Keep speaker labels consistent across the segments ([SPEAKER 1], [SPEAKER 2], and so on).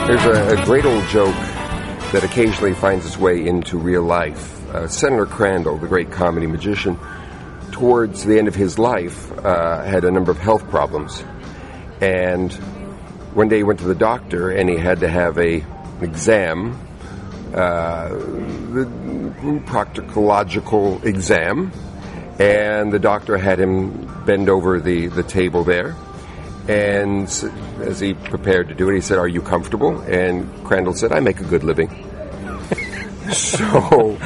[SPEAKER 1] There's a great old joke that occasionally finds its way into real life. Senator Crandall, the great comedy magician, towards the end of his life, had a number of health problems. And one day he went to the doctor and he had to have an exam, the proctological exam. And the doctor had him bend over the table there. And as he prepared to do it, he said, "Are you comfortable?" And Crandall said, "I make a good living." So...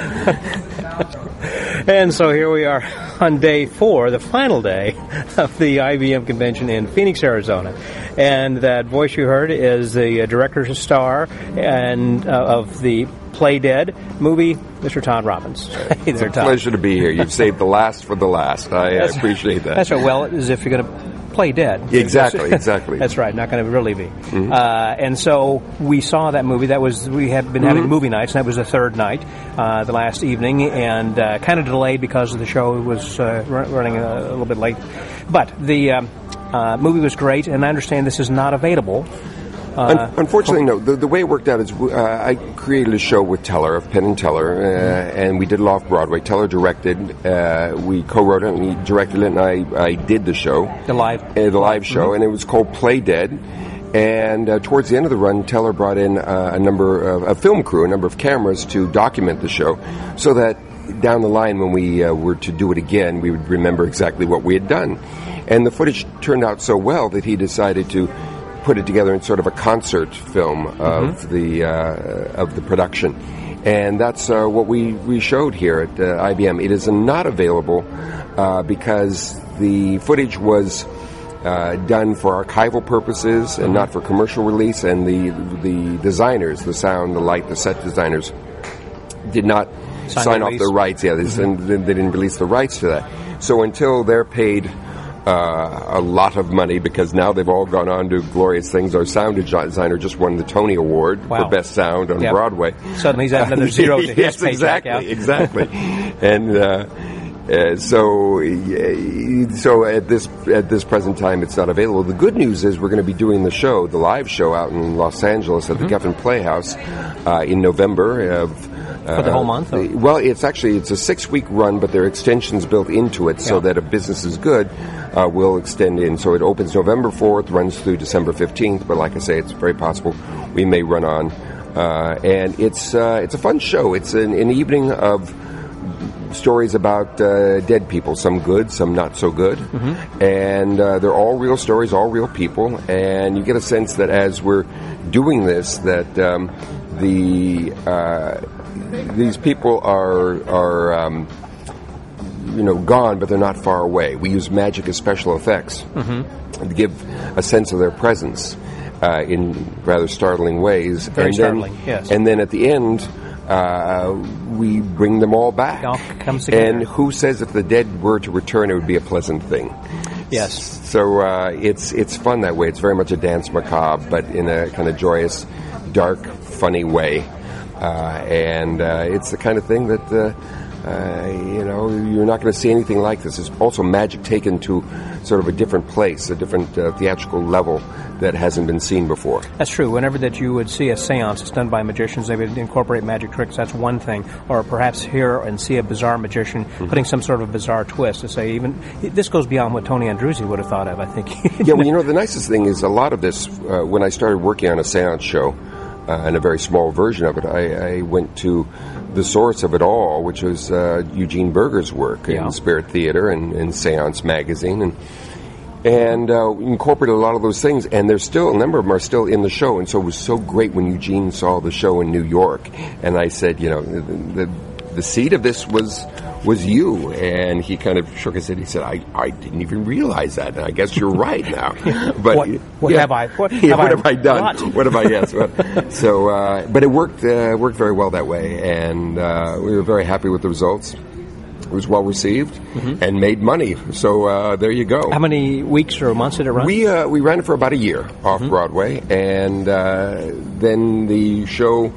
[SPEAKER 2] And so here we are on day 4, the final day of the IBM convention in Phoenix, Arizona. And that voice you heard is the director's star and of the Play Dead movie, Mr. Todd Robbins. Hey
[SPEAKER 1] it's
[SPEAKER 2] there,
[SPEAKER 1] a
[SPEAKER 2] Todd.
[SPEAKER 1] pleasure to be here. You've saved the last for the last. I appreciate that.
[SPEAKER 2] That's right. Well, as if you're going to play dead.
[SPEAKER 1] Exactly.
[SPEAKER 2] That's right. Not going to really be. Mm-hmm. And so we saw that movie. We had been having movie nights, and that was the third night, the last evening, and kind of delayed because the show was running a little bit late. But the movie was great, and I understand this is not available.
[SPEAKER 1] Unfortunately, no. The way it worked out is I created a show with Teller, of Penn and Teller, and we did it off-Broadway. Teller directed, we co-wrote it, and he directed it, and I did the show.
[SPEAKER 2] The live
[SPEAKER 1] show, and it was called Play Dead. And towards the end of the run, Teller brought in a film crew, a number of cameras to document the show, so that down the line when we were to do it again, we would remember exactly what we had done. And the footage turned out so well that he decided to put it together in sort of a concert film of the production, and that's what we showed here at IBM. It is not available because the footage was done for archival purposes and not for commercial release, and the designers, the sound, the light, the set designers, did not sign off their rights. Yeah, they didn't release the rights to that. So until they're paid a lot of money, because now they've all gone on to glorious things. Our sound designer just won the Tony Award for Best Sound on Broadway.
[SPEAKER 2] Suddenly he's had another zero to his paycheck.
[SPEAKER 1] Exactly. And so at this present time, it's not available. The good news is we're going to be doing the live show out in Los Angeles at the Geffen Playhouse in November
[SPEAKER 2] for the whole month?
[SPEAKER 1] Well, it's a 6-week run, but there are extensions built into it so that if business is good, we'll extend in. So it opens November 4th, runs through December 15th, but like I say, it's very possible we may run on. And it's a fun show. It's an evening of stories about dead people, some good, some not so good. And they're all real stories, all real people. And you get a sense that as we're doing this, that these people are gone, but they're not far away. We use magic as special effects to give a sense of their presence in rather startling ways.
[SPEAKER 2] Very startling, yes.
[SPEAKER 1] And then at the end, we bring them all back.
[SPEAKER 2] It all comes together.
[SPEAKER 1] And who says if the dead were to return, it would be a pleasant thing?
[SPEAKER 2] Yes.
[SPEAKER 1] So it's fun that way. It's very much a dance macabre, but in a kind of joyous, dark, funny way. And it's the kind of thing that you're not going to see anything like this. It's also magic taken to sort of a different place, a different theatrical level that hasn't been seen before.
[SPEAKER 2] That's true. Whenever that you would see a seance that's done by magicians, they would incorporate magic tricks. That's one thing. Or perhaps hear and see a bizarre magician putting some sort of bizarre twist to say, even this goes beyond what Tony Andruzzi would have thought of, I think.
[SPEAKER 1] Yeah, well, the nicest thing is a lot of this, when I started working on a seance show, and a very small version of it, I went to the source of it all, which was Eugene Berger's work in Spirit Theater and Seance Magazine, and incorporated a lot of those things, and there's still, a number of them are still in the show, and so it was so great when Eugene saw the show in New York, and I said, the seed of this was you, and he kind of shook his head. He said, I didn't even realize that, and I guess you're right now. But
[SPEAKER 2] what have I
[SPEAKER 1] done? What have I, yes. So, but it worked very well that way, and we were very happy with the results. It was well received and made money. So there you go.
[SPEAKER 2] How many weeks or months did it run?
[SPEAKER 1] We ran it for about a year off Broadway, and then the show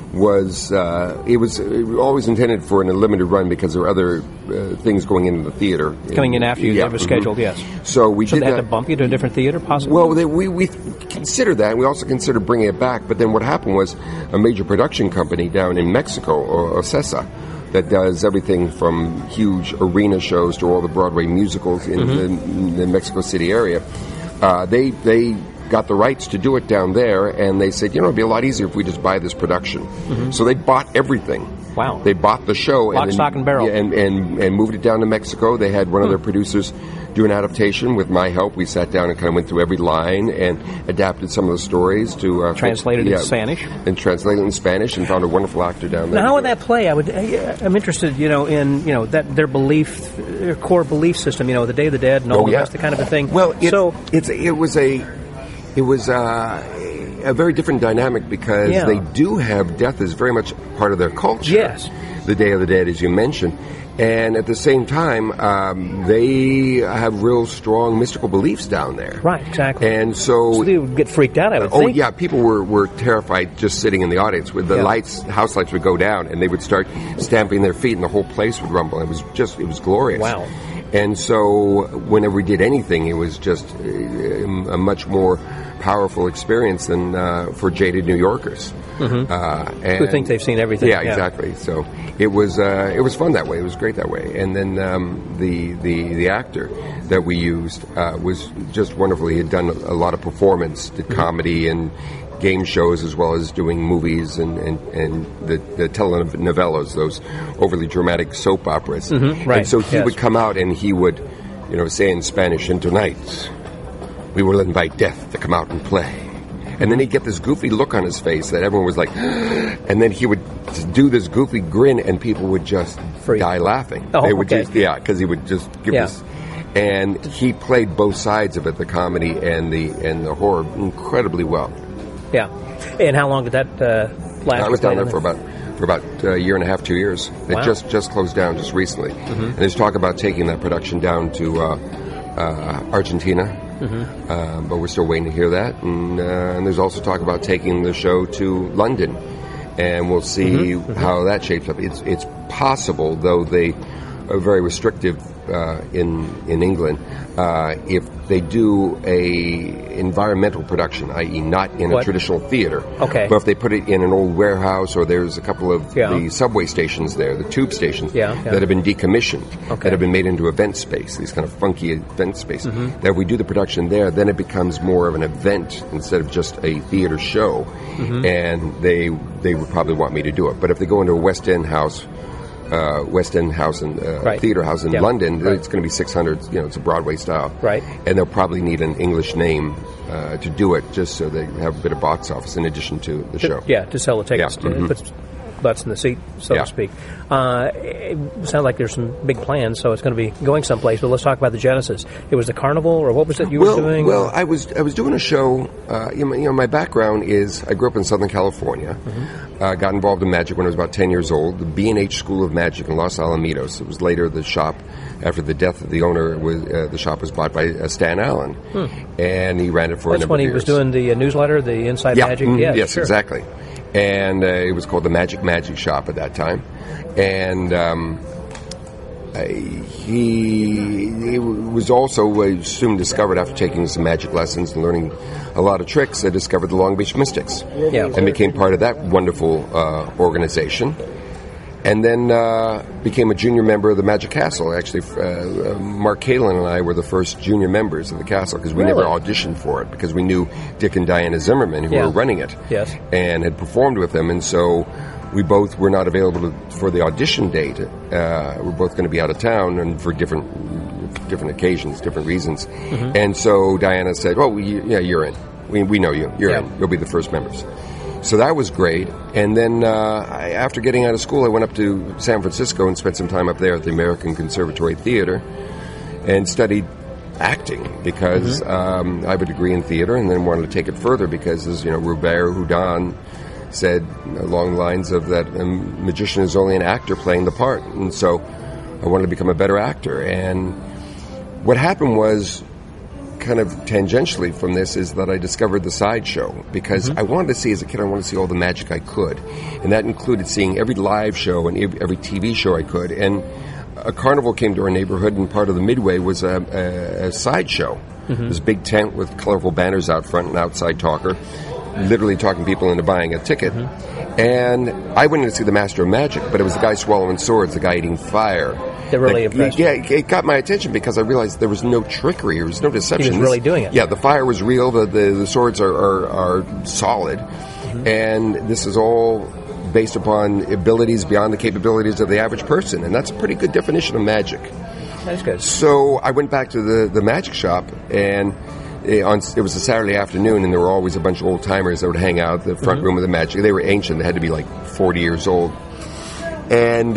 [SPEAKER 1] was it was always intended for a limited run because there were other things going into the theater.
[SPEAKER 2] Coming in after you,
[SPEAKER 1] yeah,
[SPEAKER 2] it was scheduled, yes.
[SPEAKER 1] So we did
[SPEAKER 2] they had
[SPEAKER 1] that.
[SPEAKER 2] to bump you to a different theater, possibly?
[SPEAKER 1] Well, we considered that. We also considered bringing it back. But then what happened was a major production company down in Mexico, Ocesa, that does everything from huge arena shows to all the Broadway musicals in the Mexico City area. They got the rights to do it down there, and they said, it'd be a lot easier if we just buy this production. So they bought everything.
[SPEAKER 2] Wow.
[SPEAKER 1] They bought the show.
[SPEAKER 2] Lock, stock, and barrel.
[SPEAKER 1] And moved it down to Mexico. They had one of their producers do an adaptation with my help. We sat down and kind of went through every line and adapted some of the stories to...
[SPEAKER 2] translated into Spanish?
[SPEAKER 1] And translated in Spanish, and found a wonderful actor down there.
[SPEAKER 2] Now, how would that play? I'm interested, in that their belief, their core belief system, the Day of the Dead and all the rest, the kind of a thing.
[SPEAKER 1] Well, it was a very different dynamic because they do have death as very much part of their culture.
[SPEAKER 2] Yes.
[SPEAKER 1] The Day of the Dead, as you mentioned. And at the same time, they have real strong mystical beliefs down there.
[SPEAKER 2] Right, exactly.
[SPEAKER 1] And so
[SPEAKER 2] they would get freaked out, I would think.
[SPEAKER 1] Oh, yeah, people were terrified just sitting in the audience. With the house lights would go down, and they would start stamping their feet, and the whole place would rumble. It was glorious.
[SPEAKER 2] Wow.
[SPEAKER 1] And so whenever we did anything, it was just a much more powerful experience than for jaded New Yorkers.
[SPEAKER 2] Who think they've seen everything.
[SPEAKER 1] Yeah, exactly. So it was fun that way. It was great that way. And then the actor that we used was just wonderful. He had done a lot of performance, did comedy and game shows, as well as doing movies and the telenovelas, those overly dramatic soap operas.
[SPEAKER 2] Right.
[SPEAKER 1] And so he would come out and he would, say in Spanish, "And tonight we will invite death to come out and play." And then he'd get this goofy look on his face that everyone was like, and then he would do this goofy grin, and people would just die laughing.
[SPEAKER 2] Oh,
[SPEAKER 1] they would
[SPEAKER 2] okay.
[SPEAKER 1] because he would just give this. And he played both sides of it, the comedy and the horror, incredibly well.
[SPEAKER 2] Yeah. And how long did that last?
[SPEAKER 1] I was down there for about a year and a half, 2 years. It just closed down just recently. And there's talk about taking that production down to Argentina. But we're still waiting to hear that. And there's also talk about taking the show to London. And we'll see how that shapes up. It's possible, though they are very restrictive in England, if they do a environmental production, i.e. not in a traditional theater, but if they put it in an old warehouse, or there's a couple of the subway stations there, the tube stations, that have been decommissioned, that have been made into event space, these kind of funky event spaces, that if we do the production there, then it becomes more of an event instead of just a theater show, and they would probably want me to do it. But if they go into a West End house and theater house in London, it's going to be 600. It's a Broadway style, and they'll probably need an English name to do it, just so they have a bit of box office in addition to the show. Yeah,
[SPEAKER 2] to sell the tickets, put butts in the seat, so to speak. It sounds like there's some big plans, so it's going to be going someplace. But let's talk about the genesis. It was the carnival, or what was it you were doing?
[SPEAKER 1] Well, I was doing a show. My background is I grew up in Southern California. Got involved in magic when I was about 10 years old. The B&H School of Magic in Los Alamitos. It was later the shop, after the death of the owner, the shop was bought by Stan Allen, and he ran it for a number of years. That's
[SPEAKER 2] when he was doing the newsletter, the Inside Magic?
[SPEAKER 1] Yes, exactly. And it was called the Magic Shop at that time. And he was also soon discovered, after taking some magic lessons and learning a lot of tricks, they discovered the Long Beach Mystics and became part of that wonderful organization. And then became a junior member of the Magic Castle. Actually, Mark Kalin and I were the first junior members of the castle, because we never auditioned for it, because we knew Dick and Diana Zimmerman, who were running it, and had performed with them. And so we both were not available for the audition date. We're both going to be out of town, and for different occasions, different reasons. And so Diana said, "Oh, you're in. We know you. You're in. You'll be the first members." So that was great. And then after getting out of school, I went up to San Francisco and spent some time up there at the American Conservatory Theater and studied acting, because I have a degree in theater, and then wanted to take it further because, as Robert Houdin said, along the lines of that, a magician is only an actor playing the part. And so I wanted to become a better actor. And what happened was, kind of tangentially from this is that I discovered the sideshow because I wanted to see, as a kid, I wanted to see all the magic I could. And that included seeing every live show and every TV show I could. And a carnival came to our neighborhood, and part of the midway was a sideshow. This big tent with colorful banners out front and outside talker, literally talking people into buying a ticket. And I went in to see the Master of Magic, but it was the guy swallowing swords, the guy eating fire.
[SPEAKER 2] They're really impressed.
[SPEAKER 1] Yeah, it got my attention because I realized there was no trickery, there was no deception.
[SPEAKER 2] He was really doing it.
[SPEAKER 1] Yeah, the fire was real, the swords are solid, and this is all based upon abilities beyond the capabilities of the average person, and that's a pretty good definition of magic.
[SPEAKER 2] That's good.
[SPEAKER 1] So I went back to the magic shop, and it was a Saturday afternoon, and there were always a bunch of old-timers that would hang out in the front room of the magic. They were ancient. They had to be like 40 years old. And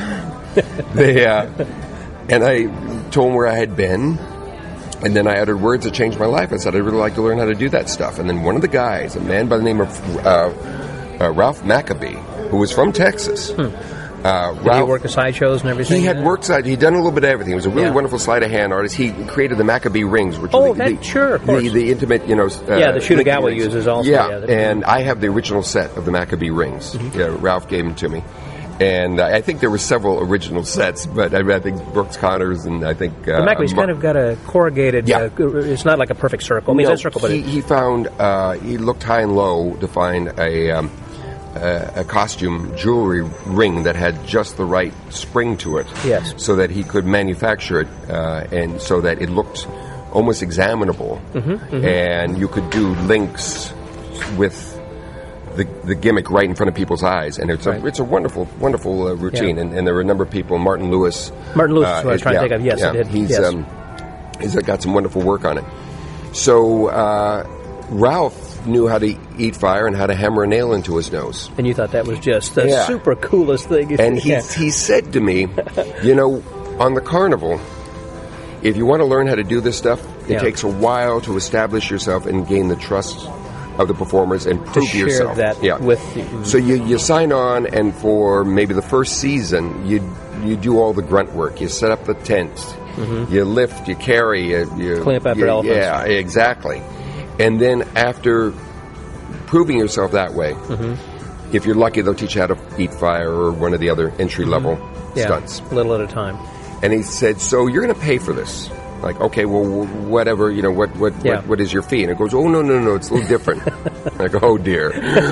[SPEAKER 1] and I told them where I had been, and then I uttered words that changed my life. I said, I'd really like to learn how to do that stuff. And then one of the guys, a man by the name of Ralph Maccabee, who was from Texas.
[SPEAKER 2] Did he work the sideshows and everything?
[SPEAKER 1] He had worked he'd done a little bit of everything. He was a really wonderful sleight of hand artist. He created the Maccabee rings, which
[SPEAKER 2] are
[SPEAKER 1] of course. The intimate,
[SPEAKER 2] the Shutagawa uses also.
[SPEAKER 1] And I have the original set of the Maccabee rings. Yeah, Ralph gave them to me. And I think there were several original sets, but I think Brooks Connors and I think...
[SPEAKER 2] the Maccabee's kind of got a corrugated... it's not like a perfect circle. I mean, it's a circle, but...
[SPEAKER 1] He found... he looked high and low to find a costume jewelry ring that had just the right spring to it.
[SPEAKER 2] Yes.
[SPEAKER 1] So that he could manufacture it and so that it looked almost examinable. And you could do links with the gimmick right in front of people's eyes. And it's a wonderful routine. And there were a number of people. Martin Lewis.
[SPEAKER 2] Martin Lewis is what I was trying to think of. Yes, it did.
[SPEAKER 1] He's got some wonderful work on it. So Ralph knew how to eat fire and how to hammer a nail into his nose.
[SPEAKER 2] And you thought that was just the super coolest thing.
[SPEAKER 1] And he said to me, on the carnival, if you want to learn how to do this stuff, it takes a while to establish yourself and gain the trust of the performers and prove
[SPEAKER 2] to
[SPEAKER 1] yourself.
[SPEAKER 2] That with
[SPEAKER 1] So you sign on, and for maybe the first season, you do all the grunt work. You set up the tent, you lift, you carry, you
[SPEAKER 2] clean up after elephants.
[SPEAKER 1] Yeah, exactly. And then after proving yourself that way, if you're lucky, they'll teach you how to eat fire or one of the other entry-level stunts.
[SPEAKER 2] A little at a time.
[SPEAKER 1] And he said, so you're going to pay for this. Like, okay, well, whatever, what is your fee? And it goes, oh, no, it's a little different. I go, oh, dear.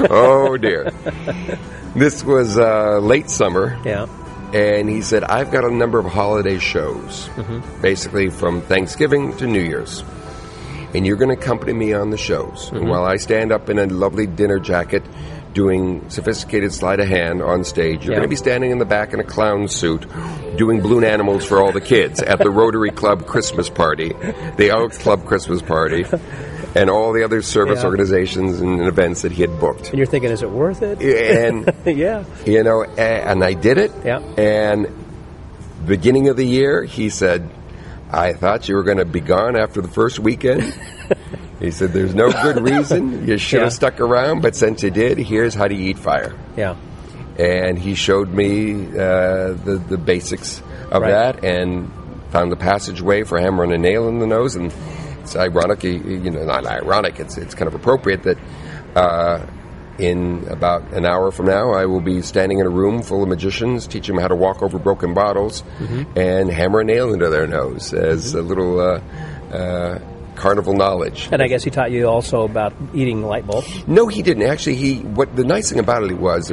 [SPEAKER 1] This was late summer.
[SPEAKER 2] Yeah.
[SPEAKER 1] And he said, I've got a number of holiday shows, basically from Thanksgiving to New Year's. And you're going to accompany me on the shows. And while I stand up in a lovely dinner jacket doing sophisticated sleight of hand on stage, you're going to be standing in the back in a clown suit doing balloon animals for all the kids at the Rotary Club Christmas party, the Elks Club Christmas party, and all the other service organizations and events that he had booked.
[SPEAKER 2] And you're thinking, is it worth it?
[SPEAKER 1] And, and I did it.
[SPEAKER 2] Yeah.
[SPEAKER 1] And beginning of the year, he said, I thought you were going to be gone after the first weekend. He said, there's no good reason. You should have stuck around, but since you did, here's how to eat fire.
[SPEAKER 2] Yeah.
[SPEAKER 1] And he showed me the basics of that and found the passageway for hammering a nail in the nose. And it's ironic, not ironic, it's kind of appropriate that in about an hour from now, I will be standing in a room full of magicians, teaching them how to walk over broken bottles and hammer a nail into their nose as a little carnival knowledge.
[SPEAKER 2] And I guess he taught you also about eating light bulbs.
[SPEAKER 1] No, he didn't. Actually, what the nice thing about it was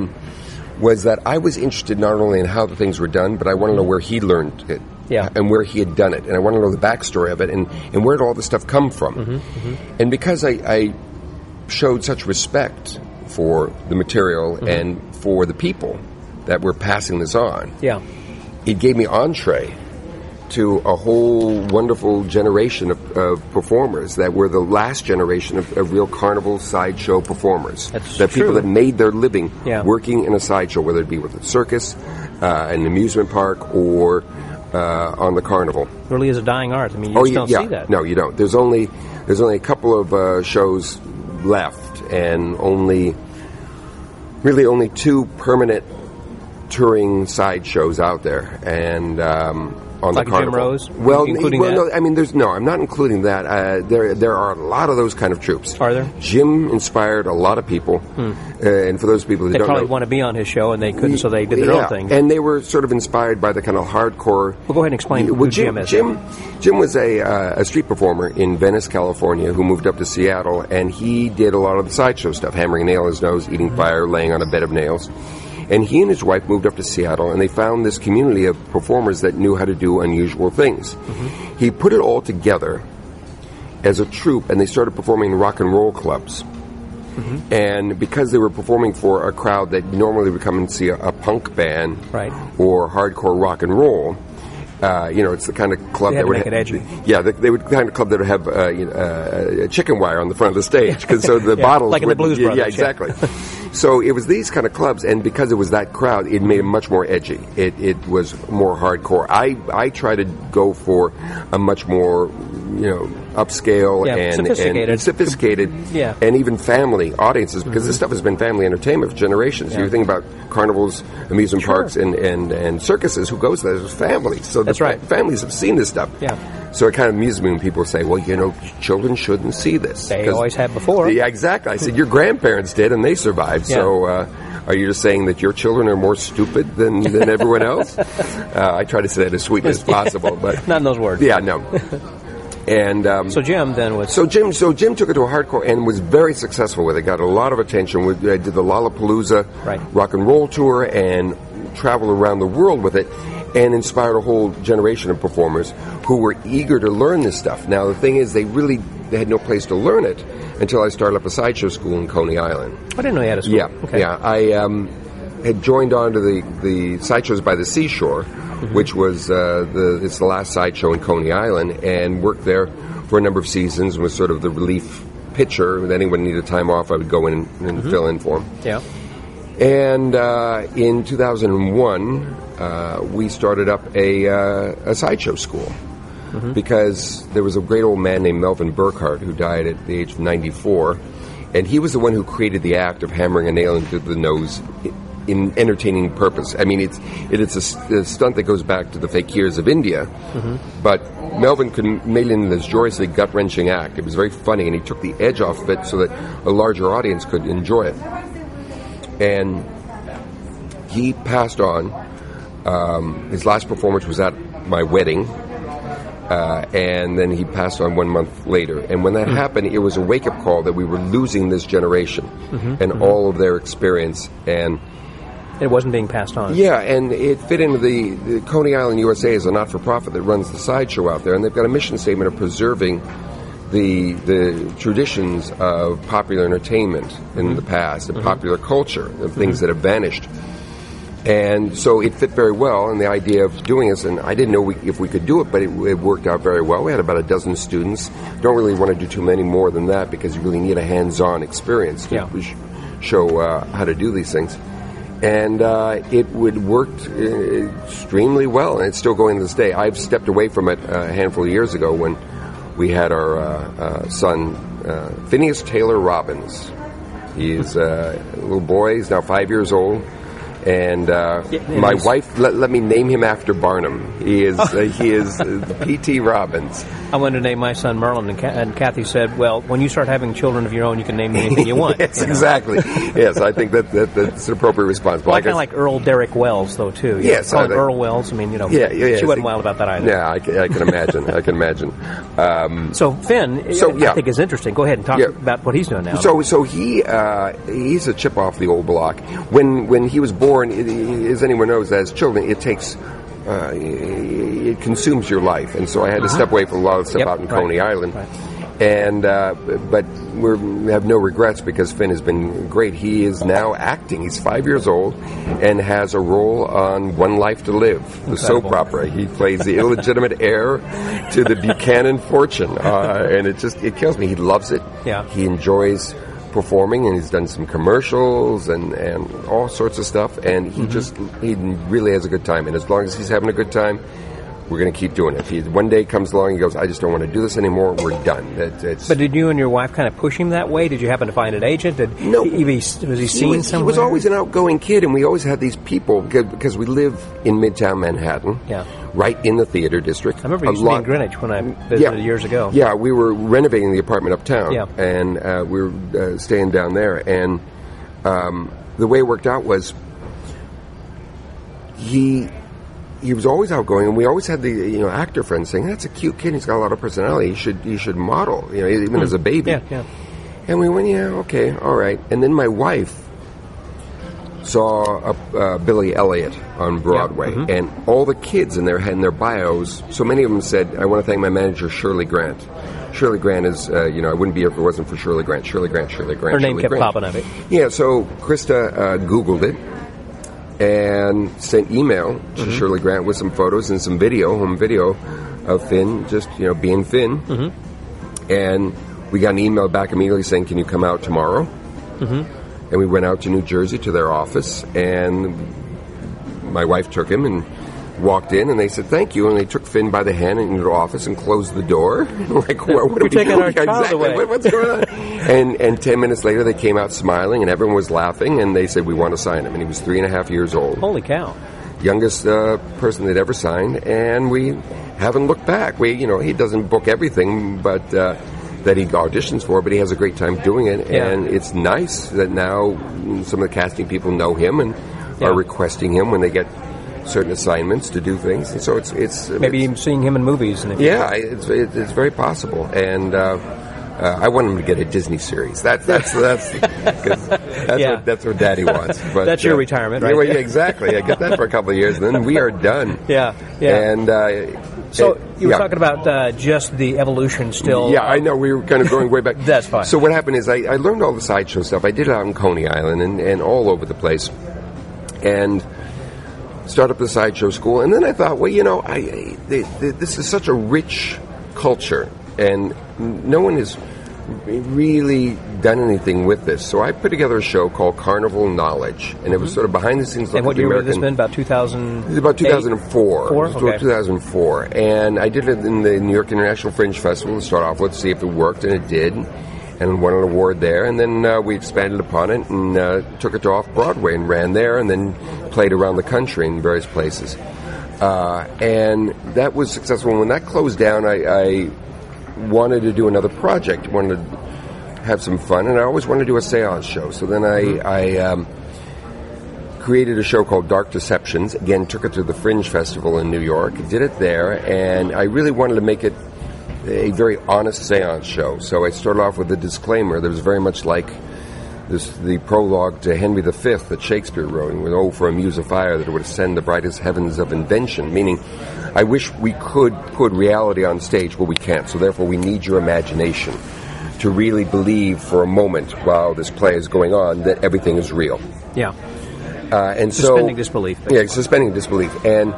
[SPEAKER 1] that I was interested not only in how the things were done, but I want to know where he learned it.
[SPEAKER 2] Yeah.
[SPEAKER 1] And where he had done it. And I want to know the backstory of it and where did all this stuff come from. And because I showed such respect for the material and for the people that were passing this on, it gave me entree to a whole wonderful generation of performers that were the last generation of real carnival sideshow performers.
[SPEAKER 2] That's
[SPEAKER 1] people that made their living
[SPEAKER 2] working
[SPEAKER 1] in a sideshow, whether it be with a circus, an amusement park, or on the carnival.
[SPEAKER 2] It really is a dying art. I mean, you just don't see that.
[SPEAKER 1] No, you don't. There's only a couple of shows left, and only two permanent touring sideshows out there, and on
[SPEAKER 2] like
[SPEAKER 1] the carnival.
[SPEAKER 2] Jim Rose?
[SPEAKER 1] Well,
[SPEAKER 2] including that?
[SPEAKER 1] no, I mean, I'm not including that. There are a lot of those kind of troops.
[SPEAKER 2] Are there?
[SPEAKER 1] Jim inspired a lot of people, and for those people who
[SPEAKER 2] they
[SPEAKER 1] don't know,
[SPEAKER 2] probably want to be on his show, and they couldn't, so they did their own thing.
[SPEAKER 1] And they were sort of inspired by the kind of hardcore.
[SPEAKER 2] Well, go ahead and explain who Jim is.
[SPEAKER 1] Jim was a street performer in Venice, California, who moved up to Seattle, and he did a lot of the sideshow stuff, hammering a nail in his nose, eating fire, laying on a bed of nails. And he and his wife moved up to Seattle, and they found this community of performers that knew how to do unusual things. Mm-hmm. He put it all together as a troupe, and they started performing in rock and roll clubs. Mm-hmm. And because they were performing for a crowd that normally would come and see a punk band or hardcore rock and roll, it's the kind of club
[SPEAKER 2] that
[SPEAKER 1] would
[SPEAKER 2] make it edgy.
[SPEAKER 1] Yeah, they would kind of club that would have a chicken wire on the front of the stage, because so the bottles
[SPEAKER 2] like in the Blues Brothers.
[SPEAKER 1] Yeah, exactly. So it was these kind of clubs, and because it was that crowd, it made it much more edgy. It was more hardcore. I try to go for a much more upscale and sophisticated, and even family audiences, because this stuff has been family entertainment for generations. You think about carnivals, amusement parks, and circuses. Who goes there? There's families. So
[SPEAKER 2] that's right.
[SPEAKER 1] Families have seen this stuff.
[SPEAKER 2] Yeah.
[SPEAKER 1] So it kind of amuses me when people say, well, children shouldn't see this.
[SPEAKER 2] They always have before.
[SPEAKER 1] Yeah, exactly. I said, your grandparents did, and they survived. Yeah. So are you just saying that your children are more stupid than everyone else? I try to say that as sweetly as possible. But
[SPEAKER 2] not in those words.
[SPEAKER 1] Yeah, no. And
[SPEAKER 2] so Jim then was...
[SPEAKER 1] So Jim took it to a hardcore and was very successful with it. Got a lot of attention. I did the Lollapalooza rock and roll tour and traveled around the world with it, and inspired a whole generation of performers who were eager to learn this stuff. Now, the thing is, they had no place to learn it until I started up a sideshow school in Coney Island.
[SPEAKER 2] I didn't know you had a school.
[SPEAKER 1] Yeah,
[SPEAKER 2] okay.
[SPEAKER 1] Yeah. I had joined on to the Sideshows by the Seashore, which was it's the last sideshow in Coney Island, and worked there for a number of seasons and was sort of the relief pitcher. When anyone needed time off, I would go in and fill in for them.
[SPEAKER 2] Yeah.
[SPEAKER 1] And in 2001, we started up a sideshow school because there was a great old man named Melvin Burkhart who died at the age of 94, and he was the one who created the act of hammering a nail into the nose in entertaining purpose. I mean, it's a stunt that goes back to the fakirs of India, but Melvin made it into this joyously gut-wrenching act. It was very funny, and he took the edge off of it so that a larger audience could enjoy it. And he passed on. His last performance was at my wedding, and then he passed on 1 month later. And when that happened, it was a wake-up call that we were losing this generation and all of their experience. And
[SPEAKER 2] it wasn't being passed on.
[SPEAKER 1] Yeah, and it fit into the Coney Island USA is a not-for-profit that runs the sideshow out there, and they've got a mission statement of preserving the traditions of popular entertainment in the past, and popular culture, of things that have vanished. And so it fit very well, and the idea of doing this, and I didn't know if we could do it, but it worked out very well. We had about a dozen students. Don't really want to do too many more than that, because you really need a hands-on experience to show how to do these things. And it worked extremely well, and it's still going to this day. I've stepped away from it a handful of years ago when we had our son, Phineas Taylor Robbins. He's a little boy. He's now 5 years old. And my wife let me name him after Barnum. He is P.T. Robbins.
[SPEAKER 2] I wanted to name my son Merlin, and Kathy said, "Well, when you start having children of your own, you can name them anything you want."
[SPEAKER 1] Yes, exactly. Yes, I think that's an appropriate response.
[SPEAKER 2] Well, I kind of like Earl Derek Wells, though, too.
[SPEAKER 1] Yes,
[SPEAKER 2] call him Earl Wells. I mean, she wasn't wild about that either.
[SPEAKER 1] Yeah, I can imagine. I can imagine.
[SPEAKER 2] So Finn, I think is interesting. Go ahead and talk about what he's doing now.
[SPEAKER 1] So he's a chip off the old block. When he was born, as anyone knows, as children, it takes. It consumes your life, and so I had to step away from a lot of stuff out in Coney Island. Right. And but we have no regrets because Finn has been great. He is now acting. He's 5 years old and has a role on One Life to Live, the soap opera. He plays the illegitimate heir to the Buchanan fortune, and it kills me. He loves it.
[SPEAKER 2] Yeah.
[SPEAKER 1] He enjoys performing, and he's done some commercials and all sorts of stuff, and he really has a good time. And as long as he's having a good time, we're going to keep doing it. If he one day comes along and he goes, I just don't want to do this anymore, we're done.
[SPEAKER 2] But did you and your wife kind of push him that way? Did you happen to find an agent?
[SPEAKER 1] No.
[SPEAKER 2] Was he seen somewhere?
[SPEAKER 1] He was always an outgoing kid, and we always had these people, because we live in Midtown Manhattan.
[SPEAKER 2] Yeah.
[SPEAKER 1] right in the theater district.
[SPEAKER 2] I remember you used to be in Greenwich when I visited years ago.
[SPEAKER 1] Yeah, we were renovating the apartment uptown,
[SPEAKER 2] Yeah.
[SPEAKER 1] and we were staying down there. And the way it worked out was he was always outgoing, and we always had the actor friends saying, "That's a cute kid. He's got a lot of personality. You should model, even as a baby."
[SPEAKER 2] Yeah.
[SPEAKER 1] And we went, "Yeah, okay, all right." And then my wife saw Billy Elliot on Broadway, and all the kids in their bios. So many of them said, "I want to thank my manager, Shirley Grant." Shirley Grant is, I wouldn't be here if it wasn't for Shirley Grant. Shirley Grant, Shirley Grant.
[SPEAKER 2] Her name
[SPEAKER 1] Shirley
[SPEAKER 2] kept
[SPEAKER 1] Grant.
[SPEAKER 2] popping up.
[SPEAKER 1] Yeah, so Krista Googled it and sent email to Shirley Grant with some photos and some home video of Finn, just being Finn. And we got an email back immediately saying, "Can you come out tomorrow?" And we went out to New Jersey to their office, and my wife took him and walked in, and they said, "Thank you," and they took Finn by the hand into the office and closed the door. Like, what are we
[SPEAKER 2] taking
[SPEAKER 1] doing?
[SPEAKER 2] our child
[SPEAKER 1] Exactly.
[SPEAKER 2] away.
[SPEAKER 1] What's going on? And 10 minutes later, they came out smiling, and everyone was laughing, and they said, "We want to sign him." And he was 3.5 years old.
[SPEAKER 2] Holy cow.
[SPEAKER 1] Youngest person they'd ever signed, and we haven't looked back. He doesn't book everything, but that he auditions for, but he has a great time doing it, and it's nice that now some of the casting people know him and are requesting him when they get certain assignments to do things, and so it's
[SPEAKER 2] Maybe even seeing him in movies.
[SPEAKER 1] it's very possible, and I want him to get a Disney series. That's what Daddy wants. But
[SPEAKER 2] that's your retirement, right?
[SPEAKER 1] Yeah, exactly. I get that for a couple of years, and then we are done.
[SPEAKER 2] Yeah.
[SPEAKER 1] And
[SPEAKER 2] so you were talking about just the evolution still.
[SPEAKER 1] Yeah, I know. We were kind of going way back.
[SPEAKER 2] That's fine.
[SPEAKER 1] So what happened is I learned all the sideshow stuff. I did it out in Coney Island and all over the place, and started up the sideshow school. And then I thought, well, this is such a rich culture, and no one has really done anything with this. So I put together a show called Carnival Knowledge, and it was sort of behind the scenes.
[SPEAKER 2] And what year would this been? About 2000?
[SPEAKER 1] It was about 2004.
[SPEAKER 2] Okay.
[SPEAKER 1] 2004. And I did it in the New York International Fringe Festival to start off with, see if it worked, and it did. And won an award there. And then we expanded upon it and took it to Off-Broadway and ran there, and then played around the country in various places. And that was successful. When that closed down, I wanted to do another project, wanted to have some fun, and I always wanted to do a seance show. So then I created a show called Dark Deceptions. Again, took it to the Fringe Festival in New York, did it there, and I really wanted to make it a very honest seance show. So I started off with a disclaimer that was very much like the prologue to Henry V that Shakespeare wrote, and with for a muse of fire that would ascend the brightest heavens of invention, meaning I wish we could put reality on stage, but we can't. So therefore we need your imagination to really believe for a moment while this play is going on that everything is real.
[SPEAKER 2] Yeah.
[SPEAKER 1] And
[SPEAKER 2] suspending disbelief. Basically.
[SPEAKER 1] Yeah, suspending disbelief. And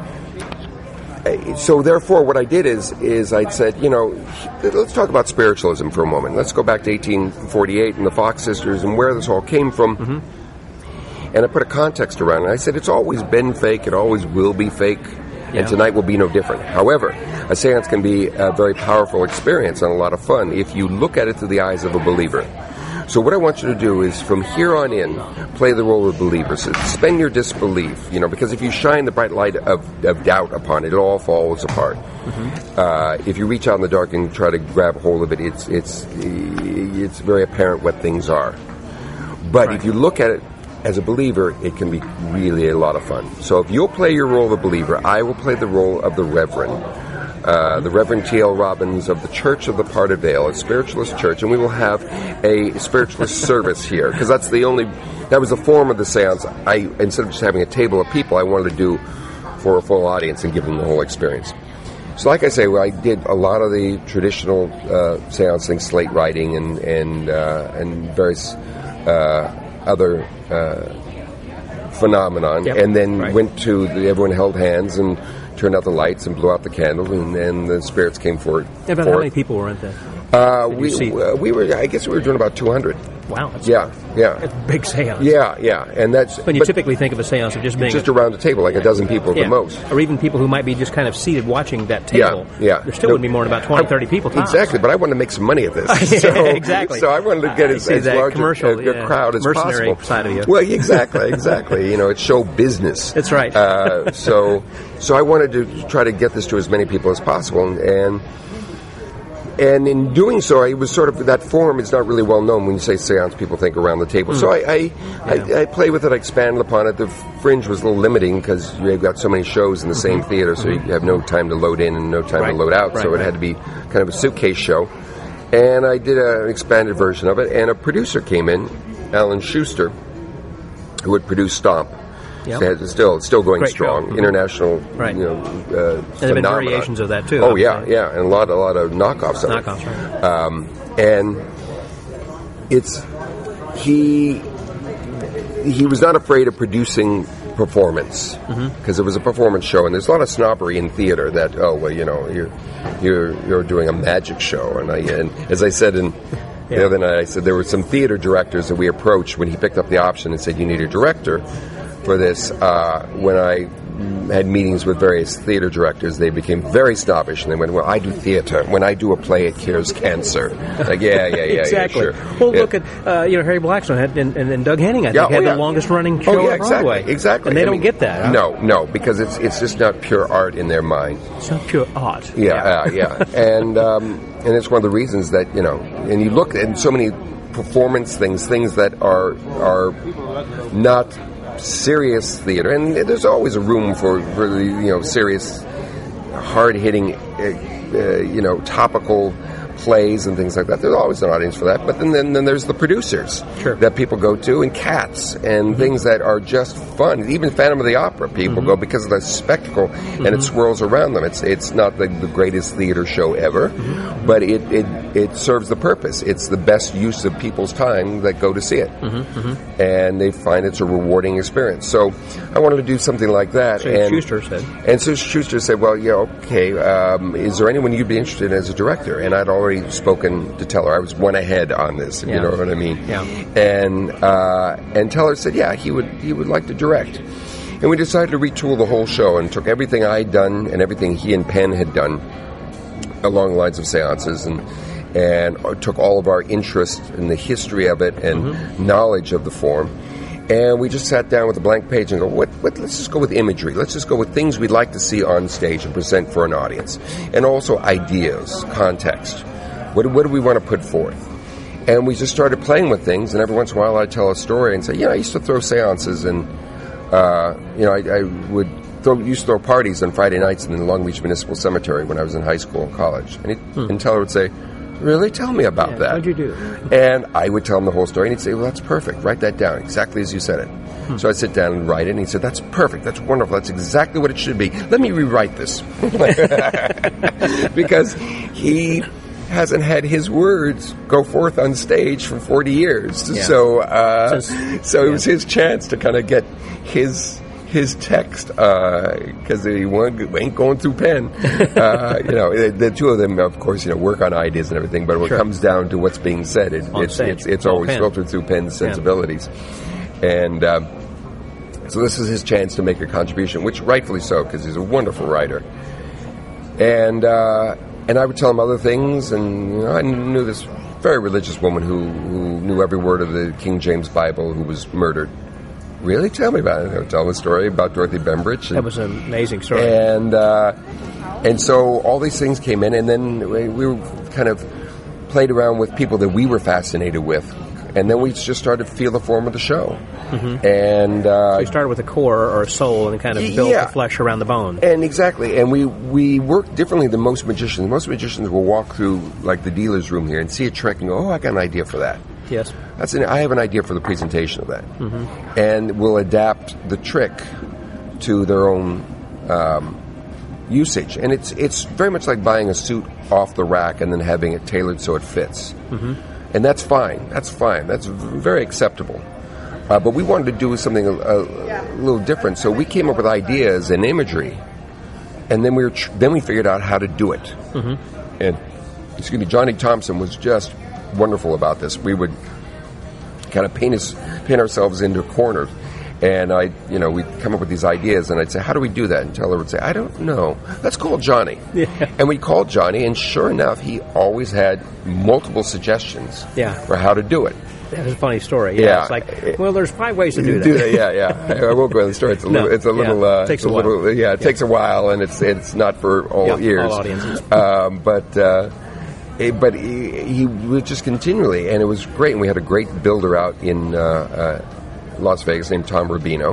[SPEAKER 1] so therefore what I did is I said, let's talk about spiritualism for a moment. Let's go back to 1848 and the Fox sisters and where this all came from. And I put a context around it. I said, it's always been fake. It always will be fake. And tonight will be no different. However, a seance can be a very powerful experience and a lot of fun if you look at it through the eyes of a believer. So what I want you to do is, from here on in, play the role of believer. So suspend your disbelief, because if you shine the bright light of doubt upon it, it all falls apart. If you reach out in the dark and try to grab hold of it, it's very apparent what things are. But if you look at it as a believer, it can be really a lot of fun. So if you'll play your role of a believer, I will play the role of the Reverend. The Reverend T.L. Robbins of the Church of the Parted Veil, a spiritualist church, and we will have a spiritualist service here, because that was the form of the seance. Instead of just having a table of people, I wanted to do for a full audience and give them the whole experience. So like I say, I did a lot of the traditional seance things, slate writing and various other phenomenon, and then went to everyone held hands and turned out the lights and blew out the candles, and then the spirits came forward.
[SPEAKER 2] How many people were in there?
[SPEAKER 1] We were, I guess we were doing about 200.
[SPEAKER 2] Wow. That's
[SPEAKER 1] It's
[SPEAKER 2] a big seance.
[SPEAKER 1] Yeah, and that's...
[SPEAKER 2] When you typically think of a seance of just being...
[SPEAKER 1] Just around a table, like a dozen people at the most.
[SPEAKER 2] Or even people who might be just kind of seated watching that table.
[SPEAKER 1] Yeah.
[SPEAKER 2] There still would be more than about 20, 30 people tops.
[SPEAKER 1] Exactly, but I wanted to make some money at this.
[SPEAKER 2] Exactly.
[SPEAKER 1] So I wanted to get as large a crowd as
[SPEAKER 2] mercenary
[SPEAKER 1] possible.
[SPEAKER 2] Side of you.
[SPEAKER 1] Well, exactly. It's show business.
[SPEAKER 2] That's right.
[SPEAKER 1] So I wanted to try to get this to as many people as possible, and in doing so, it was sort of, that form is not really well known. When you say seance, people think around the table. So I play with it, I expanded upon it. The Fringe was a little limiting because you've got so many shows in the same theater, so you have no time to load in and no time to load out. So it had to be kind of a suitcase show. And I did an expanded version of it, and a producer came in, Alan Schuster, who would produce Stomp.
[SPEAKER 2] Yep.
[SPEAKER 1] It's still going
[SPEAKER 2] Great
[SPEAKER 1] strong.
[SPEAKER 2] show.
[SPEAKER 1] International,
[SPEAKER 2] and there have been variations of that too.
[SPEAKER 1] Oh yeah, and a lot of knockoffs of it.
[SPEAKER 2] Right.
[SPEAKER 1] And he was not afraid of producing performance because it was a performance show, and there's a lot of snobbery in theater that you're doing a magic show, and as I said the other night, I said there were some theater directors that we approached when he picked up the option and said, you need a director for this. When I had meetings with various theater directors, they became very snobbish, and they went, well, I do theater. When I do a play, it cures cancer. Like,
[SPEAKER 2] exactly.
[SPEAKER 1] Yeah, sure.
[SPEAKER 2] Well, look at Harry Blackstone and Doug Henning, I think, had the longest running show on Broadway.
[SPEAKER 1] Exactly.
[SPEAKER 2] And they don't get that. Huh?
[SPEAKER 1] No, because it's just not pure art in their mind.
[SPEAKER 2] It's not pure art.
[SPEAKER 1] Yeah. And it's one of the reasons that, and you look at so many performance things that are not serious theater, and there's always a room for the serious, hard-hitting, topical plays and things like that. There's always an audience for that. But then there's the producers that people go to, and Cats, and things that are just fun. Even Phantom of the Opera, people go because of the spectacle, and it swirls around them. It's not the greatest theater show ever, but it serves the purpose. It's the best use of people's time that go to see it, and they find it's a rewarding experience. So I wanted to do something like that. So Schuster said, well, okay, is there anyone you'd be interested in as a director? And I'd already spoken to Teller. I was one ahead on this, if you know what I mean. Yeah. And Teller said, he would like to direct. And we decided to retool the whole show and took everything I'd done and everything he and Penn had done along the lines of seances and took all of our interest in the history of it and knowledge of the form. And we just sat down with a blank page and go, let's just go with imagery. Let's just go with things we'd like to see on stage and present for an audience. And also ideas, context. What do we want to put forth? And we just started playing with things, and every once in a while I'd tell a story and say, I used to throw seances, and, I used to throw parties on Friday nights in the Long Beach Municipal Cemetery when I was in high school and college. And Teller would say, really? Tell me about that.
[SPEAKER 2] How'd you do?
[SPEAKER 1] And I would tell him the whole story, and he'd say, well, that's perfect. Write that down, exactly as you said it. So I'd sit down and write it, and he said, that's perfect. That's wonderful. That's exactly what it should be. Let me rewrite this. Because he hasn't had his words go forth on stage for 40 years. Yeah. So it was his chance to kind of get his text, because he ain't going through pen. The two of them, of course, work on ideas and everything, but when it comes down to what's being said, it's always filtered through Penn's sensibilities. And so this is his chance to make a contribution, which rightfully so, because he's a wonderful writer. And I would tell him other things, and I knew this very religious woman who knew every word of the King James Bible, who was murdered. Really? Tell me about it. I would tell him a story about Dorothy Bembridge.
[SPEAKER 2] That was an amazing story.
[SPEAKER 1] And so all these things came in, and then we were kind of played around with people that we were fascinated with. And then we just started to feel the form of the show. And
[SPEAKER 2] so you started with a core or a soul and kind of built the flesh around the bone.
[SPEAKER 1] And exactly. And we work differently than most magicians. Most magicians will walk through like the dealer's room here and see a trick and go, I got an idea for that.
[SPEAKER 2] Yes.
[SPEAKER 1] I have an idea for the presentation of that. And we'll adapt the trick to their own usage. And it's very much like buying a suit off the rack and then having it tailored so it fits. And that's fine. That's very acceptable. But we wanted to do something a little different. So we came up with ideas and imagery. And then we figured out how to do it. And Johnny Thompson was just wonderful about this. We would kind of paint ourselves into corners. And we'd come up with these ideas, and I'd say, how do we do that? And Teller would say, I don't know. Let's call Johnny.
[SPEAKER 2] Yeah.
[SPEAKER 1] And we called Johnny, and sure enough, he always had multiple suggestions for how to do it.
[SPEAKER 2] That was a funny story. Yeah. It's like, well, there's 5 ways to do that.
[SPEAKER 1] Yeah. I won't go into the story. It's a little.
[SPEAKER 2] Takes a while.
[SPEAKER 1] It takes a while, and it's not for all ears.
[SPEAKER 2] All audiences.
[SPEAKER 1] But he would just continually, and it was great. And we had a great builder out in Las Vegas named Tom Rubino.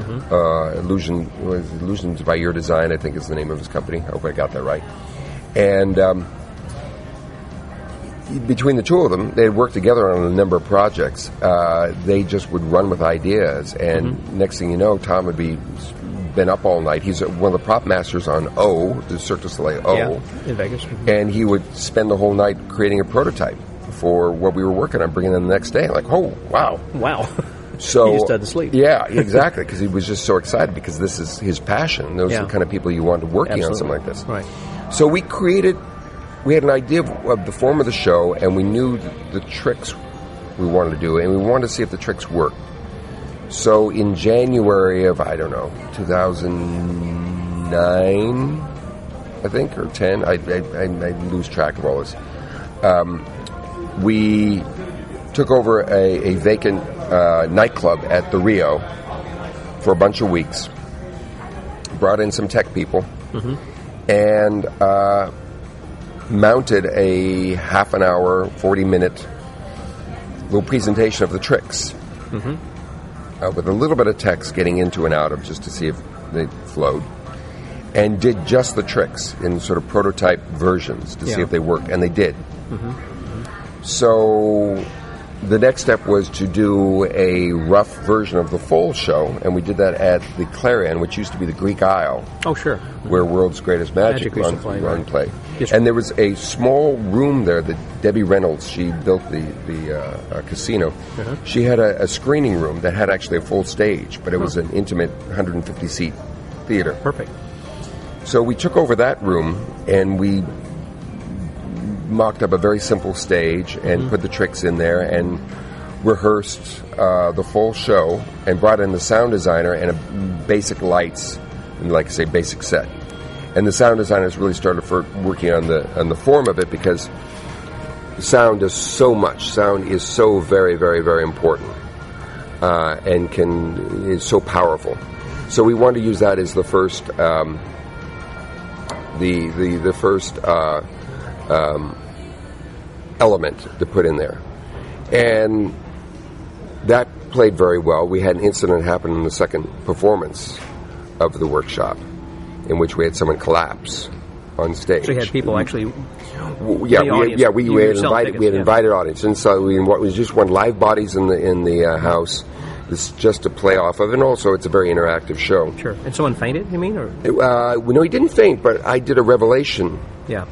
[SPEAKER 1] Illusions by Your Design, I think is the name of his company. I hope I got that right. And between the two of them, they had worked together on a number of projects. They just would run with ideas, and next thing you know, Tom would been up all night. He's one of the prop masters on O, the Cirque du Soleil O,
[SPEAKER 2] in Vegas,
[SPEAKER 1] and he would spend the whole night creating a prototype for what we were working on, bringing them the next day. Like, oh, wow. So
[SPEAKER 2] he just had to sleep.
[SPEAKER 1] Yeah, exactly, because he was just so excited because this is his passion. Those are the kind of people you want working on something like this.
[SPEAKER 2] Right.
[SPEAKER 1] So we had an idea of the form of the show, and we knew the tricks we wanted to do, and we wanted to see if the tricks worked. So in January of, 2009, I think, or 10, I lose track of all this, we took over a vacant nightclub at the Rio for a bunch of weeks, brought in some tech people, and mounted a half an hour, 40-minute little presentation of the tricks, with a little bit of text getting into and out of just to see if they flowed, and did just the tricks in sort of prototype versions to see if they worked, and they did. So the next step was to do a rough version of the full show, and we did that at the Clarion, which used to be the Greek Isle.
[SPEAKER 2] Oh, sure.
[SPEAKER 1] Where World's Greatest Magic run play. Yes, and there was a small room there that Debbie Reynolds, she built the casino. She had a screening room that had actually a full stage, but it was an intimate 150-seat theater.
[SPEAKER 2] Perfect.
[SPEAKER 1] So we took over that room, and we mocked up a very simple stage and put the tricks in there and rehearsed the full show and brought in the sound designer and basic lights and, like I say, basic set. And the sound designers really started working on the form of it, because sound does so much. Sound is so very, very, very important, and is so powerful. So we wanted to use that as the first element to put in there, and that played very well. We had an incident happen in the second performance of the workshop, in which we had someone collapse on stage.
[SPEAKER 2] So you had people actually.
[SPEAKER 1] We had invited audience, and so we just want live bodies in the house. It's just to play off of, and also it's a very interactive show.
[SPEAKER 2] Sure. And someone fainted, you mean? Or?
[SPEAKER 1] No, he didn't faint, but I did a revelation.
[SPEAKER 2] Yeah.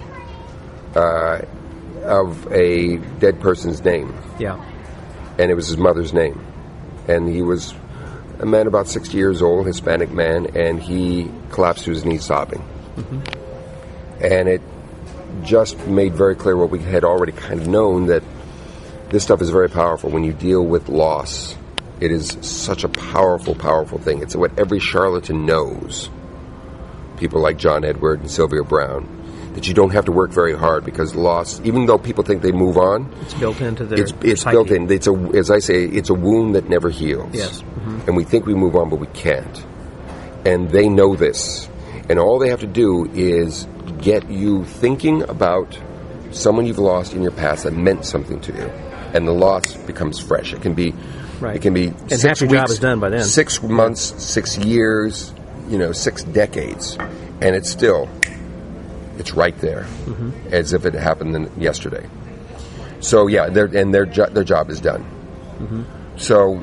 [SPEAKER 1] Of a dead person's name.
[SPEAKER 2] Yeah.
[SPEAKER 1] And it was his mother's name. And he was a man about 60 years old, Hispanic man, and he collapsed to his knees sobbing. And it just made very clear what we had already kind of known, that this stuff is very powerful. When you deal with loss, it is such a powerful, powerful thing. It's what every charlatan knows. People like John Edward and Sylvia Brown. That you don't have to work very hard, because loss, even though people think they move on,
[SPEAKER 2] it's built into their
[SPEAKER 1] it's
[SPEAKER 2] psyche.
[SPEAKER 1] Built in. It's as I say, it's a wound that never heals.
[SPEAKER 2] Yes.
[SPEAKER 1] And we think we move on, but we can't. And they know this. And all they have to do is get you thinking about someone you've lost in your past that meant something to you, and the loss becomes fresh. It can be,
[SPEAKER 2] right.
[SPEAKER 1] It can be
[SPEAKER 2] and
[SPEAKER 1] 6
[SPEAKER 2] half your
[SPEAKER 1] weeks,
[SPEAKER 2] job is done by then.
[SPEAKER 1] 6 months, 6 years, 6 decades, and it's still. It's right there, as if it happened yesterday. So yeah, their job is done. So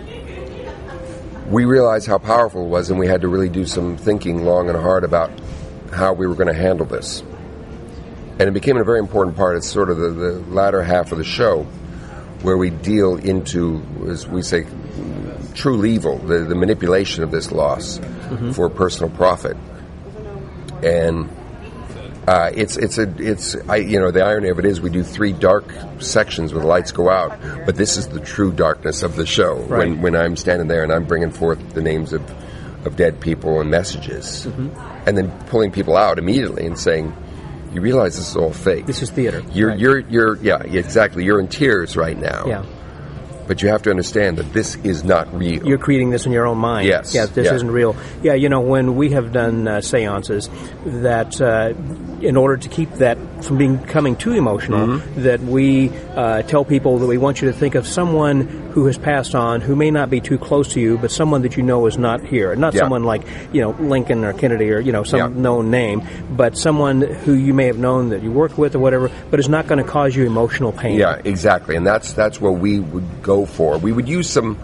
[SPEAKER 1] we realized how powerful it was, and we had to really do some thinking long and hard about how we were going to handle this. And it became a very important part. It's sort of the latter half of the show, where we deal into, as we say, true evil, the manipulation of this loss for personal profit. And The irony of it is we do 3 dark sections where the lights go out, but this is the true darkness of the show.
[SPEAKER 2] Right.
[SPEAKER 1] When I'm standing there and I'm bringing forth the names of dead people and messages, and then pulling people out immediately and saying, "You realize this is all fake.
[SPEAKER 2] This is theater.
[SPEAKER 1] Yeah, exactly. You're in tears right now.
[SPEAKER 2] Yeah.
[SPEAKER 1] But you have to understand that this is not real.
[SPEAKER 2] You're creating this in your own mind.
[SPEAKER 1] Yes.
[SPEAKER 2] Yeah, this isn't real. Yeah, when we have done seances, that in order to keep that from becoming too emotional, that we tell people that we want you to think of someone who has passed on, who may not be too close to you, but someone that you know is not here. Not someone like, Lincoln or Kennedy or, some known name, but someone who you may have known that you worked with or whatever, but is not going to cause you emotional pain.
[SPEAKER 1] Yeah, exactly. And that's what we would go for. We would use some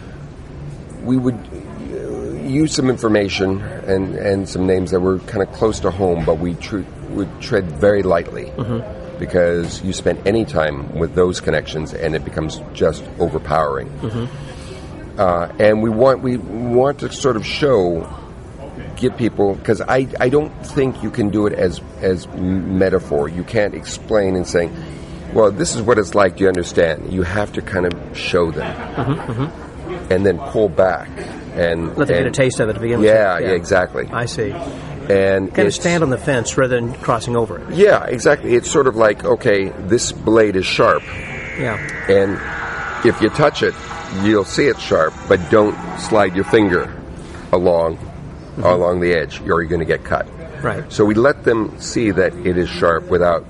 [SPEAKER 1] information and some names that were kind of close to home, but we would tread very lightly, because you spend any time with those connections and it becomes just overpowering. And we want to sort of give people, because I don't think you can do it as metaphor. You can't explain and saying, well, this is what it's like, do you understand? You have to kind of show them. And then pull back. And
[SPEAKER 2] let them get a taste of it to begin with.
[SPEAKER 1] Yeah, exactly.
[SPEAKER 2] I see.
[SPEAKER 1] And
[SPEAKER 2] kind of stand on the fence rather than crossing over it.
[SPEAKER 1] Yeah, exactly. It's sort of like, okay, this blade is sharp.
[SPEAKER 2] Yeah.
[SPEAKER 1] And if you touch it, you'll see it's sharp, but don't slide your finger along the edge, or you're going to get cut.
[SPEAKER 2] Right.
[SPEAKER 1] So we let them see that it is sharp without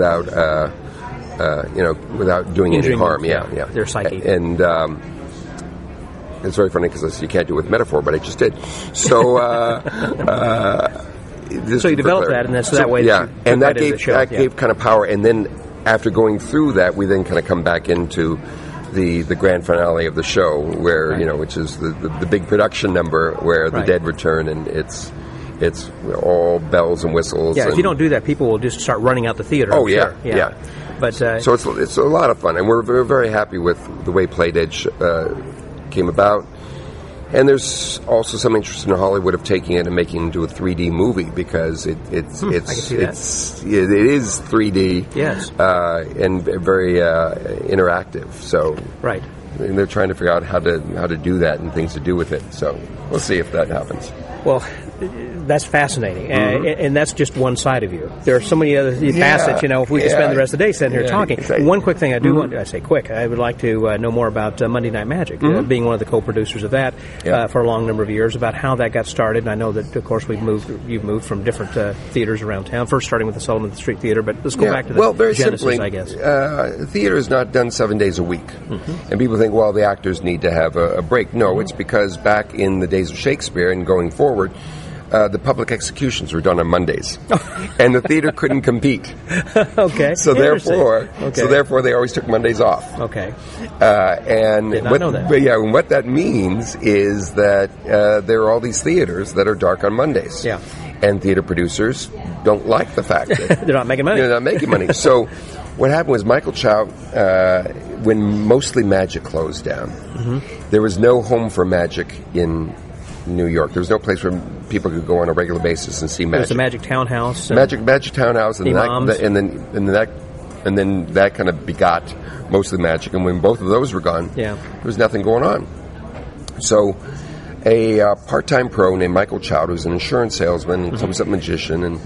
[SPEAKER 1] doing any harm. Yeah.
[SPEAKER 2] Their psyche.
[SPEAKER 1] And it's very funny because you can't do it with metaphor, but I just did. So,
[SPEAKER 2] so you developed that, and that's that way.
[SPEAKER 1] Yeah, and that gave kind of power. And then after going through that, we then kind of come back into the grand finale of the show, where which is the big production number where the dead return, and it's all bells and whistles.
[SPEAKER 2] Yeah, if you don't do that, people will just start running out the theater.
[SPEAKER 1] Oh, yeah.
[SPEAKER 2] But
[SPEAKER 1] so it's a lot of fun, and we're very, very happy with the way Playdead came about. And there's also some interest in Hollywood of taking it and making it into a 3D movie, because it is 3D.
[SPEAKER 2] Yes.
[SPEAKER 1] And very interactive. So
[SPEAKER 2] right.
[SPEAKER 1] And they're trying to figure out how to do that and things to do with it. So we'll see if that happens.
[SPEAKER 2] Well, that's fascinating, and that's just one side of you. There are so many other facets. If we could spend the rest of the day sitting here talking.
[SPEAKER 1] Exactly.
[SPEAKER 2] One quick thing I do want to say, I would like to know more about Monday Night Magic, being one of the co-producers of that for a long number of years. About how that got started. And I know that, of course, you've moved from different theaters around town. First, starting with the Sullivan Street Theater, but let's go back to the
[SPEAKER 1] very
[SPEAKER 2] genesis,
[SPEAKER 1] simply,
[SPEAKER 2] I guess.
[SPEAKER 1] Theater is not done 7 days a week, and people think, well, the actors need to have a break. No, it's because back in the days of Shakespeare and going forward, the public executions were done on Mondays, and the theater couldn't compete.
[SPEAKER 2] Okay.
[SPEAKER 1] So therefore, they always took Mondays off.
[SPEAKER 2] Okay.
[SPEAKER 1] And
[SPEAKER 2] did not know that.
[SPEAKER 1] But and what that means is that there are all these theaters that are dark on Mondays.
[SPEAKER 2] Yeah.
[SPEAKER 1] And theater producers don't like the fact that
[SPEAKER 2] they're not making money.
[SPEAKER 1] They're not making money. So what happened was Michael Chow, when Mostly Magic closed down, there was no home for magic in New York. There was no place where people could go on a regular basis and see magic.
[SPEAKER 2] There was the Magic Townhouse.
[SPEAKER 1] Magic Townhouse, and
[SPEAKER 2] and
[SPEAKER 1] then that kind of begot Mostly Magic. And when both of those were gone, there was nothing going on. So a part-time pro named Michael Chow, who's an insurance salesman and some magician, and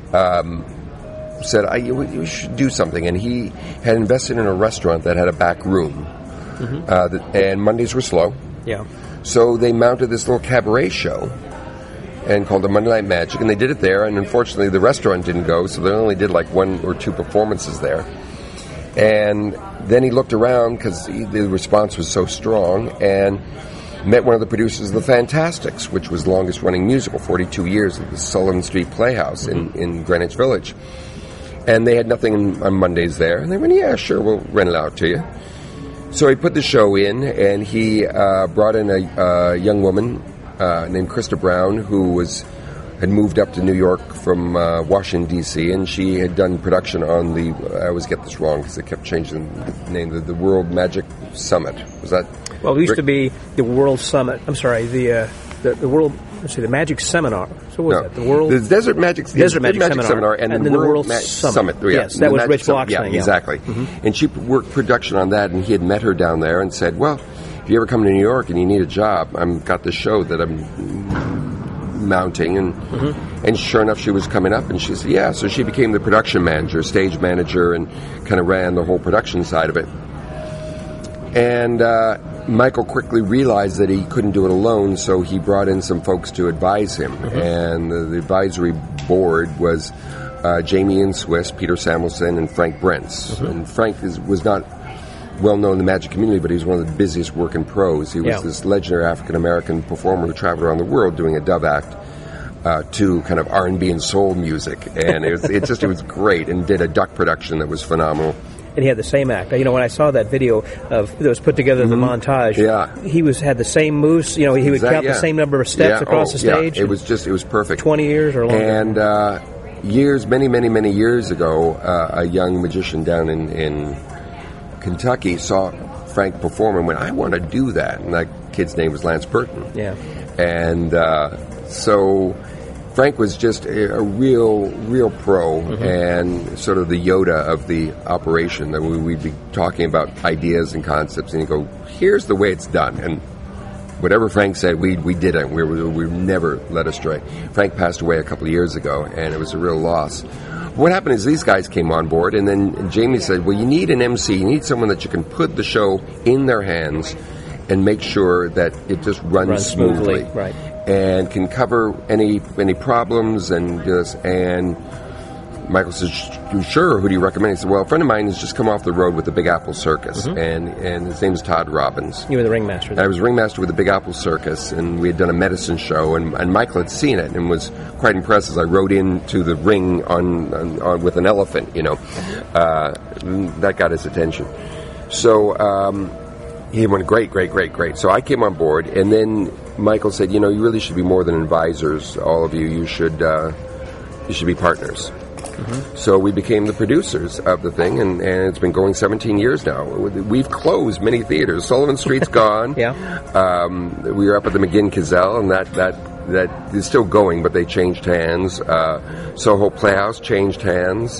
[SPEAKER 1] said, "We should do something." And he had invested in a restaurant that had a back room, and Mondays were slow.
[SPEAKER 2] Yeah.
[SPEAKER 1] So they mounted this little cabaret show and called it Monday Night Magic, and they did it there, and unfortunately the restaurant didn't go, so they only did like 1 or 2 performances there. And then he looked around, because the response was so strong, and met one of the producers of The Fantastics, which was the longest-running musical, 42 years, at the Sullivan Street Playhouse in Greenwich Village. And they had nothing on Mondays there, and they went, yeah, sure, we'll rent it out to you. So he put the show in, and he brought in a young woman named Krista Brown, who had moved up to New York from Washington, D.C., and she had done production on I always get this wrong because they kept changing the name, the World Magic Summit. Was that?
[SPEAKER 2] Well, it used to be the World Summit. I'm sorry, the World let's see, the Magic Seminar. So what was that? The World...
[SPEAKER 1] The Desert Magic Seminar and the World Summit.
[SPEAKER 2] Yes, that was Rich Block's thing.
[SPEAKER 1] Yeah, exactly. Mm-hmm. And she worked production on that, and he had met her down there and said, well, if you ever come to New York and you need a job, I've got this show that I'm mounting. And sure enough, she was coming up, and she said, yeah. So she became the production manager, stage manager, and kind of ran the whole production side of it. And Michael quickly realized that he couldn't do it alone, so he brought in some folks to advise him. And the advisory board was Jamie Ian Swiss, Peter Samuelson, and Frank Brentz. And Frank was not well known in the magic community, but he was one of the busiest working pros. He was this legendary African-American performer who traveled around the world doing a dove act to kind of R&B and soul music. And it was great, and did a duck production that was phenomenal.
[SPEAKER 2] And he had the same act. You know, when I saw that video that was put together, the montage, he had the same moves. You know, he would count the same number of steps across the stage.
[SPEAKER 1] Yeah. It was perfect.
[SPEAKER 2] 20 years or longer.
[SPEAKER 1] And many years ago, a young magician down in Kentucky saw Frank perform and went, I want to do that. And that kid's name was Lance Burton.
[SPEAKER 2] Yeah.
[SPEAKER 1] And so Frank was just a real pro and sort of the Yoda of the operation. That we'd be talking about ideas and concepts, and he'd go, here's the way it's done. And whatever Frank said, we did it. We were never led astray. Frank passed away a couple of years ago, and it was a real loss. What happened is these guys came on board, and then Jamie said, well, you need an MC. You need someone that you can put the show in their hands and make sure that it just runs smoothly.
[SPEAKER 2] Right.
[SPEAKER 1] And can cover any problems and Michael says, sure, who do you recommend? He said, well, a friend of mine has just come off the road with the Big Apple Circus, and his name is Todd Robbins.
[SPEAKER 2] You were the ringmaster there.
[SPEAKER 1] I was ringmaster with the Big Apple Circus, and we had done a medicine show, and Michael had seen it and was quite impressed as I rode into the ring on with an elephant, you know. That got his attention. So he went, great. So I came on board, and then Michael said, you know, you really should be more than advisors, all of you. You should be partners. So we became the producers of the thing, and it's been going 17 years now. We've closed many theaters. Sullivan Street's gone. We were up at the McGinn Kazelle, and that is still going, but they changed hands. Soho Playhouse changed hands.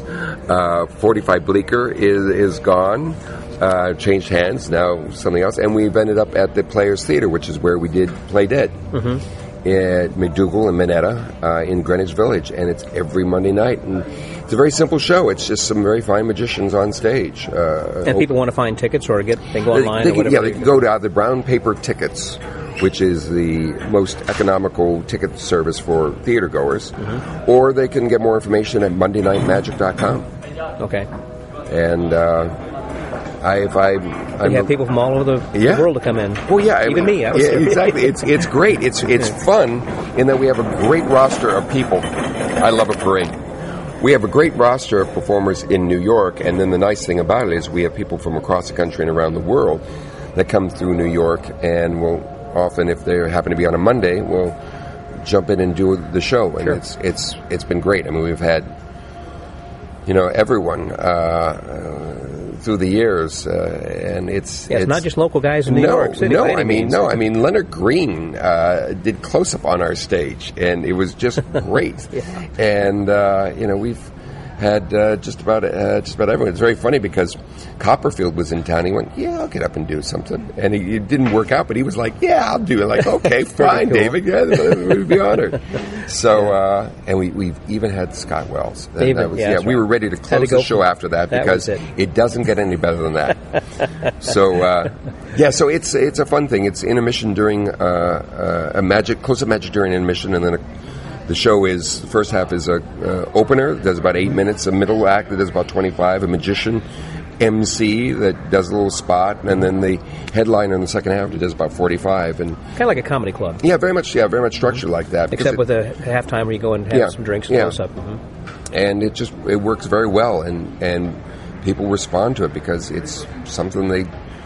[SPEAKER 1] 45 Bleecker is gone. Changed hands, now something else. And we've ended up at the Players Theater, which is where we did Play Dead. At McDougal and Minetta in Greenwich Village, and it's every Monday night. And it's a very simple show. It's just some very fine magicians on stage.
[SPEAKER 2] And people want to find tickets or they go online or whatever?
[SPEAKER 1] Yeah, they can go to either Brown Paper Tickets, which is the most economical ticket service for theater goers, or they can get more information at MondayNightMagic.com.
[SPEAKER 2] Okay.
[SPEAKER 1] And you
[SPEAKER 2] have people from all over the world to come in.
[SPEAKER 1] Well, yeah,
[SPEAKER 2] even me.
[SPEAKER 1] Exactly. It's great. It's fun in that we have a great roster of people. I love a parade. We have a great roster of performers in New York, and then the nice thing about it is we have people from across the country and around the world that come through New York, and will often, if they happen to be on a Monday, will jump in and do the show, and it's been great. I mean, we've had everyone through the years, and it's
[SPEAKER 2] not just local guys in New York City.
[SPEAKER 1] I mean Leonard Green did close up on our stage, and it was just great. And we've had just about everyone. It's very funny because Copperfield was in town. He went, "Yeah, I'll get up and do something," and it didn't work out. But he was like, "Yeah, I'll do it." Like, okay, fine, cool. David. Yeah, we'd be honored. So, and we've even had Scott Wells. We were ready to close the show after that because it doesn't get any better than that. So, so it's a fun thing. It's intermission during close-up magic during intermission, and then the show is, the first half is a opener, does about 8 minutes, a middle act that does about 25, a magician MC that does a little spot, and then the headliner in the second half that does about 45. And
[SPEAKER 2] kind of like a comedy club.
[SPEAKER 1] Yeah, very much structured like that.
[SPEAKER 2] Except with a halftime where you go and have some drinks and close up.
[SPEAKER 1] And it works very well, and people respond to it because it's something they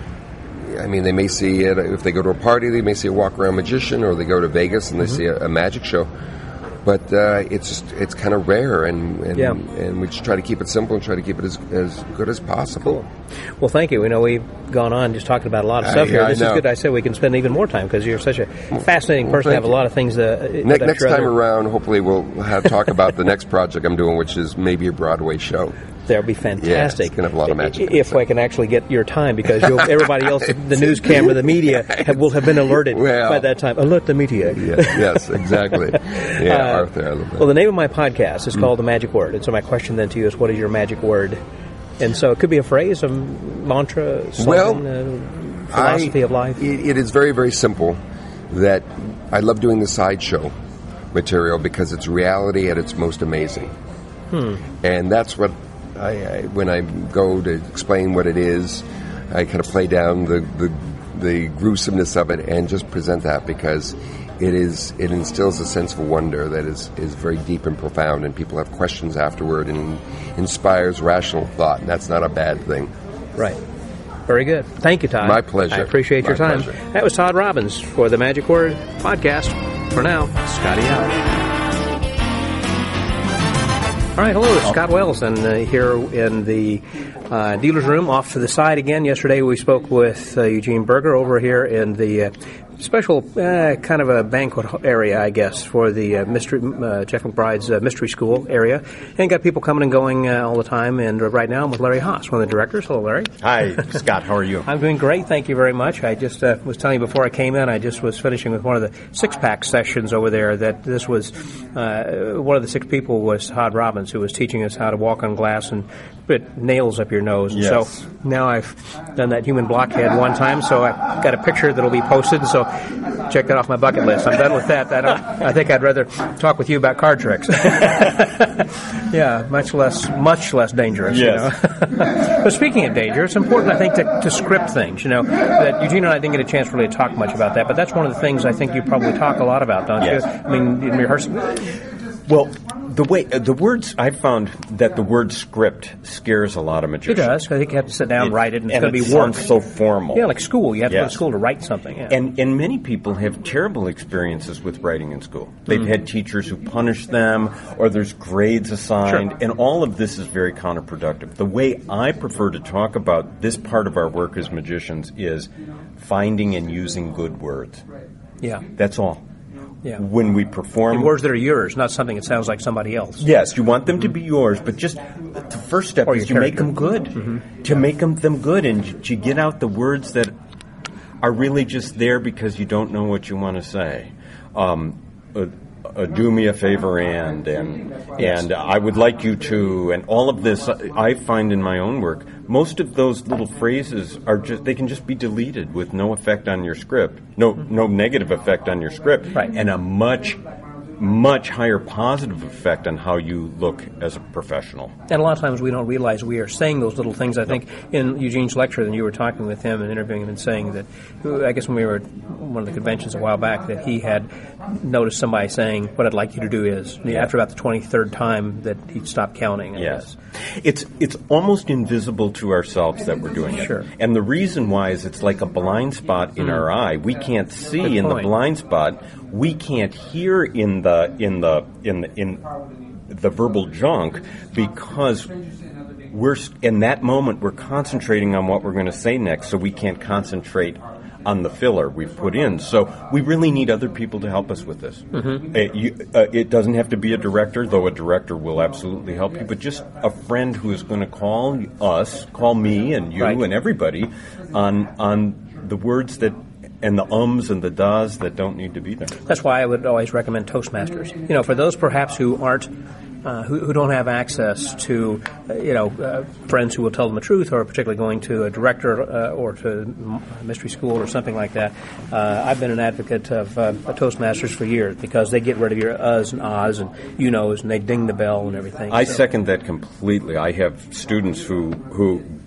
[SPEAKER 1] may see it, if they go to a party, they may see a walk-around magician, or they go to Vegas and they see a magic show. but it's kind of rare, and we just try to keep it simple and try to keep it as good as possible.
[SPEAKER 2] Cool. Well, thank you. We know we've gone on just talking about a lot of stuff here. This is good. I said we can spend even more time because you're such a fascinating person to have a lot of things.
[SPEAKER 1] Next time around, hopefully we'll talk about the next project I'm doing, which is maybe a Broadway show.
[SPEAKER 2] That'll be fantastic.
[SPEAKER 1] Yeah, it's going to have a lot of magic.
[SPEAKER 2] If I can actually get your time, because everybody else, the news camera, the media, will have been alerted by that time. Alert the media.
[SPEAKER 1] Yes, exactly. Yeah, Arthur, I love that.
[SPEAKER 2] Well, the name of my podcast is called The Magic Word. And so my question then to you is, what is your magic word? And so it could be a phrase, a mantra, slogan, philosophy of life.
[SPEAKER 1] It is very, very simple. That I love doing the sideshow material because it's reality at its most amazing. And that's what when I go to explain what it is, I kind of play down the gruesomeness of it and just present that because it instills a sense of wonder that is very deep and profound, and people have questions afterward and inspires rational thought, and that's not a bad thing.
[SPEAKER 2] Right. Very good. Thank you, Todd.
[SPEAKER 1] My pleasure.
[SPEAKER 2] I appreciate your time.
[SPEAKER 1] Pleasure.
[SPEAKER 2] That was Todd Robbins for the Magic Word podcast. For now, Scotty out. All right, hello, it's Scott Wells, and here in the dealer's room, off to the side again. Yesterday we spoke with Eugene Berger over here in the special kind of a banquet area, I guess, for the Jeff McBride's Mystery School area, and got people coming and going all the time. And right now I'm with Larry Haas, one of the directors. Hello, Larry.
[SPEAKER 3] Hi, Scott. How are you?
[SPEAKER 2] I'm doing great. Thank you very much. I just was telling you before I came in, I just was finishing with one of the six-pack sessions over there, that this was one of the 6 people was Todd Robbins, who was teaching us how to walk on glass and put nails up your nose. And
[SPEAKER 3] yes.
[SPEAKER 2] So now I've done that human blockhead one time, so I've got a picture that'll be posted, so check that off my bucket list. I'm done with that. I think I'd rather talk with you about card tricks. Yeah, much less dangerous.
[SPEAKER 3] Yes.
[SPEAKER 2] You know? But speaking of danger, it's important, I think, to script things. You know, that Eugene and I didn't get a chance really to talk much about that, but that's one of the things I think you probably talk a lot about, don't
[SPEAKER 3] yes.
[SPEAKER 2] you? I mean, in rehearsing.
[SPEAKER 3] Well, the words, I've found that the word script scares a lot of magicians.
[SPEAKER 2] It does. I think you have to sit down and write it, and it's going to be work.
[SPEAKER 3] Sounds so formal.
[SPEAKER 2] Yeah, like school. You have to go
[SPEAKER 3] Yes.
[SPEAKER 2] to school to write something. Yeah.
[SPEAKER 3] And many people have terrible experiences with writing in school. They've had teachers who punish them, or there's grades assigned,
[SPEAKER 2] Sure.
[SPEAKER 3] and all of this is very counterproductive. The way I prefer to talk about this part of our work as magicians is finding and using good words.
[SPEAKER 2] Yeah.
[SPEAKER 3] That's all.
[SPEAKER 2] Yeah.
[SPEAKER 3] When we perform...
[SPEAKER 2] And words that are yours, not something that sounds like somebody else.
[SPEAKER 3] Yes, you want them to be yours, but just the first step is you make them good. Mm-hmm. To make them good, and you get out the words that are really just there because you don't know what you want to say. Do me a favor and I would like you to, and all of this I find in my own work, most of those little phrases they can just be deleted with no effect on your script, no negative effect on your script,
[SPEAKER 2] right.
[SPEAKER 3] And a much higher positive effect on how you look as a professional.
[SPEAKER 2] And a lot of times we don't realize we are saying those little things. I think in Eugene's lecture, and you were talking with him and interviewing him and saying that, I guess when we were at one of the conventions a while back, that he had noticed somebody saying, what I'd like you to do is, after about the 23rd time, that he'd stop counting.
[SPEAKER 3] Yes. It's almost invisible to ourselves that we're doing it.
[SPEAKER 2] Sure.
[SPEAKER 3] And the reason why is it's like a blind spot in our eye. We can't see in the blind spot. We can't hear in the verbal junk because we're in that moment we're concentrating on what we're going to say next, so we can't concentrate on the filler we've put in. So we really need other people to help us with this. Mm-hmm. It doesn't have to be a director, though a director will absolutely help you, but just a friend who is going to call me and you right. and everybody on the words that and the ums and the das that don't need to be there.
[SPEAKER 2] That's why I would always recommend Toastmasters. You know, for those perhaps who aren't, who don't have access to, friends who will tell them the truth, or particularly going to a director or to mystery school or something like that. I've been an advocate of a Toastmasters for years because they get rid of your uhs and ahs and you-knows, and they ding the bell and everything.
[SPEAKER 3] I second that completely. I have students who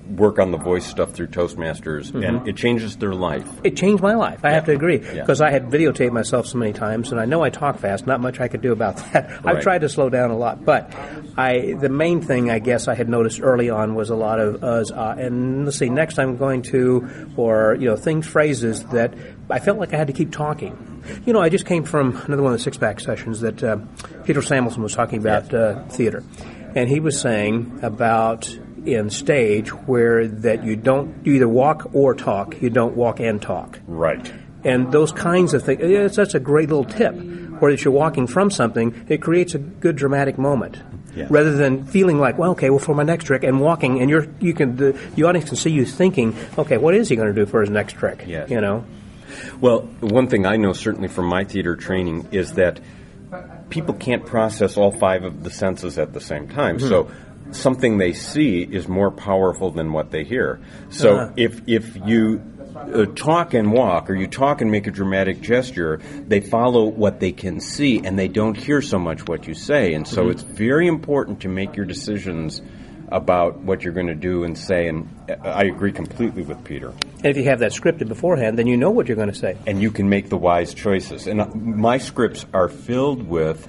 [SPEAKER 3] work on the voice stuff through Toastmasters, and it changes their life.
[SPEAKER 2] It changed my life. I have to agree, because I had videotaped myself so many times, and I know I talk fast. Not much I could do about that. I've
[SPEAKER 3] Right.
[SPEAKER 2] tried to slow down a lot, but the main thing I guess I had noticed early on was a lot of and let's see, next I'm going to, or things, phrases that I felt like I had to keep talking. I just came from another one of the Six-Pack sessions that Peter Samuelson was talking about theater, and he was saying about in stage where that you either walk or talk, you don't walk and talk.
[SPEAKER 3] Right.
[SPEAKER 2] And those kinds of things, it's such a great little tip, where if you're walking from something, it creates a good dramatic moment.
[SPEAKER 3] Yeah.
[SPEAKER 2] Rather than feeling like, for my next trick, and walking, and the audience can see you thinking, okay, what is he going to do for his next trick?
[SPEAKER 3] Yes.
[SPEAKER 2] Well,
[SPEAKER 3] one thing I know certainly from my theater training is that people can't process all 5 of the senses at the same time. So something they see is more powerful than what they hear. So if you talk and walk, or you talk and make a dramatic gesture, they follow what they can see, and they don't hear so much what you say. And so it's very important to make your decisions about what you're going to do and say, and I agree completely with Peter.
[SPEAKER 2] And if you have that scripted beforehand, then you know what you're going to say.
[SPEAKER 3] And you can make the wise choices. And my scripts are filled with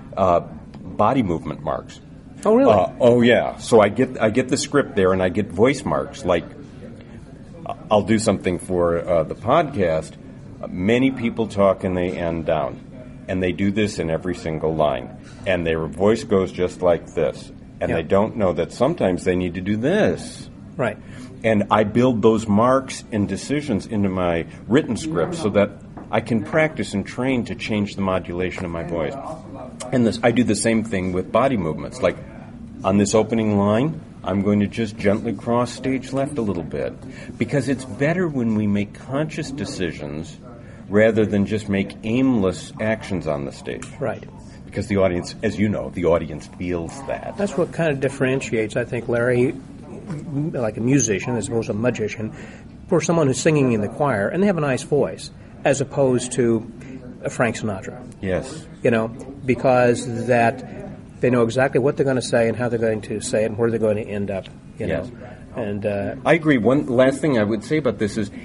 [SPEAKER 3] body movement marks.
[SPEAKER 2] Oh, really?
[SPEAKER 3] Oh, yeah. So I get the script there, and I get voice marks. Like, I'll do something for the podcast. Many people talk and they end down. And they do this in every single line. And their voice goes just like this. And they don't know that sometimes they need to do this.
[SPEAKER 2] Right.
[SPEAKER 3] And I build those marks and decisions into my written script so that I can practice and train to change the modulation of my voice. And I do the same thing with body movements. Like, on this opening line, I'm going to just gently cross stage left a little bit. Because it's better when we make conscious decisions rather than just make aimless actions on the stage.
[SPEAKER 2] Right.
[SPEAKER 3] Because the audience, as you know, the audience feels that.
[SPEAKER 2] That's what kind of differentiates, I think, Larry, like a musician as opposed to a magician, for someone who's singing in the choir, and they have a nice voice, as opposed to a Frank Sinatra.
[SPEAKER 3] Yes.
[SPEAKER 2] Because that they know exactly what they're going to say and how they're going to say it and where they're going to end up.
[SPEAKER 3] Yes.
[SPEAKER 2] And
[SPEAKER 3] I agree. One last thing I would say about this is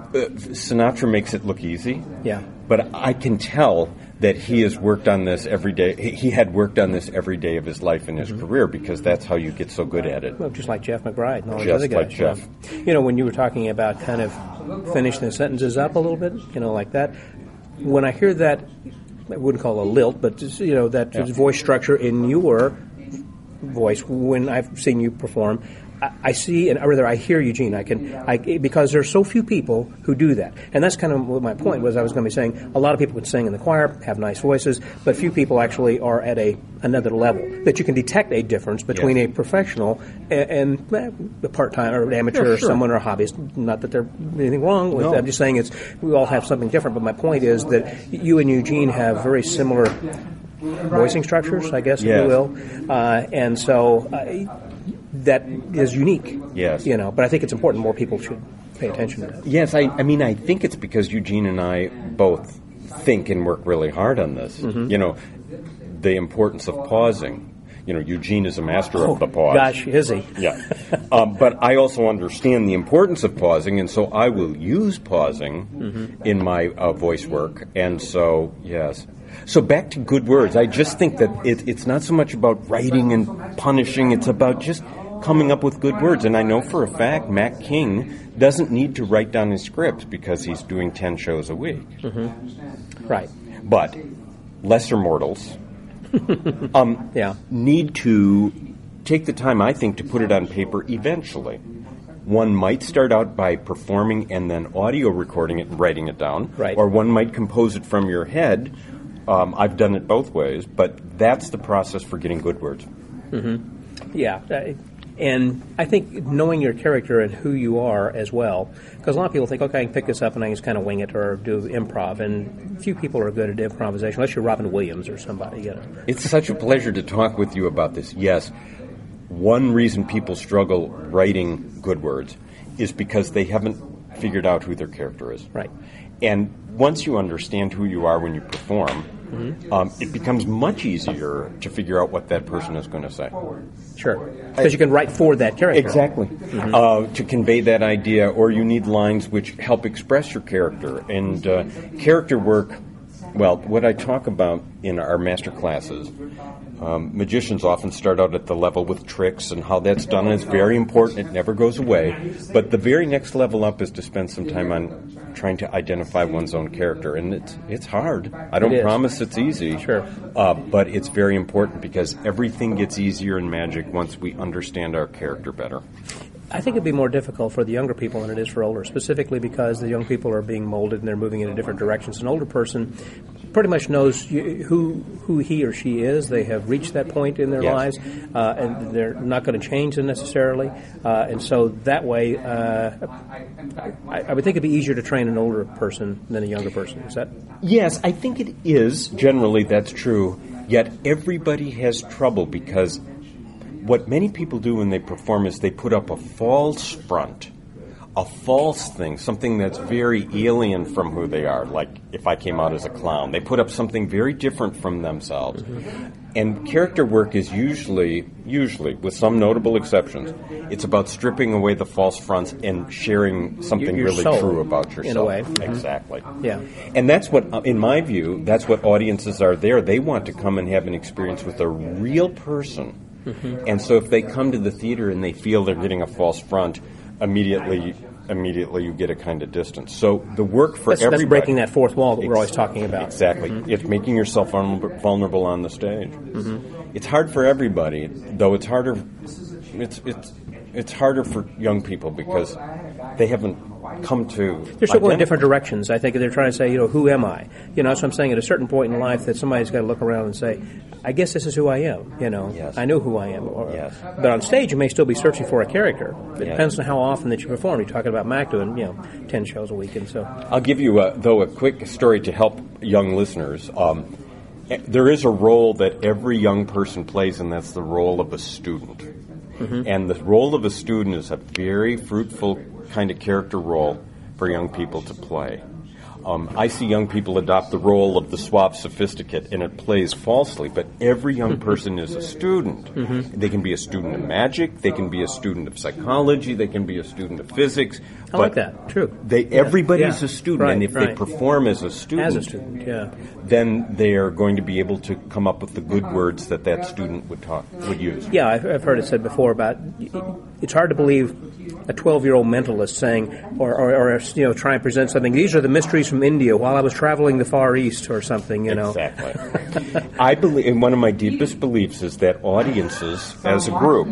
[SPEAKER 3] Sinatra makes it look easy.
[SPEAKER 2] Yeah.
[SPEAKER 3] But I can tell that he has worked on this every day. He had worked on this every day of his life and his career, because that's how you get so good at it.
[SPEAKER 2] Well, just like Jeff McBride and all those
[SPEAKER 3] Just
[SPEAKER 2] other guys.
[SPEAKER 3] like Jeff.
[SPEAKER 2] When you were talking about kind of finishing the sentences up a little bit, like that, when I hear that, I wouldn't call it a lilt, but just, that voice structure in your voice when I've seen you perform, I see, and rather I hear Eugene. Because there's so few people who do that, and that's kind of what my point was. I was going to be saying a lot of people can sing in the choir, have nice voices, but few people actually are at another level that you can detect a difference between a professional and a part-time or an amateur or someone or a hobbyist. Not that there's anything wrong with that. I'm just saying we all have something different. But my point is that you and Eugene have very similar voicing structures, I guess, if you will, and so. That is unique.
[SPEAKER 3] Yes.
[SPEAKER 2] But I think it's important more people should pay attention to that.
[SPEAKER 3] Yes, I think it's because Eugene and I both think and work really hard on this. The importance of pausing. Eugene is a master of the pause.
[SPEAKER 2] Gosh, is he?
[SPEAKER 3] Yeah. But I also understand the importance of pausing, and so I will use pausing in my voice work. And so, yes. So back to good words. I just think that it's not so much about writing and punishing. It's about just coming up with good words. And I know for a fact Matt King doesn't need to write down his scripts because he's doing 10 shows a week.
[SPEAKER 2] Right.
[SPEAKER 3] But lesser mortals need to take the time, I think, to put it on paper eventually. One might start out by performing and then audio recording it and writing it down.
[SPEAKER 2] Right.
[SPEAKER 3] Or one might compose it from your head. I've done it both ways, but that's the process for getting good words.
[SPEAKER 2] Yeah. And I think knowing your character and who you are as well, because a lot of people think, okay, I can pick this up and I can just kind of wing it or do improv, and few people are good at improvisation, unless you're Robin Williams or somebody.
[SPEAKER 3] It's such a pleasure to talk with you about this. Yes, one reason people struggle writing good words is because they haven't figured out who their character is.
[SPEAKER 2] Right.
[SPEAKER 3] And once you understand who you are when you perform, it becomes much easier to figure out what that person is going to say.
[SPEAKER 2] Sure. Because you can write for that character.
[SPEAKER 3] Exactly. To convey that idea, or you need lines which help express your character. And character work, well, what I talk about in our master classes, magicians often start out at the level with tricks, and how that's done is very important. It never goes away. But the very next level up is to spend some time on trying to identify one's own character. And it's hard. I don't promise it's easy.
[SPEAKER 2] Sure.
[SPEAKER 3] But it's very important, because everything gets easier in magic once we understand our character better.
[SPEAKER 2] I think it'd be more difficult for the younger people than it is for older, specifically because the young people are being molded and they're moving in different directions. An older person pretty much knows who he or she is. They have reached that point in their lives, and they're not going to change them necessarily. And so that way, I would think it'd be easier to train an older person than a younger person. Is that?
[SPEAKER 3] Yes, I think it is. Generally, that's true. Yet everybody has trouble, because what many people do when they perform is they put up a false front, a false thing, something that's very alien from who they are. Like if I came out as a clown, they put up something very different from themselves. And character work is usually, with some notable exceptions, it's about stripping away the false fronts and sharing something
[SPEAKER 2] your
[SPEAKER 3] really
[SPEAKER 2] soul,
[SPEAKER 3] true about yourself.
[SPEAKER 2] in a way.
[SPEAKER 3] Exactly.
[SPEAKER 2] Yeah.
[SPEAKER 3] And that's what, in my view, that's what audiences are there. They want to come and have an experience with a real person. And so if they come to the theater and they feel they're getting a false front, immediately you get a kind of distance. So the work for everybody... That's
[SPEAKER 2] breaking that fourth wall that we're always talking about.
[SPEAKER 3] Exactly. It's making yourself vulnerable on the stage. It's hard for everybody, though it's harder... It's harder for young people, because they haven't come to...
[SPEAKER 2] They're still going in different directions. I think they're trying to say, who am I? That's what I'm saying. At a certain point in life, that somebody's got to look around and say, I guess this is who I am.
[SPEAKER 3] Yes.
[SPEAKER 2] I know who I am.
[SPEAKER 3] Yes.
[SPEAKER 2] But on stage, you may still be searching for a character. It depends on how often that you perform. You're talking about Mac doing, 10 shows a week, and so...
[SPEAKER 3] I'll give you, though, a quick story to help young listeners. There is a role that every young person plays, and that's the role of a student. And the role of a student is a very fruitful kind of character role for young people to play. I see young people adopt the role of the suave sophisticate, and it plays falsely, but every young person is a student. They can be a student of magic, they can be a student of psychology, they can be a student of physics.
[SPEAKER 2] I like that, true.
[SPEAKER 3] Everybody's a student,
[SPEAKER 2] right,
[SPEAKER 3] and if they perform as a student, then they are going to be able to come up with the good words that student would use.
[SPEAKER 2] Yeah, I've heard it said before about it's hard to believe a 12-year-old mentalist saying, or try and present something. These are the mysteries from India while I was traveling the Far East, or something.
[SPEAKER 3] Exactly. I believe, and one of my deepest beliefs is that audiences, as a group,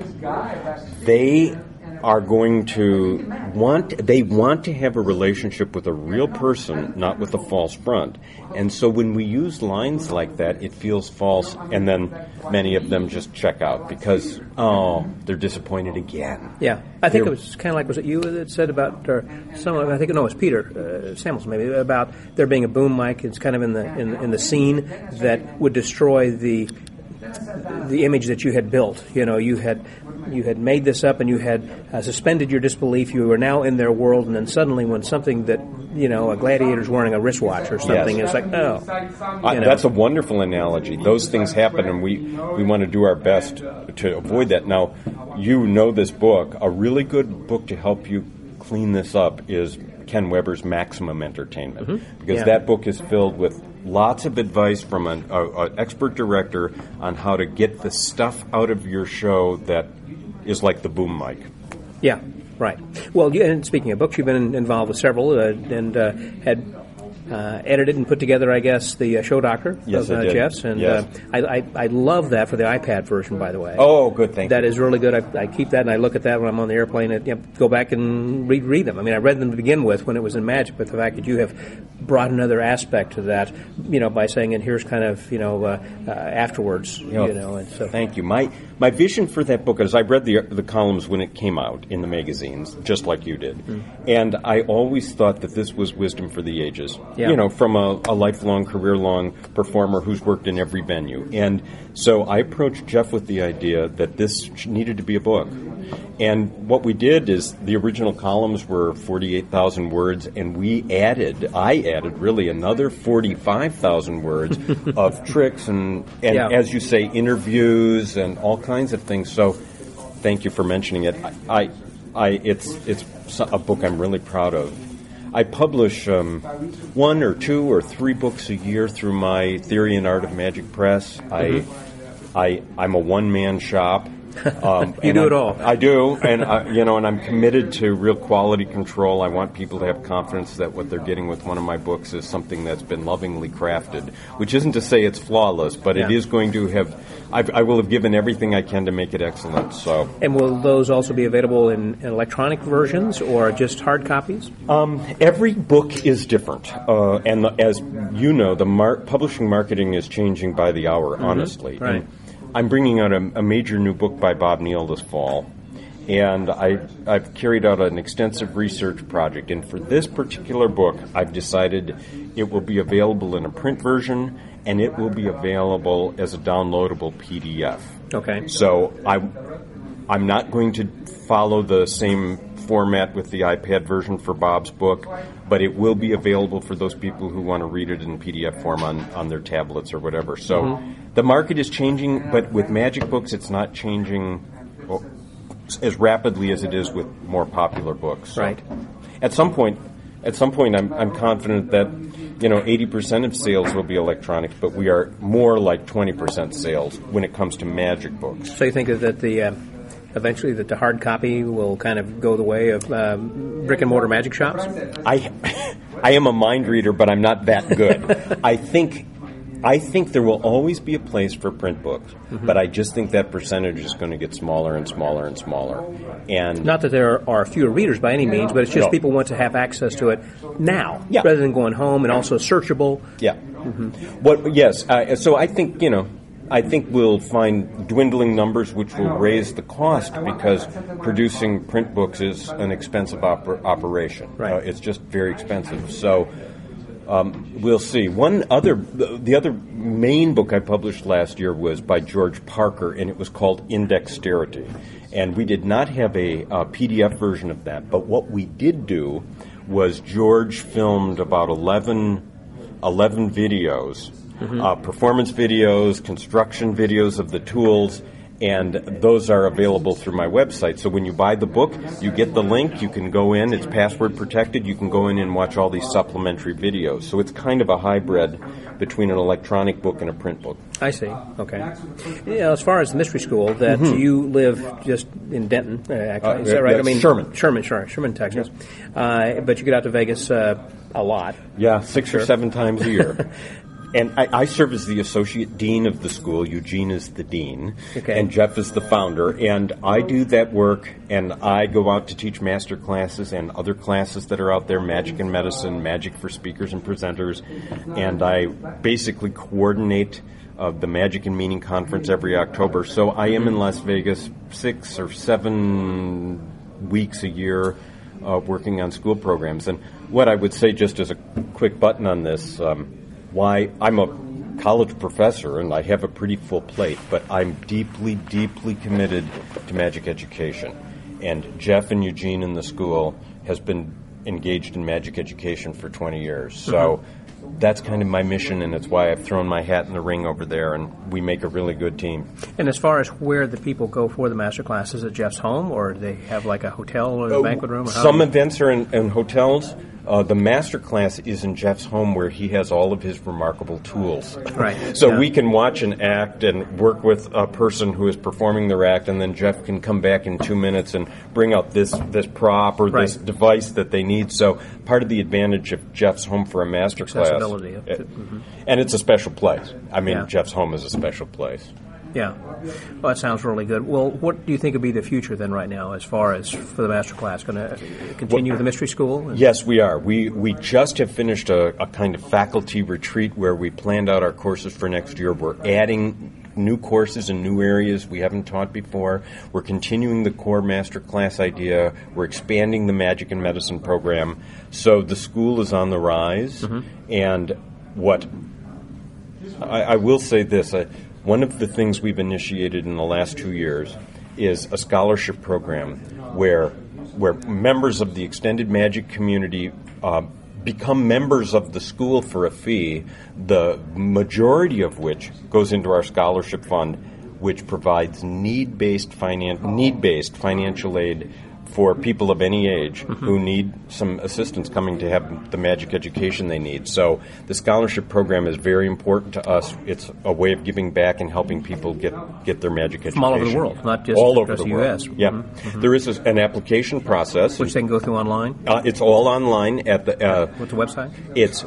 [SPEAKER 3] they are going to want to have a relationship with a real person, not with a false front. And so when we use lines like that, it feels false, and then many of them just check out because, they're disappointed again.
[SPEAKER 2] Yeah. I think it was kind of like, was it you that said about, or someone, I think, no, it was Peter Samuelson maybe, about there being a boom mic. It's kind of in the scene that would destroy the image that you had built. You had made this up, and you had suspended your disbelief. You were now in their world, and then suddenly, when something that a gladiator's wearing a wristwatch or something, it's like,
[SPEAKER 3] that's a wonderful analogy. Those things happen, and we want to do our best to avoid that. Now, this book. A really good book to help you clean this up is Ken Weber's Maximum Entertainment, because that book is filled with lots of advice from an expert director on how to get the stuff out of your show that is like the boom mic.
[SPEAKER 2] Yeah, right. Well, and speaking of books, you've been involved with several and had edited and put together, I guess, the Show Doctor of Jeff's. And I love that for the iPad version, by the way.
[SPEAKER 3] Oh, good, thank you.
[SPEAKER 2] That is really good. I keep that, and I look at that when I'm on the airplane and go back and read them. I mean, I read them to begin with when it was in Magic, but the fact that you have brought another aspect to that, by saying, and here's kind of, afterwards, and so.
[SPEAKER 3] Thank you. My vision for that book is I read the columns when it came out in the magazines, just like you did. And I always thought that this was wisdom for the ages. Yeah. From a lifelong, career-long performer who's worked in every venue. And so I approached Jeff with the idea that this needed to be a book. And what we did is the original columns were 48,000 words, and I added really another 45,000 words of tricks and as you say, interviews and all kinds of things. So thank you for mentioning it. It's a book I'm really proud of. I publish 1 or 2 or 3 books a year through my Theory and Art of Magic Press. I'm a one-man shop.
[SPEAKER 2] You do it all.
[SPEAKER 3] I do, and and I'm committed to real quality control. I want people to have confidence that what they're getting with one of my books is something that's been lovingly crafted, which isn't to say it's flawless, but it is going to have. I will have given everything I can to make it excellent. So,
[SPEAKER 2] and will those also be available in electronic versions or just hard copies?
[SPEAKER 3] Every book is different, and as you know, the publishing marketing is changing by the hour. Honestly,
[SPEAKER 2] right.
[SPEAKER 3] And I'm bringing out a major new book by Bob Neal this fall, and I've carried out an extensive research project. And for this particular book, I've decided it will be available in a print version, and it will be available as a downloadable PDF.
[SPEAKER 2] Okay.
[SPEAKER 3] So I'm not going to follow the same format with the iPad version for Bob's book, but it will be available for those people who want to read it in PDF form on their tablets or whatever. So the market is changing, but with magic books, it's not changing as rapidly as it is with more popular books. So
[SPEAKER 2] right.
[SPEAKER 3] At some point, I'm confident that 80% of sales will be electronic, but we are more like 20% sales when it comes to magic books.
[SPEAKER 2] So you think that eventually that the hard copy will kind of go the way of brick and mortar magic shops?
[SPEAKER 3] I am a mind reader, but I'm not that good. I think there will always be a place for print books, but I just think that percentage is going to get smaller and smaller and smaller. And
[SPEAKER 2] not that there are fewer readers by any means, but it's just people want to have access to it now rather than going home, and also searchable.
[SPEAKER 3] Yeah. Yes. So I think I think we'll find dwindling numbers, which will raise the cost because producing print books is an expensive operation.
[SPEAKER 2] Right.
[SPEAKER 3] It's just very expensive. So we'll see. The other main book I published last year was by George Parker, and it was called Indexterity. And we did not have a PDF version of that, but what we did do was George filmed about 11 videos. Performance videos, construction videos of the tools, and those are available through my website. So when you buy the book, you get the link, you can go in, it's password protected, you can go in and watch all these supplementary videos. So it's kind of a hybrid between an electronic book and a print book.
[SPEAKER 2] I see. Okay. As far as the mystery school, that you live just in Denton, actually. Is that right? Sherman, Texas. Yeah. But you get out to Vegas a lot.
[SPEAKER 3] Yeah, 6 or 7 times a year. And I serve as the associate dean of the school. Eugene is the dean, and Jeff is the founder. And I do that work, and I go out to teach master classes and other classes that are out there, magic and medicine, magic for speakers and presenters. And I basically coordinate the Magic and Meaning Conference every October. So I am in Las Vegas 6 or 7 weeks a year working on school programs. And what I would say, just as a quick button on this, why I'm a college professor and I have a pretty full plate, but I'm deeply, deeply committed to magic education. And Jeff and Eugene in the school has been engaged in magic education for 20 years. So that's kind of my mission, and it's why I've thrown my hat in the ring over there, and we make a really good team.
[SPEAKER 2] And as far as where the people go for the master classes, at Jeff's home, or do they have like a hotel or a banquet room? Or
[SPEAKER 3] some events are in hotels. The master class is in Jeff's home, where he has all of his remarkable tools.
[SPEAKER 2] Right.
[SPEAKER 3] So we can watch an act and work with a person who is performing their act, and then Jeff can come back in 2 minutes and bring out this prop or this device that they need. So part of the advantage of Jeff's home for a master class.
[SPEAKER 2] Accessibility.
[SPEAKER 3] And it's a special place. I mean, Jeff's home is a special place.
[SPEAKER 2] Yeah. Well, that sounds really good. Well, what do you think would be the future then right now as far as for the master class? Going to continue with the mystery school?
[SPEAKER 3] Yes, we are. We just have finished a kind of faculty retreat where we planned out our courses for next year. We're adding new courses in new areas we haven't taught before. We're continuing the core master class idea. We're expanding the magic and medicine program. So the school is on the rise. And what I will say this, one of the things we've initiated in the last 2 years is a scholarship program where members of the extended magic community become members of the school for a fee, the majority of which goes into our scholarship fund, which provides need-based financial aid for people of any age who need some assistance coming to have the magic education they need. So the scholarship program is very important to us. It's a way of giving back and helping people get their magic education.
[SPEAKER 2] From all over the world, not just
[SPEAKER 3] all over
[SPEAKER 2] the
[SPEAKER 3] the
[SPEAKER 2] U.S.
[SPEAKER 3] world. Yeah. There is an application process.
[SPEAKER 2] Which they can go through online?
[SPEAKER 3] It's all online at the...
[SPEAKER 2] What's the website?
[SPEAKER 3] It's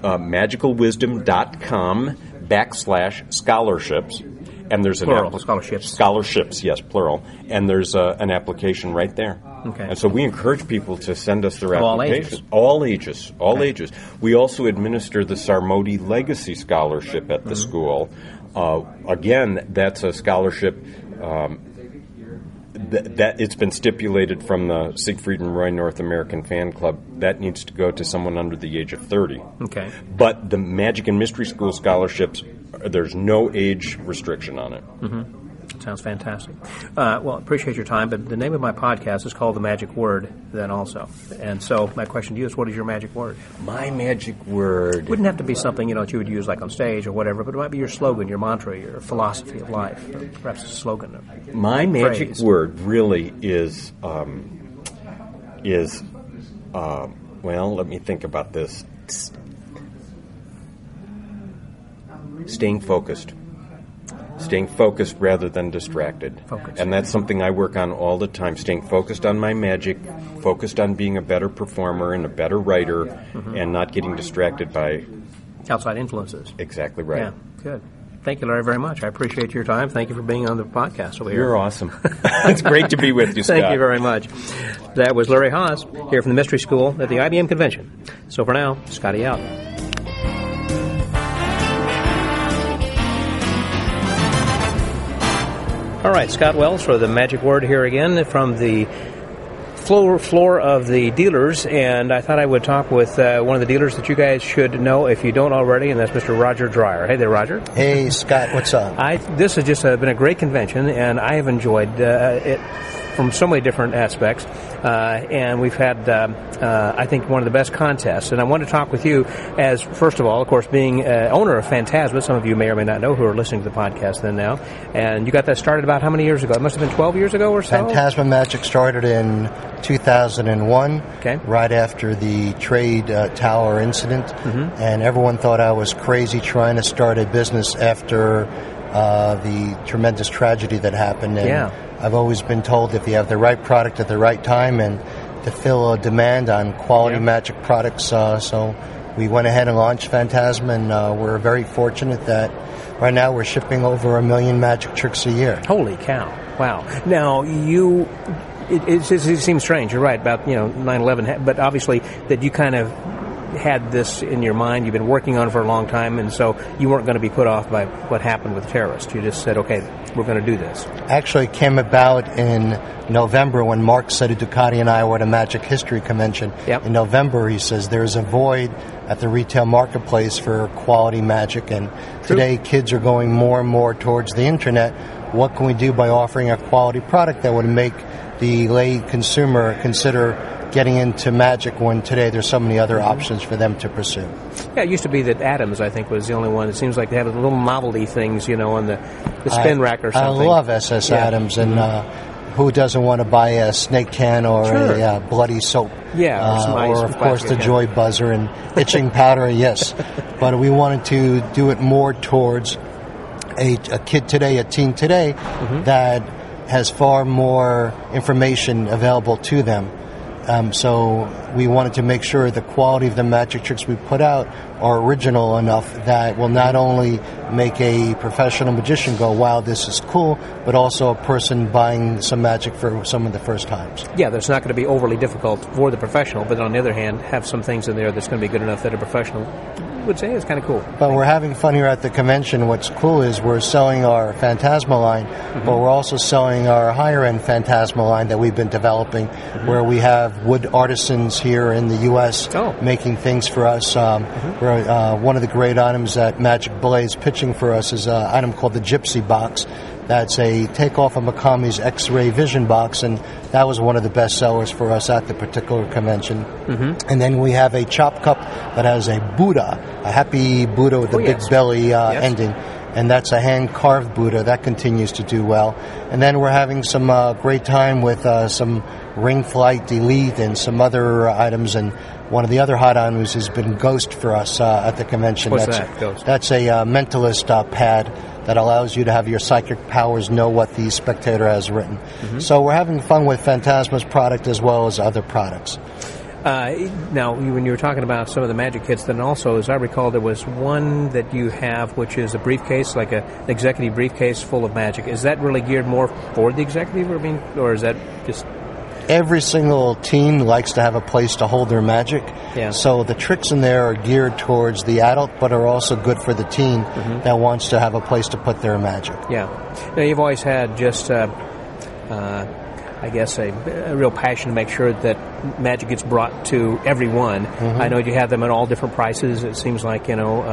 [SPEAKER 3] magicalwisdom.com/scholarships. And there's
[SPEAKER 2] plural, scholarships.
[SPEAKER 3] Scholarships, yes, plural. And there's an application right there.
[SPEAKER 2] Okay.
[SPEAKER 3] And so we encourage people to send us their applications.
[SPEAKER 2] All ages.
[SPEAKER 3] All ages. We also administer the Sarmodi Legacy Scholarship at the school. Again, that's a scholarship that it's been stipulated from the Siegfried and Roy North American Fan Club that needs to go to someone under the age of 30.
[SPEAKER 2] Okay.
[SPEAKER 3] But the Magic and Mystery School scholarships, there's no age restriction on it.
[SPEAKER 2] Sounds fantastic. Well, appreciate your time, but the name of my podcast is called The Magic Word then also. And so my question to you is, what is your magic word?
[SPEAKER 3] My magic word...
[SPEAKER 2] Wouldn't have to be something, that you would use like on stage or whatever, but it might be your slogan, your mantra, your philosophy of life, perhaps a slogan.
[SPEAKER 3] My magic word really is well, let me think about this. Staying focused. Staying focused rather than distracted.
[SPEAKER 2] Focused.
[SPEAKER 3] And that's something I work on all the time. Staying focused on my magic, focused on being a better performer and a better writer, and not getting distracted by...
[SPEAKER 2] outside influences.
[SPEAKER 3] Exactly right.
[SPEAKER 2] Yeah, good. Thank you, Larry, very much. I appreciate your time. Thank you for being on the podcast over here.
[SPEAKER 3] You're awesome. It's great to be with you, Scott.
[SPEAKER 2] Thank you very much. That was Larry Haas here from the Mystery School at the IBM Convention. So for now, Scotty out. All right, Scott Wells for the Magic Word here again from the floor of the dealers, and I thought I would talk with one of the dealers that you guys should know if you don't already, and that's Mr. Roger Dreyer. Hey there, Roger.
[SPEAKER 4] Hey, Scott, what's up?
[SPEAKER 2] This has just been a great convention, and I have enjoyed it from so many different aspects, and we've had, I think, one of the best contests. And I want to talk with you as, first of all, of course, being owner of Phantasma. Some of you may or may not know who are listening to the podcast then now. And you got that started about how many years ago? It must have been 12 years ago or so?
[SPEAKER 4] Phantasma Magic started in 2001,
[SPEAKER 2] okay,
[SPEAKER 4] right after the trade tower incident. And everyone thought I was crazy trying to start a business after the tremendous tragedy that happened. And I've always been told if you have the right product at the right time and to fill a demand on quality magic products. So we went ahead and launched Phantasma, and we're very fortunate that right now we're shipping over 1 million magic tricks a year.
[SPEAKER 2] Holy cow. Wow. Now, it seems strange. You're right about 9/11, but obviously that you kind of had this in your mind. You've been working on it for a long time, and so you weren't going to be put off by what happened with the terrorists. You just said, okay, we're going to do this.
[SPEAKER 4] Actually, it came about in November when Mark Ducati and I were at a Magic History Convention. In November, he says, there's a void at the retail marketplace for quality magic, and today kids are going more and more towards the internet. What can we do by offering a quality product that would make the lay consumer consider getting into magic when today there's so many other options for them to pursue?
[SPEAKER 2] Yeah, it used to be that Adams, I think, was the only one. It seems like they have little novelty things, on the spin rack or something.
[SPEAKER 4] I love SS Adams, and who doesn't want to buy a snake can or a bloody soap? Or of course, the Joy Buzzer and itching powder, yes. But we wanted to do it more towards a kid today, a teen today, that has far more information available to them. So we wanted to make sure the quality of the magic tricks we put out are original enough that will not only make a professional magician go, wow, this is cool, but also a person buying some magic for some of the first times.
[SPEAKER 2] Yeah, that's not going to be overly difficult for the professional, but on the other hand, have some things in there that's going to be good enough that a professional would say it's kind of cool.
[SPEAKER 4] But we're having fun here at the convention. What's cool is we're selling our Phantasma line, but we're also selling our higher-end Phantasma line that we've been developing, where we have wood artisans here in the U.S. making things for us. One of the great items that Magic Bullet is pitching for us is an item called the Gypsy Box That's a takeoff of Mikami's X-ray vision box, and that was one of the best sellers for us at the particular convention. Mm-hmm. And then we have a chop cup that has a Buddha, a happy Buddha with a big belly ending. And that's a hand-carved Buddha. That continues to do well. And then we're having some great time with some Ring Flight Elite and some other items. And one of the other hot items has been Ghost for us at the convention.
[SPEAKER 2] What's that, Ghost?
[SPEAKER 4] That's a mentalist pad that allows you to have your psychic powers know what the spectator has written. Mm-hmm. So we're having fun with Phantasma's product as well as other products.
[SPEAKER 2] Now, when you were talking about some of the magic kits, then also, as I recall, there was one that you have, which is a briefcase, like an executive briefcase full of magic. Is that really geared more for the executive, or is that just...
[SPEAKER 4] Every single team likes to have a place to hold their magic.
[SPEAKER 2] Yeah.
[SPEAKER 4] So the tricks in there are geared towards the adult, but are also good for the teen that wants to have a place to put their magic.
[SPEAKER 2] Yeah. Now, you've always had just... I guess a real passion to make sure that magic gets brought to everyone. Mm-hmm. I know you have them at all different prices. It seems like,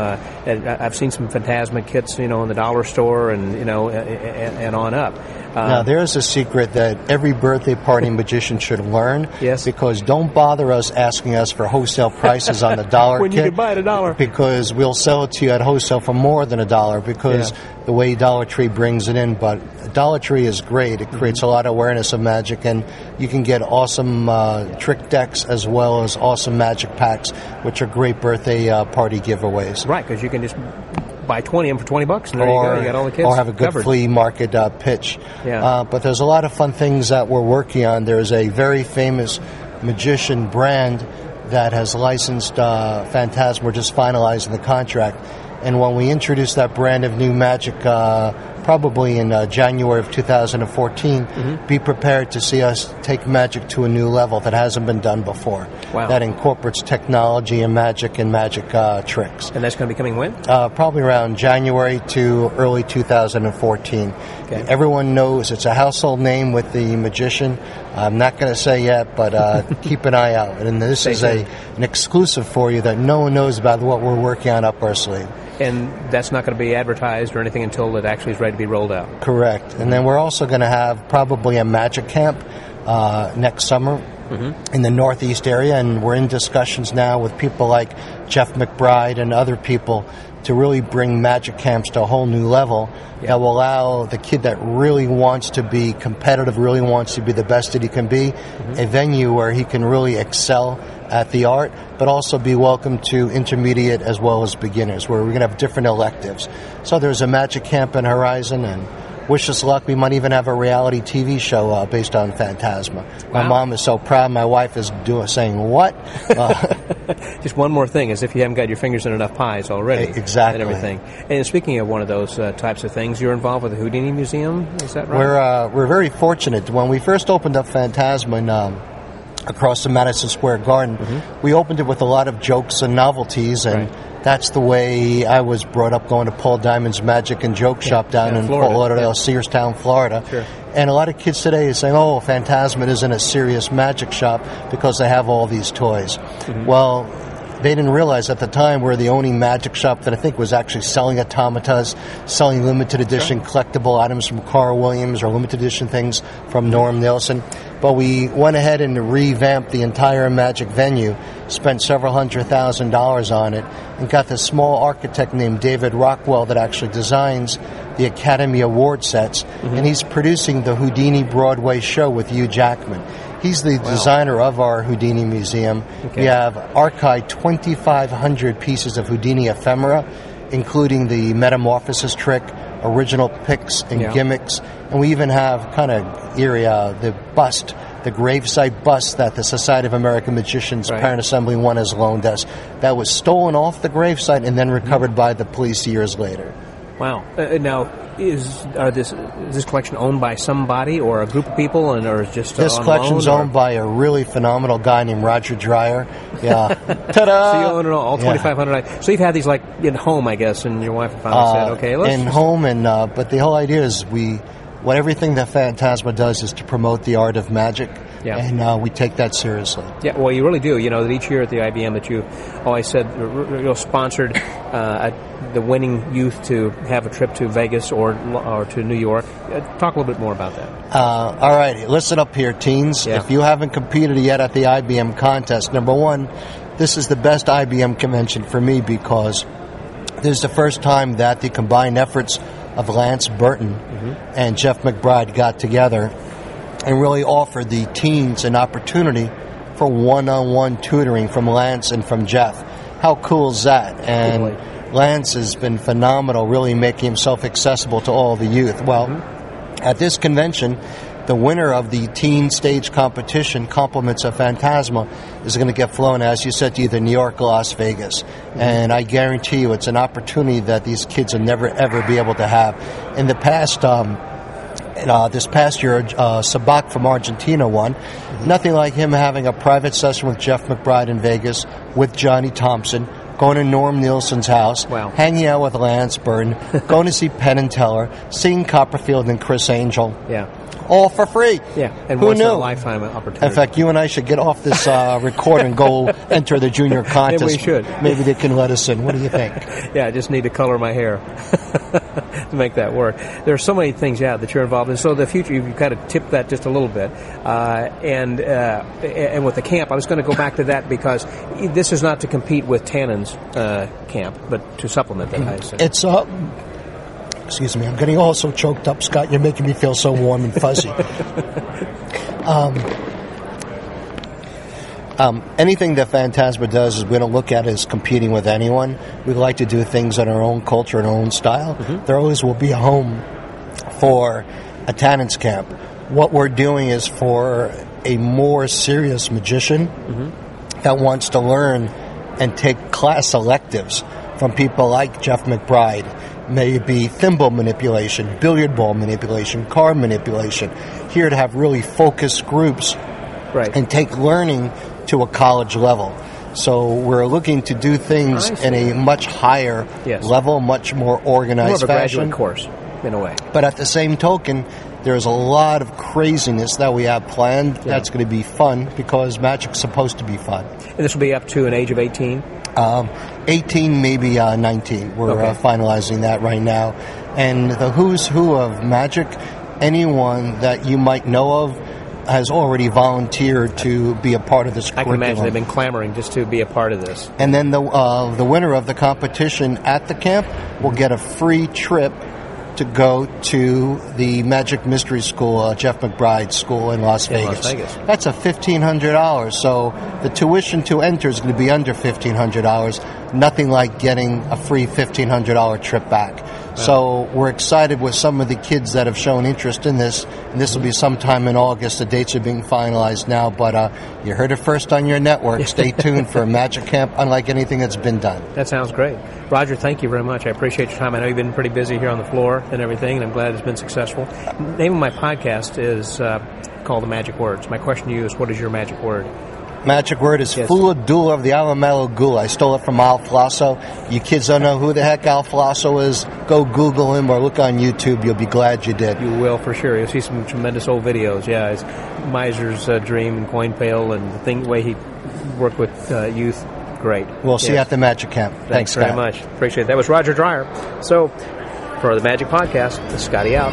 [SPEAKER 2] I've seen some Phantasma kits, in the dollar store and, and on up.
[SPEAKER 4] Now, there's a secret that every birthday party magician should learn.
[SPEAKER 2] Yes.
[SPEAKER 4] Because don't bother us asking us for wholesale prices on the dollar
[SPEAKER 2] when
[SPEAKER 4] kit.
[SPEAKER 2] You can buy it $1.
[SPEAKER 4] Because we'll sell it to you at wholesale for more than $1 because the way Dollar Tree brings it in. But Dollar Tree is great. It creates a lot of awareness of magic, and you can get awesome trick decks as well as awesome magic packs, which are great birthday party giveaways.
[SPEAKER 2] Right, because you can just buy 20 of them for $20, and there you go. You got all the kids
[SPEAKER 4] or have a good
[SPEAKER 2] covered.
[SPEAKER 4] flea market pitch.
[SPEAKER 2] Yeah.
[SPEAKER 4] But there's a lot of fun things that we're working on. There's a very famous magician brand that has licensed Phantasma. We're just finalizing the contract. And when we introduce that brand of new magic, probably in January of 2014, be prepared to see us take magic to a new level that hasn't been done before.
[SPEAKER 2] Wow.
[SPEAKER 4] That incorporates technology and magic tricks.
[SPEAKER 2] And that's going to be coming when?
[SPEAKER 4] Probably around January to early 2014.
[SPEAKER 2] Okay.
[SPEAKER 4] Everyone knows it's a household name with the magician. I'm not going to say yet, but keep an eye out. And this is an exclusive for you that no one knows about what we're working on up our sleeve.
[SPEAKER 2] And that's not going to be advertised or anything until it actually is ready to be rolled out.
[SPEAKER 4] Correct. And then we're also going to have probably a magic camp next summer in the Northeast area, and we're in discussions now with people like Jeff McBride and other people to really bring magic camps to a whole new level that will allow the kid that really wants to be competitive, really wants to be the best that he can be, a venue where he can really excel at the art, but also be welcome to intermediate as well as beginners, where we're going to have different electives. So there's a magic camp in Horizon, and wish us luck. We might even have a reality TV show based on Phantasma. My mom is so proud. My wife is saying, what?
[SPEAKER 2] Just one more thing, as if you haven't got your fingers in enough pies already.
[SPEAKER 4] Exactly.
[SPEAKER 2] And everything. And speaking of one of those types of things, you're involved with the Houdini Museum, is that right?
[SPEAKER 4] We're very fortunate. When we first opened up Phantasma across the Madison Square Garden, we opened it with a lot of jokes and novelties, and that's the way I was brought up, going to Paul Diamond's Magic and Joke Shop down in Fort Lauderdale, Searstown, Florida.
[SPEAKER 2] Sure.
[SPEAKER 4] And a lot of kids today are saying, oh, Phantasma isn't a serious magic shop because they have all these toys. Well, they didn't realize at the time we're the only magic shop that I think was actually selling automatas, selling limited edition collectible items from Carl Williams or limited edition things from Norm Nielsen. But we went ahead and revamped the entire magic venue, spent several $100,000 on it, and got this small architect named David Rockwell that actually designs the Academy Award sets, and he's producing the Houdini Broadway show with Hugh Jackman. He's the designer of our Houdini Museum. We have archived 2,500 pieces of Houdini ephemera, including the metamorphosis trick, original picks and gimmicks, and we even have kind of eerie, the bust, the gravesite bust that the Society of American Magicians Parent Assembly 1 has loaned us, that was stolen off the gravesite and then recovered by the police years later.
[SPEAKER 2] Wow. Now, is this collection owned by somebody or a group of people, or is just
[SPEAKER 4] this collection's owned by a really phenomenal guy named Roger Dreyer. Yeah. Ta-da!
[SPEAKER 2] So you own it all 2,500. So you've had these like in home, I guess, and your wife finally said, "Okay, let's."
[SPEAKER 4] In home, and but the whole idea is everything that Phantasma does is to promote the art of magic. and we take that seriously.
[SPEAKER 2] Yeah, well, you really do. You know, that each year at the IBM that you always said sponsored the winning youth to have a trip to Vegas or to New York. Talk a little bit more about that.
[SPEAKER 4] All righty, listen up here, teens. Yeah. If you haven't competed yet at the IBM contest, number one, this is the best IBM convention for me because this is the first time that the combined efforts of Lance Burton and Jeff McBride got together and really offered the teens an opportunity for one-on-one tutoring from Lance and from Jeff. How cool is that? And Lance has been phenomenal, really making himself accessible to all the youth. Well, at this convention, the winner of the teen stage competition, Compliments of Phantasma, is going to get flown, as you said, to either New York or Las Vegas. And I guarantee you it's an opportunity that these kids will never, ever be able to have. In the past, this past year, Sabak from Argentina won. Nothing like him having a private session with Jeff McBride in Vegas, with Johnny Thompson, going to Norm Nielsen's house, hanging out with Lance Burton, going to see Penn and Teller, seeing Copperfield and Chris Angel.
[SPEAKER 2] Yeah.
[SPEAKER 4] All for free.
[SPEAKER 2] Yeah, and
[SPEAKER 4] who
[SPEAKER 2] once
[SPEAKER 4] knew?
[SPEAKER 2] in a lifetime opportunity.
[SPEAKER 4] In fact, you and I should get off this record and go enter the junior contest.
[SPEAKER 2] Maybe we should.
[SPEAKER 4] Maybe they can let us in. What do you think?
[SPEAKER 2] Yeah, I just need to color my hair to make that work. There are so many things, that you're involved in. So the future, you've kind of tipped that just a little bit. And with the camp, I was going to go back to that because this is not to compete with Tannen's camp, but to supplement that. I said.
[SPEAKER 4] It's excuse me, I'm getting all so choked up, Scott. You're making me feel so warm and fuzzy. Anything that Phantasma does is we don't look at it as competing with anyone. We like to do things in our own culture and our own style. There always will be a home for a Tannen's camp. What we're doing is for a more serious magician that wants to learn and take class electives from people like Jeff McBride. May it be thimble manipulation, billiard ball manipulation, card manipulation. Here to have really focused groups and take learning to a college level. So we're looking to do things in a much higher level, much more organized fashion.
[SPEAKER 2] More of a graduate course, in a way.
[SPEAKER 4] But at the same token, there's a lot of craziness that we have planned. That's going to be fun because Magic's supposed to be fun.
[SPEAKER 2] And this will be up to an age of 18?
[SPEAKER 4] 18, maybe 19. We're finalizing that right now. And the who's who of Magic, anyone that you might know of, has already volunteered to be a part of this curriculum.
[SPEAKER 2] I can imagine they've been clamoring just to be a part of this.
[SPEAKER 4] And then the winner of the competition at the camp will get a free trip to go to the Magic Mystery School, Jeff McBride School in Las Vegas. That's a $1,500. So the tuition to enter is going to be under $1,500. Nothing like getting a free $1,500 trip back. So we're excited with some of the kids that have shown interest in this. And this will be sometime in August. The dates are being finalized now, but you heard it first on your network. Stay tuned for a Magic Camp unlike anything that's been done.
[SPEAKER 2] That sounds great. Roger, thank you very much. I appreciate your time. I know you've been pretty busy here on the floor and everything, and I'm glad it's been successful. The name of my podcast is called The Magic Words. My question to you is, what is your magic word?
[SPEAKER 4] Magic word is Fula Dula of the Alamelo Ghoul. I stole it from Al Flasso. You kids don't know who the heck Al Flasso is? Go Google him or look on YouTube. You'll be glad you did.
[SPEAKER 2] You will, for sure. You'll see some tremendous old videos. Yeah, it's Miser's Dream and Coin Pail and the way he worked with youth. Great.
[SPEAKER 4] We'll see you at the Magic Camp. Thanks,
[SPEAKER 2] very much. Appreciate it. That was Roger Dreyer. So, for the Magic Podcast, this is Scotty out.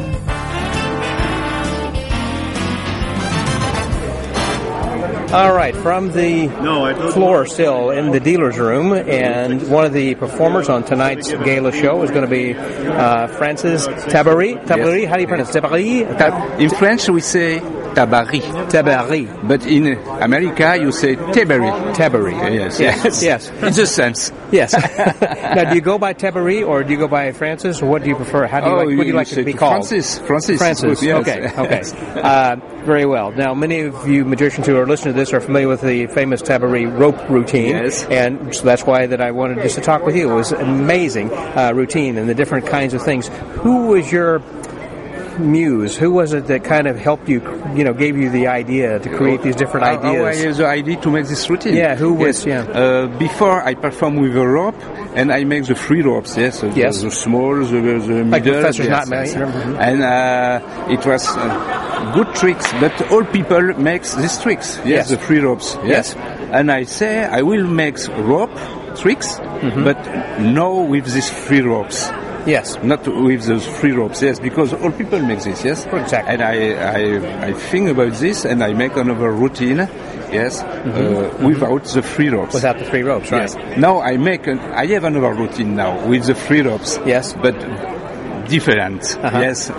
[SPEAKER 2] All right, from the floor still in the dealer's room, and one of the performers on tonight's gala show is going to be Francis Tabary. Tabary, how do you pronounce it? Tabary?
[SPEAKER 5] In French, we say Tabary.
[SPEAKER 2] Tabary.
[SPEAKER 5] But in America, you say Tabary.
[SPEAKER 2] Tabary.
[SPEAKER 5] Yes. In the sense.
[SPEAKER 2] Yes. Now, do you go by Tabary or do you go by Francis, or what do you prefer? How do you what do you like to be called?
[SPEAKER 5] Francis.
[SPEAKER 2] Yes. Okay. Very well. Now, many of you magicians who are listening to this are familiar with the famous Tabary rope routine.
[SPEAKER 5] Yes.
[SPEAKER 2] And so that's why that I wanted just to talk with you. It was an amazing routine and the different kinds of things. Who was your muse? Who was it that kind of helped you, gave you the idea to create these different ideas?
[SPEAKER 5] I had the idea to make this routine.
[SPEAKER 2] Yeah, who was,
[SPEAKER 5] before I perform with a rope, and I make the free ropes, the small, the middle.
[SPEAKER 2] Like Professor Knotman.
[SPEAKER 5] And it was... good tricks, but all people makes these tricks. Yes, the free ropes. Yes. And I say I will make rope tricks, but no with these free ropes.
[SPEAKER 2] Yes.
[SPEAKER 5] Not with those free ropes, yes, because all people make this, yes?
[SPEAKER 2] Exactly.
[SPEAKER 5] And I think about this and I make another routine, yes, without the free ropes.
[SPEAKER 2] Without the free ropes, right.
[SPEAKER 5] Yes. Now I have another routine now with the free ropes.
[SPEAKER 2] Yes.
[SPEAKER 5] But different, yes.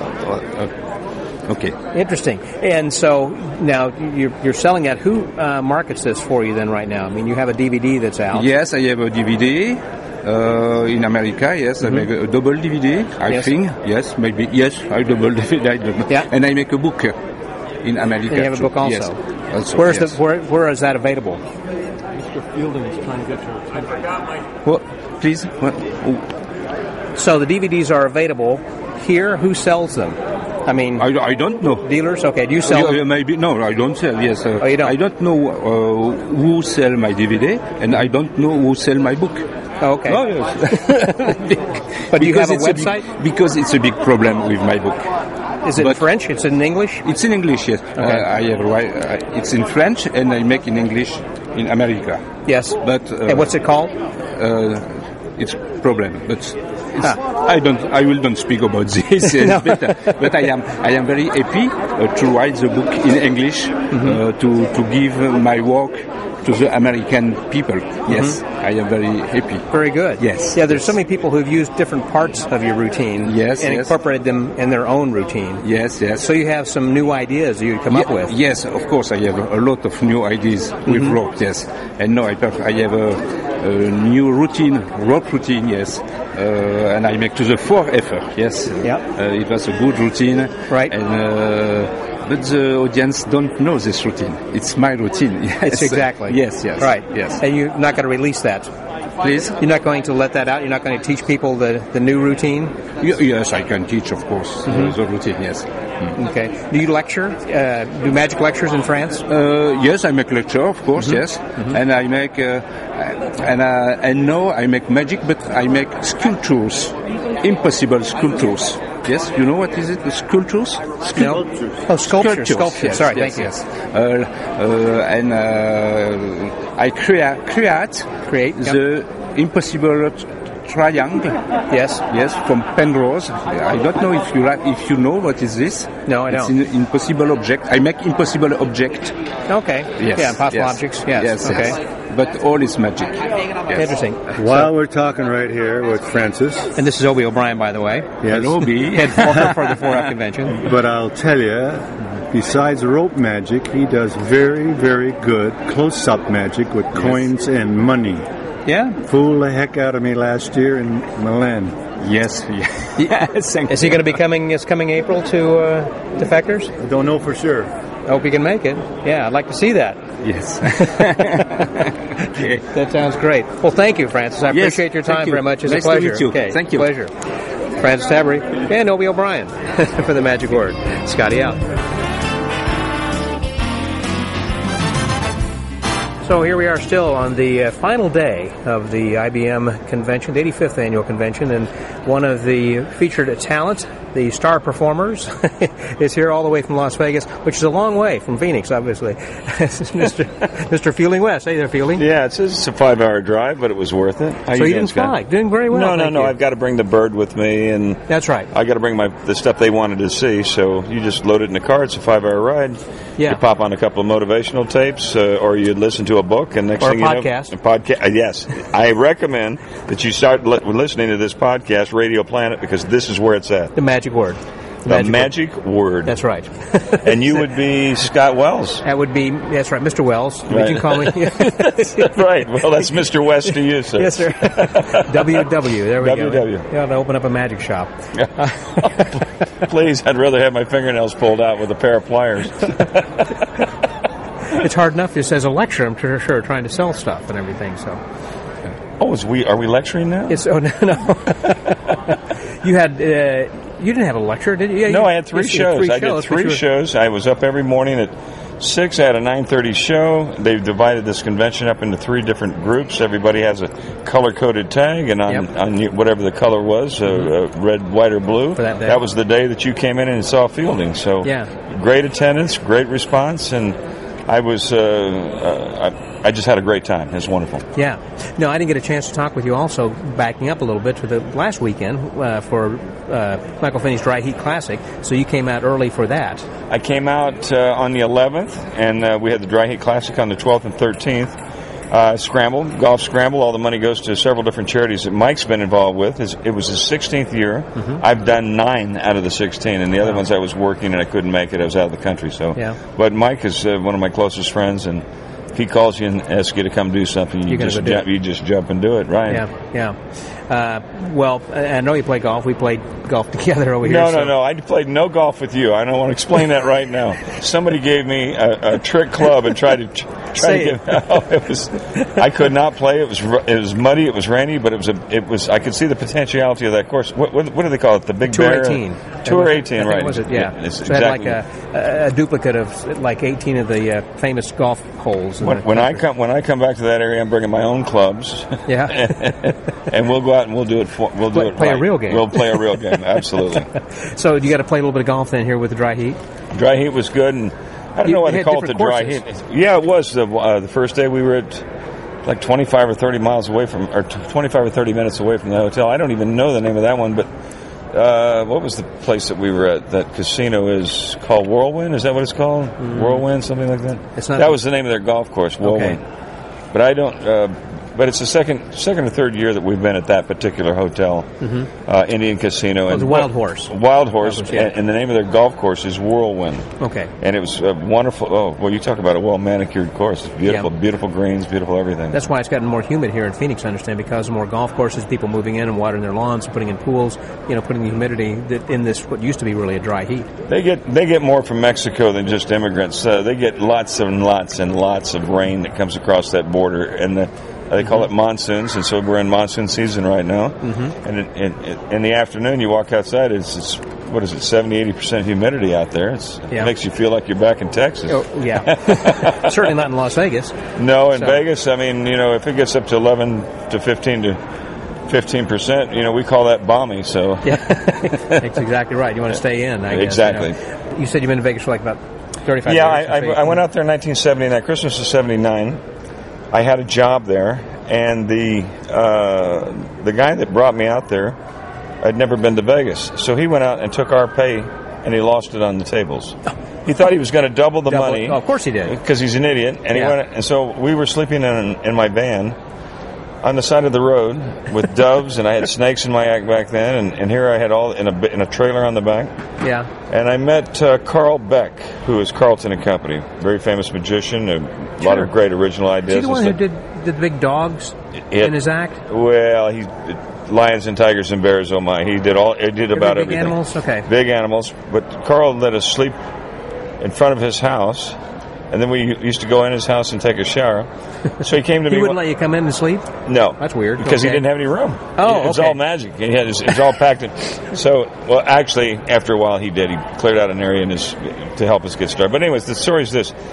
[SPEAKER 5] Okay.
[SPEAKER 2] Interesting. And so now you're selling that. Who markets this for you then right now? I mean, you have a DVD that's out.
[SPEAKER 5] Yes, I have a DVD. In America, yes, I make a double DVD, I think. Yes, maybe. Yes, I double DVD, I don't know.
[SPEAKER 2] Yeah.
[SPEAKER 5] And I make a book in America.
[SPEAKER 2] And you have a book also?
[SPEAKER 5] Yes. Also,
[SPEAKER 2] where is that available?
[SPEAKER 6] Mr. Fielding is trying to get your attention.
[SPEAKER 5] What? Please? What?
[SPEAKER 2] So the DVDs are available here. Who sells them? I mean,
[SPEAKER 5] I don't know.
[SPEAKER 2] Dealers? Okay, do you sell them?
[SPEAKER 5] Maybe. No, I don't sell, yes.
[SPEAKER 2] Oh, you don't?
[SPEAKER 5] I don't know who sell my DVD, and I don't know who sell my book.
[SPEAKER 2] Oh, okay.
[SPEAKER 5] Oh, yes.
[SPEAKER 2] But do you have a website?
[SPEAKER 5] Because it's a big problem with my book.
[SPEAKER 2] Is it in French? It's in English?
[SPEAKER 5] It's in English, yes.
[SPEAKER 2] Okay.
[SPEAKER 5] It's in French, and I make in English in America.
[SPEAKER 2] Yes.
[SPEAKER 5] But
[SPEAKER 2] and what's it called?
[SPEAKER 5] It's problem, but I will not speak about this.
[SPEAKER 2] No.
[SPEAKER 5] But I am very happy to write the book in English to give my work to the American people. Yes, I am very happy.
[SPEAKER 2] Very good.
[SPEAKER 5] Yes.
[SPEAKER 2] Yeah, there's so many people who've used different parts of your routine and incorporated them in their own routine.
[SPEAKER 5] Yes, yes.
[SPEAKER 2] So you have some new ideas you come up with.
[SPEAKER 5] Yes, of course, I have a lot of new ideas with rope, yes. And now I have a new routine, rope routine, yes. And I make to the 4F, yes. It was a good routine.
[SPEAKER 2] Right.
[SPEAKER 5] And but the audience don't know this routine. It's my routine. Yes,
[SPEAKER 2] exactly.
[SPEAKER 5] Yes, yes.
[SPEAKER 2] Right.
[SPEAKER 5] Yes.
[SPEAKER 2] And you're not going to release that?
[SPEAKER 5] Please?
[SPEAKER 2] You're not going to let that out? You're not going to teach people the new routine?
[SPEAKER 5] Yes, I can teach, of course, the routine, yes.
[SPEAKER 2] Okay. Do you lecture? Do magic lectures in France?
[SPEAKER 5] Yes, I make lecture, of course, yes. And I make, and now I make magic, but I make sculptures, impossible sculptures. Yes, you know what is it? The sculptures?
[SPEAKER 2] No. Oh, sculpture. Sculpture.
[SPEAKER 5] Yes,
[SPEAKER 2] Sorry,
[SPEAKER 5] yes,
[SPEAKER 2] thank you.
[SPEAKER 5] Yes. And I create the impossible triangle.
[SPEAKER 2] Yes.
[SPEAKER 5] Yes, from Penrose. I don't know if you know what is this.
[SPEAKER 2] No, I don't.
[SPEAKER 5] It's an impossible object. I make impossible object.
[SPEAKER 2] Okay.
[SPEAKER 5] Yes.
[SPEAKER 2] Yeah, impossible objects. Yes. Okay.
[SPEAKER 5] Yes. But all is magic. Yes.
[SPEAKER 2] Interesting.
[SPEAKER 6] While we're talking right here with Francis.
[SPEAKER 2] And this is Obie O'Brien, by the way.
[SPEAKER 6] Yes.
[SPEAKER 5] Obie.
[SPEAKER 2] Head for the 4F convention.
[SPEAKER 6] But I'll tell you, besides rope magic, he does very, very good close-up magic with coins and money.
[SPEAKER 2] Yeah.
[SPEAKER 6] Fooled the heck out of me last year in Milan.
[SPEAKER 5] Yes. Yes.
[SPEAKER 2] Is he going to be coming April to Defectors?
[SPEAKER 6] I don't know for sure.
[SPEAKER 2] I hope he can make it. Yeah, I'd like to see that.
[SPEAKER 5] Yes.
[SPEAKER 2] Okay. That sounds great. Well, thank you, Francis. I appreciate your time very much. It's
[SPEAKER 5] nice
[SPEAKER 2] a pleasure.
[SPEAKER 5] To meet you.
[SPEAKER 2] Okay.
[SPEAKER 5] Thank you.
[SPEAKER 2] Pleasure. Francis Tabry and Obie O'Brien for the Magic Word. Scotty out. So here we are still on the final day of the IBM convention, the 85th annual convention, and one of the featured talent, the star performers, is here all the way from Las Vegas, which is a long way from Phoenix, obviously. Mr. Fielding West. Hey there, Fielding.
[SPEAKER 7] Yeah, it's a 5-hour drive, but it was worth it.
[SPEAKER 2] So you didn't fly. Doing very well.
[SPEAKER 7] No. I've got to bring the bird with me, and
[SPEAKER 2] that's right.
[SPEAKER 7] I got to bring the stuff they wanted to see. So you just load it in the car. It's a 5-hour ride.
[SPEAKER 2] Yeah.
[SPEAKER 7] You pop on a couple of motivational tapes, or you listen to a book, and next
[SPEAKER 2] or
[SPEAKER 7] thing
[SPEAKER 2] a podcast.
[SPEAKER 7] You know, a podcast. Yes, I recommend that you start listening to this podcast, Radio Planet, because this is where it's at.
[SPEAKER 2] The Magic Word.
[SPEAKER 7] The magic word.
[SPEAKER 2] That's right.
[SPEAKER 7] And you would be Scott Wells.
[SPEAKER 2] That's right, Mr. Wells.
[SPEAKER 7] Right.
[SPEAKER 2] You can call me.
[SPEAKER 7] Right. Well, that's Mr. West to you, sir.
[SPEAKER 2] Yes, sir. WW. There we
[SPEAKER 7] go.
[SPEAKER 2] You ought to open up a magic shop.
[SPEAKER 7] Please, I'd rather have my fingernails pulled out with a pair of pliers.
[SPEAKER 2] It's hard enough just as a lecturer, I'm sure, trying to sell stuff and everything. So.
[SPEAKER 7] Oh, are we lecturing now?
[SPEAKER 2] No. You had. You didn't have a lecture, did you? Yeah,
[SPEAKER 7] no, I had three shows. I did three shows. I was up every morning at 6, I had a 9:30 show. They've divided this convention up into 3 different groups. Everybody has a color-coded tag, and on whatever the color was, red, white, or blue,
[SPEAKER 2] for that day.
[SPEAKER 7] That was the day that you came in and saw fielding. So great attendance, great response, and I was I just had a great time. It was wonderful.
[SPEAKER 2] Yeah. No, I didn't get a chance to talk with you also, backing up a little bit, to the last weekend for Michael Finney's Dry Heat Classic. So you came out early for that.
[SPEAKER 7] I came out on the 11th, and we had the Dry Heat Classic on the 12th and 13th. Golf Scramble. All the money goes to several different charities that Mike's been involved with. It was his 16th year. I've done 9 out of the 16, and the other ones I was working and I couldn't make it. I was out of the country. So, but Mike is one of my closest friends, and if he calls you and asks you to come do something, you just jump and do it, right?
[SPEAKER 2] Yeah. Well, I know you play golf. We played golf together over here.
[SPEAKER 7] No. I played no golf with you. I don't want to explain that right now. Somebody gave me a trick club and tried to get out. I could not play. It was muddy. It was rainy, but it was. I could see the potentiality of that course. What do they call it? The Big
[SPEAKER 2] Tour
[SPEAKER 7] Bear?
[SPEAKER 2] 18.
[SPEAKER 7] Tour 18, right?
[SPEAKER 2] Was it? Yeah.
[SPEAKER 7] It's
[SPEAKER 2] so exactly. It had like a duplicate of like 18 of the famous golf holes.
[SPEAKER 7] When I come back to that area, I'm bringing my own clubs.
[SPEAKER 2] Yeah.
[SPEAKER 7] and we'll go out and we'll do it.
[SPEAKER 2] Play a real game.
[SPEAKER 7] We'll play a real game. Absolutely.
[SPEAKER 2] So you got to play a little bit of golf then here with the Dry Heat.
[SPEAKER 7] Dry Heat was good, and I don't know why they call it the Dry Heat. Yeah, it was. The first day we were at like 25 or 30 miles away from, or 25 or 30 minutes away from the hotel. I don't even know the name of that one, but what was the place that we were at? That casino is called Whirlwind. Is that what it's called? Whirlwind, something like that. That was the name of their golf course, Whirlwind. Okay. But I don't. But it's the second or third year that we've been at that particular hotel, Indian Casino.
[SPEAKER 2] It was Wild Horse.
[SPEAKER 7] Wild Horse, and the name of their golf course is Whirlwind.
[SPEAKER 2] Okay.
[SPEAKER 7] And it was wonderful. Oh, well, you talk about a well-manicured course. It's beautiful, beautiful greens, beautiful everything.
[SPEAKER 2] That's why it's gotten more humid here in Phoenix, I understand, because of more golf courses, people moving in and watering their lawns, putting in pools, putting the humidity in this, what used to be really a dry heat.
[SPEAKER 7] They get more from Mexico than just immigrants. They get lots and lots and lots of rain that comes across that border, and they call it monsoons, and so we're in monsoon season right now. And in the afternoon, you walk outside, it's 70-80% humidity out there. It makes you feel like you're back in Texas.
[SPEAKER 2] Oh, yeah. Certainly not in Las Vegas.
[SPEAKER 7] No, in Vegas, I mean, if it gets up to 11 to 15 to 15%, we call that balmy. So
[SPEAKER 2] that's exactly right. You want to stay in, I guess.
[SPEAKER 7] Exactly.
[SPEAKER 2] You said you've been in Vegas for like about 35 years.
[SPEAKER 7] Yeah, I went out there in 1979, Christmas of 79. I had a job there, and the guy that brought me out there, I'd never been to Vegas, so he went out and took our pay, and he lost it on the tables. He thought he was going to double the money.
[SPEAKER 2] Oh, of course he did,
[SPEAKER 7] because he's an idiot. And he went, and so we were sleeping in my van on the side of the road with doves, and I had snakes in my act back then, and here I had all in a trailer on the back.
[SPEAKER 2] Yeah.
[SPEAKER 7] And I met Carl Beck, who is Carlton and Company, very famous magician, a lot of great original ideas.
[SPEAKER 2] Is he the one who did the big dogs in his act?
[SPEAKER 7] Well, he lions and tigers and bears. Oh my! He did about everything.
[SPEAKER 2] Big animals, okay.
[SPEAKER 7] Big animals, but Carl let us sleep in front of his house. And then we used to go in his house and take a shower. So he came to me.
[SPEAKER 2] He wouldn't let you come in and sleep?
[SPEAKER 7] No.
[SPEAKER 2] That's weird.
[SPEAKER 7] Because he didn't have any room.
[SPEAKER 2] Oh,
[SPEAKER 7] It was all magic. It's all packed in. So, well, actually, after a while he did. He cleared out an area to help us get started. But anyways, the story is this.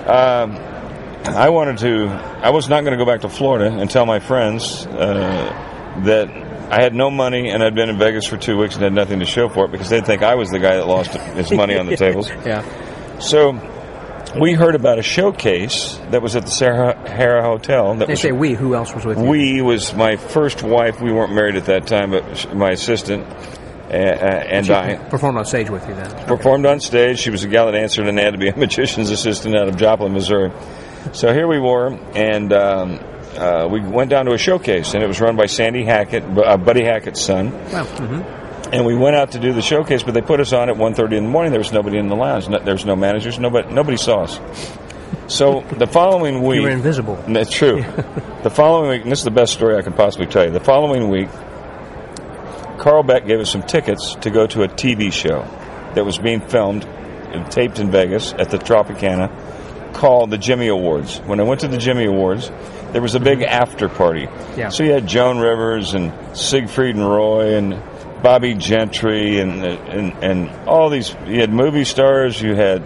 [SPEAKER 7] I was not going to go back to Florida and tell my friends that I had no money and I'd been in Vegas for 2 weeks and had nothing to show for it, because they'd think I was the guy that lost his money on the tables.
[SPEAKER 2] Yeah.
[SPEAKER 7] So we heard about a showcase that was at the Sahara Hotel.
[SPEAKER 2] Who else was with you?
[SPEAKER 7] We was my first wife. We weren't married at that time, but my assistant and I.
[SPEAKER 2] Performed on stage with you then?
[SPEAKER 7] Performed on stage. She was a gal that answered an ad to be a magician's assistant out of Joplin, Missouri. So here we were, and we went down to a showcase, and it was run by Sandy Hackett, Buddy Hackett's son.
[SPEAKER 2] Wow. Mm-hmm.
[SPEAKER 7] And we went out to do the showcase, but they put us on at 1:30 in the morning. There was nobody in the lounge. There was no managers. Nobody saw us. So the following week...
[SPEAKER 2] You were invisible.
[SPEAKER 7] That's true. The following week, and this is the best story I can possibly tell you. The following week, Carl Beck gave us some tickets to go to a TV show that was being filmed and taped in Vegas at the Tropicana called the Jimmy Awards. When I went to the Jimmy Awards, there was a big after party.
[SPEAKER 2] Yeah.
[SPEAKER 7] So you had Joan Rivers and Siegfried and Roy and Bobby Gentry and all these. You had movie stars. You had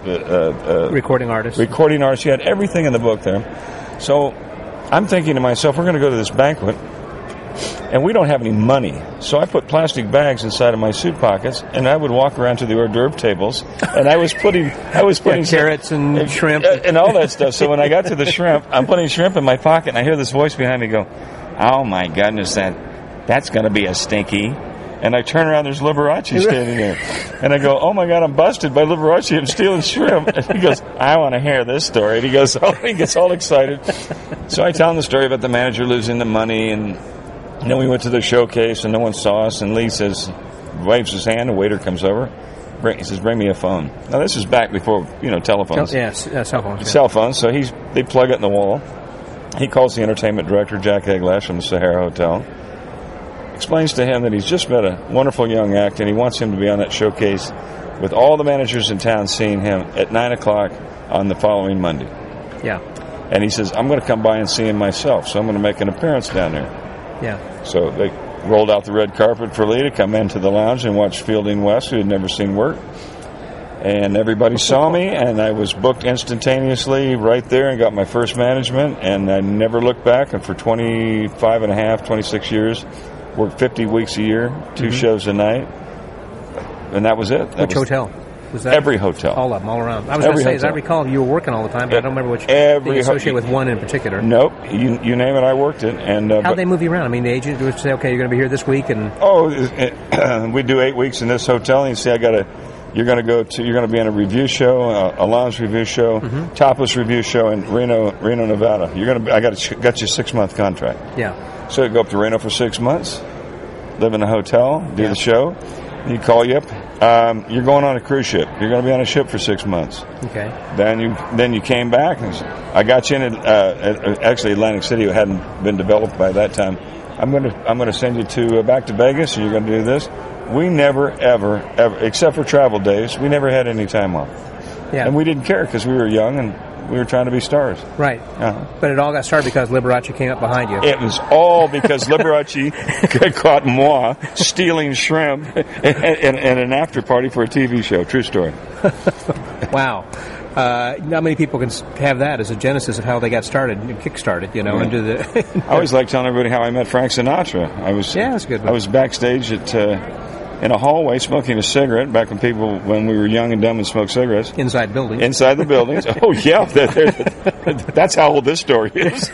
[SPEAKER 2] recording artist.
[SPEAKER 7] She had everything in the book there. So I'm thinking to myself, we're going to go to this banquet, and we don't have any money. So I put plastic bags inside of my suit pockets, and I would walk around to the hors d'oeuvre tables, and I was putting
[SPEAKER 2] carrots and shrimp
[SPEAKER 7] and all that stuff. So when I got to the shrimp, I'm putting shrimp in my pocket, and I hear this voice behind me go, "Oh my goodness, that's going to be a stinky." And I turn around, there's Liberace standing there. And I go, "Oh my God, I'm busted by Liberace. I'm stealing shrimp." And he goes, "I want to hear this story." And he gets all excited. So I tell him the story about the manager losing the money, and then we went to the showcase, and no one saw us. And Lee waves his hand, a waiter comes over. He says, "Bring me a phone." Now this is back before telephones.
[SPEAKER 2] Yes, cell phones. Yeah.
[SPEAKER 7] Cell phones. So they plug it in the wall. He calls the entertainment director, Jack Eglash, from the Sahara Hotel. Explains to him that he's just met a wonderful young act, and he wants him to be on that showcase with all the managers in town seeing him at 9 o'clock on the following Monday.
[SPEAKER 2] Yeah.
[SPEAKER 7] And he says, "I'm going to come by and see him myself, so I'm going to make an appearance down there."
[SPEAKER 2] Yeah.
[SPEAKER 7] So they rolled out the red carpet for Lee to come into the lounge and watch Fielding West, who had never seen work. And everybody saw me, and I was booked instantaneously right there and got my first management, and I never looked back. And for 26 years, worked 50 weeks a year, 2 shows a night, and that was it.
[SPEAKER 2] Which hotel was that?
[SPEAKER 7] Every hotel.
[SPEAKER 2] All of them, all around. I was going to say, as I recall, you were working all the time, but I don't remember which.
[SPEAKER 7] Every
[SPEAKER 2] associated with one in particular.
[SPEAKER 7] Nope. You name it, I worked it. And
[SPEAKER 2] how'd they move you around? I mean, the agent would say, "Okay, you're going to be here this week," and
[SPEAKER 7] we do 8 weeks in this hotel, and you say, you're going to be in a review show, a lounge review show, topless review show in Reno, Nevada. I got you a 6-month contract.
[SPEAKER 2] Yeah.
[SPEAKER 7] So you go up to Reno for 6 months, live in a hotel, do the show. He call you up. You're going on a cruise ship. You're going to be on a ship for 6 months.
[SPEAKER 2] Okay.
[SPEAKER 7] Then you came back. And I got you in actually Atlantic City hadn't been developed by that time. I'm going to send you back to Vegas, and you're going to do this. We never ever except for travel days, we never had any time off.
[SPEAKER 2] Yeah.
[SPEAKER 7] And we didn't care because we were young and we were trying to be stars.
[SPEAKER 2] Right. But it all got started because Liberace came up behind you.
[SPEAKER 7] It was all because Liberace caught moi stealing shrimp in an after party for a TV show. True story.
[SPEAKER 2] Wow. Not many people can have that as a genesis of how they got started and kick-started, into the...
[SPEAKER 7] I always like telling everybody how I met Frank Sinatra.
[SPEAKER 2] That's a good one.
[SPEAKER 7] I was backstage in a hallway smoking a cigarette back when we were young and dumb and smoked cigarettes.
[SPEAKER 2] Inside buildings.
[SPEAKER 7] Inside the buildings. Oh, yeah. That's how old this story is.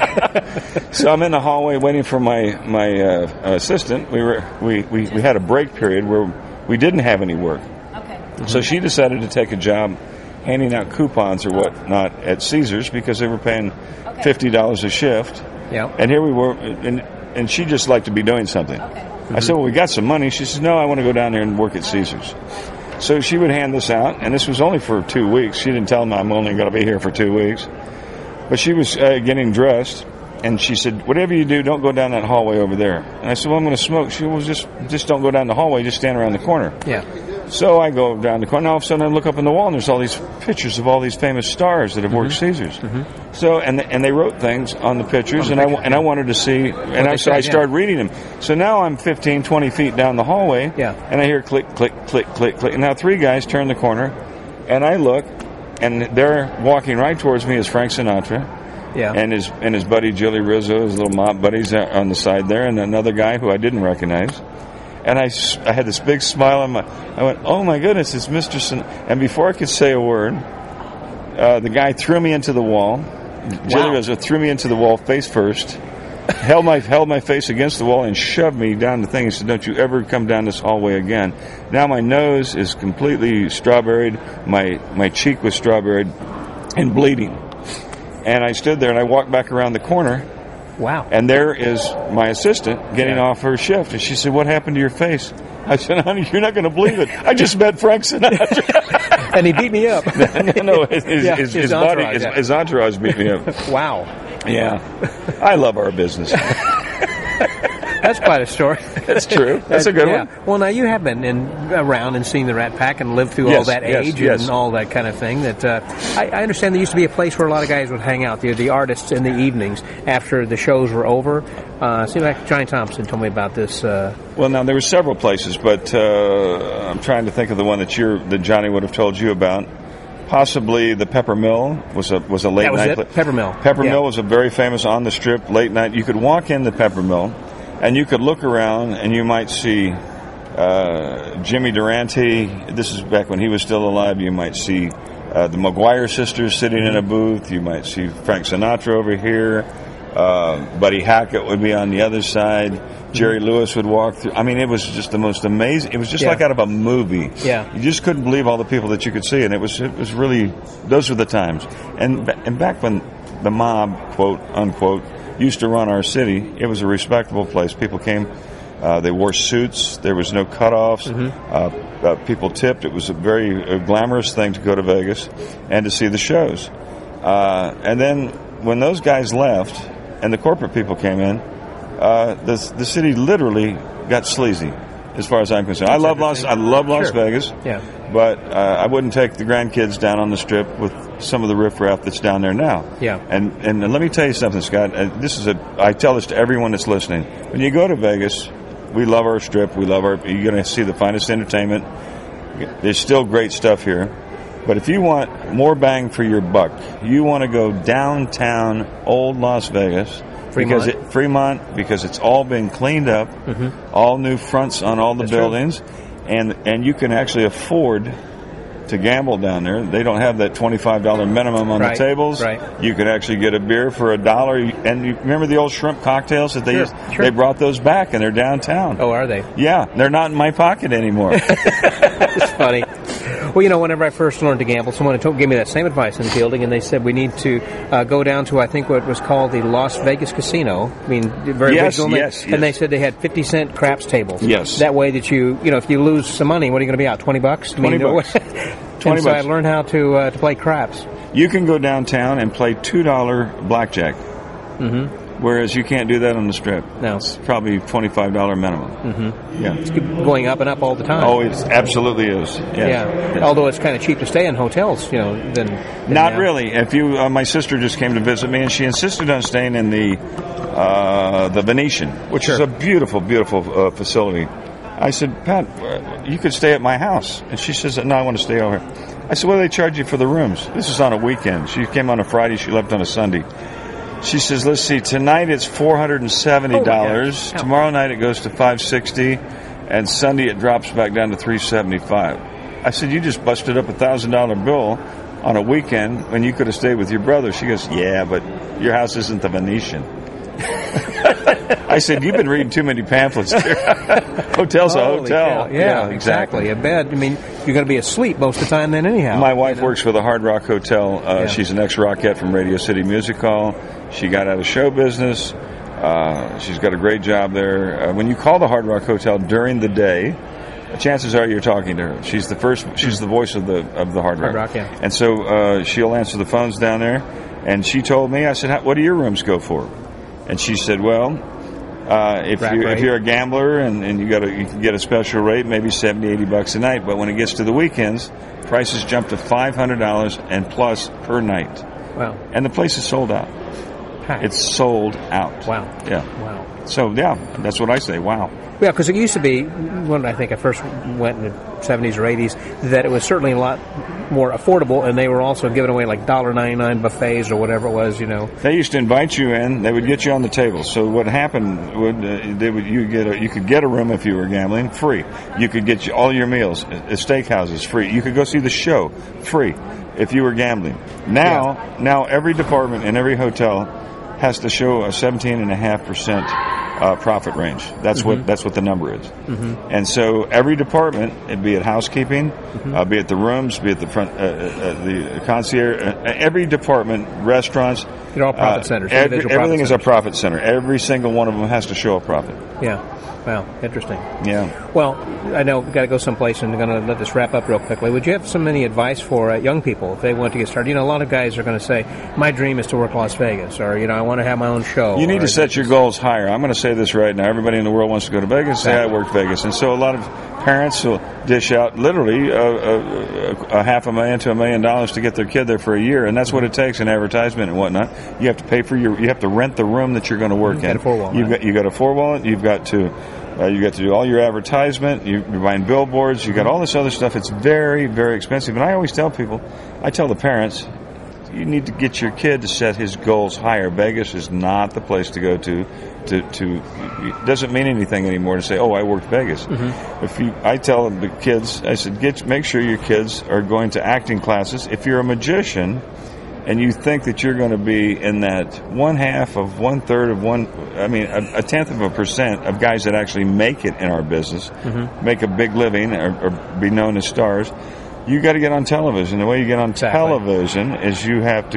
[SPEAKER 7] So I'm in the hallway waiting for my assistant. We had a break period where we didn't have any work.
[SPEAKER 8] Okay.
[SPEAKER 7] So she decided to take a job handing out coupons or whatnot at Caesars because they were paying $50 a shift.
[SPEAKER 2] Yeah.
[SPEAKER 7] And here we were, and she just liked to be doing something.
[SPEAKER 8] Okay.
[SPEAKER 7] I said, "Well, we got some money." She said, "No, I want to go down there and work at Caesars." So she would hand this out, and this was only for 2 weeks. She didn't tell them I'm only going to be here for 2 weeks. But she was getting dressed, and she said, "Whatever you do, don't go down that hallway over there." And I said, "Well, I'm going to smoke." She said, "Well, just don't go down the hallway, just stand around the corner."
[SPEAKER 2] Yeah.
[SPEAKER 7] So I go down the corner, and all of a sudden I look up on the wall, and there's all these pictures of all these famous stars that have worked Caesars. So, and they wrote things on the pictures, and I wanted to see, and I started reading them. So now I'm 15, 20 feet down the hallway, and I hear click, click, click, click, click. And now 3 guys turn the corner, and I look, and they're walking right towards me is Frank Sinatra.
[SPEAKER 2] Yeah.
[SPEAKER 7] And his buddy Jilly Rizzo, his little mop buddies on the side there, and another guy who I didn't recognize. And I had this big smile on I went, "Oh my goodness, it's Mr. Sin." And before I could say a word, the guy threw me into the wall. Jilly Rizzo threw me into the wall face first, held my face against the wall and shoved me down the thing. He said, "Don't you ever come down this hallway again." Now my nose is completely strawberried, my cheek was strawberried and bleeding. And I stood there and I walked back around the corner.
[SPEAKER 2] Wow.
[SPEAKER 7] And there is my assistant getting off her shift. And she said, "What happened to your face?" I said, "Honey, you're not going to believe it. I just met Frank Sinatra."
[SPEAKER 2] And he beat me up.
[SPEAKER 7] No, his entourage beat me up.
[SPEAKER 2] Wow.
[SPEAKER 7] Yeah. I love our business.
[SPEAKER 2] That's quite a story.
[SPEAKER 7] That's true. That's a good one.
[SPEAKER 2] Well, now you have been around and seen the Rat Pack and lived through all that age and all that kind of thing. That I understand there used to be a place where a lot of guys would hang out, the artists in the evenings after the shows were over. Seems like Johnny Thompson told me about this.
[SPEAKER 7] Well, now there were several places, but I'm trying to think of the one that Johnny would have told you about. Possibly the Peppermill was a late night.
[SPEAKER 2] Peppermill.
[SPEAKER 7] Peppermill was a very famous on the strip late night. You could walk in the Peppermill, and you could look around, and you might see Jimmy Durante. This is back when he was still alive. You might see the McGuire sisters sitting in a booth. You might see Frank Sinatra over here. Buddy Hackett would be on the other side. Jerry Lewis would walk through. I mean, it was just the most amazing. It was just like out of a movie.
[SPEAKER 2] Yeah.
[SPEAKER 7] You just couldn't believe all the people that you could see, and it was really, those were the times. And back when the mob, quote unquote, used to run our city, it was a respectable place. People came. They wore suits. There was no cutoffs. People tipped. It was a very glamorous thing to go to Vegas and to see the shows. And then when those guys left and the corporate people came in, the city literally got sleazy, as far as I'm concerned. I love Las Vegas, but I wouldn't take the grandkids down on the strip with some of the riffraff that's down there now.
[SPEAKER 2] Yeah.
[SPEAKER 7] And let me tell you something, Scott. I tell this to everyone that's listening. When you go to Vegas, we love our strip. You're going to see the finest entertainment. There's still great stuff here. But if you want more bang for your buck, you want to go downtown old Las Vegas. Fremont, because it's all been cleaned up, all new fronts on all the buildings, and you can actually afford to gamble down there. They don't have that $25 minimum on the tables.
[SPEAKER 2] Right.
[SPEAKER 7] You can actually get a beer for $1. And you remember the old shrimp cocktails that they used? Sure. They brought those back, and they're downtown.
[SPEAKER 2] Oh, are they?
[SPEAKER 7] Yeah, they're not in my pocket anymore.
[SPEAKER 2] That's funny. Well, whenever I first learned to gamble, someone gave me that same advice in fielding, and they said we need to go down to, I think, what was called the Las Vegas Casino. I mean, very original.
[SPEAKER 7] Yes.
[SPEAKER 2] And they said they had 50-cent craps tables.
[SPEAKER 7] Yes.
[SPEAKER 2] That way that if you lose some money, what are you going to be out? $20? $20.
[SPEAKER 7] $20.
[SPEAKER 2] So I learned how to play craps.
[SPEAKER 7] You can go downtown and play $2 blackjack. Whereas you can't do that on the strip.
[SPEAKER 2] No.
[SPEAKER 7] It's probably $25 minimum. Yeah.
[SPEAKER 2] It's going up and up all the time.
[SPEAKER 7] Oh, it absolutely is.
[SPEAKER 2] Yeah. Although it's kind of cheap to stay in hotels, than
[SPEAKER 7] not really. If you, my sister just came to visit me, and she insisted on staying in the Venetian, which is a beautiful, beautiful facility. I said, Pat, you could stay at my house. And she says, no, I want to stay over here. I said, what do they charge you for the rooms? This is on a weekend. She came on a Friday. She left on a Sunday. She says, let's see, tonight it's $470. Tomorrow night it goes to $560, and Sunday it drops back down to $375. I said, you just busted up $1,000 bill on a weekend when you could have stayed with your brother. She goes, yeah, but your house isn't the Venetian. I said, you've been reading too many pamphlets here. Hotel's a hotel.
[SPEAKER 2] Yeah, exactly. A bed, you're going to be asleep most of the time then anyhow.
[SPEAKER 7] My wife works for the Hard Rock Hotel. She's an ex-Rockette from Radio City Music Hall. She got out of show business. She's got a great job there. When you call the Hard Rock Hotel during the day, chances are you're talking to her. She's the voice of the Hard Rock.
[SPEAKER 2] Hard Rock, yeah.
[SPEAKER 7] And so she'll answer the phones down there. And she told me, I said, what do your rooms go for? And she said, well, if you're a gambler and you can get a special rate, maybe $70, $80 a night. But when it gets to the weekends, prices jump to $500 and plus per night.
[SPEAKER 2] Wow!
[SPEAKER 7] And the place is sold out. It's sold out.
[SPEAKER 2] Wow!
[SPEAKER 7] Yeah.
[SPEAKER 2] Wow!
[SPEAKER 7] So that's what I say. Wow.
[SPEAKER 2] Yeah, because it used to be, when I think I first went in the 70s or 80s, that it was certainly a lot more affordable, and they were also giving away like $1.99 buffets or whatever it was,
[SPEAKER 7] They used to invite you in. They would get you on the table. So what happened you could get a room if you were gambling, free. You could get all your meals, steakhouses, free. You could go see the show, free, if you were gambling. Now every department in every hotel has to show a 17.5% profit range. That's what the number is. And so every department, be it housekeeping, be it the rooms, be it the front, the concierge, every department, restaurants,
[SPEAKER 2] they're all profit centers.
[SPEAKER 7] Everything is a profit center. Every single one of them has to show a profit.
[SPEAKER 2] Yeah. Wow, interesting.
[SPEAKER 7] Yeah.
[SPEAKER 2] Well, I know we've got to go someplace, and I'm going to let this wrap up real quickly. Would you have any advice for young people if they want to get started? A lot of guys are going to say, my dream is to work Las Vegas, or, I want to have my own show.
[SPEAKER 7] You need to set your goals higher. I'm going to say this right now. Everybody in the world wants to go to Vegas, say I worked Vegas. And so a lot of parents will dish out literally a $500,000 to $1 million to get their kid there for a year, and that's what it takes in advertisement and whatnot. You have to pay for you have to rent the room that you're going to work in.
[SPEAKER 2] You got a four-wall.
[SPEAKER 7] You got a four-wall. You've got to You got to do all your advertisement. You're buying billboards. You got all this other stuff. It's very, very expensive. And I always tell people, I tell the parents, you need to get your kid to set his goals higher. Vegas is not the place to go to. It doesn't mean anything anymore to say, "Oh, I worked Vegas." I tell the kids, I said, make sure your kids are going to acting classes. If you're a magician and you think that you're going to be in that 1/2 of 1/3 of a 10th of a % of guys that actually make it in our business, make a big living or be known as stars, you got to get on television. The way you get on television is you have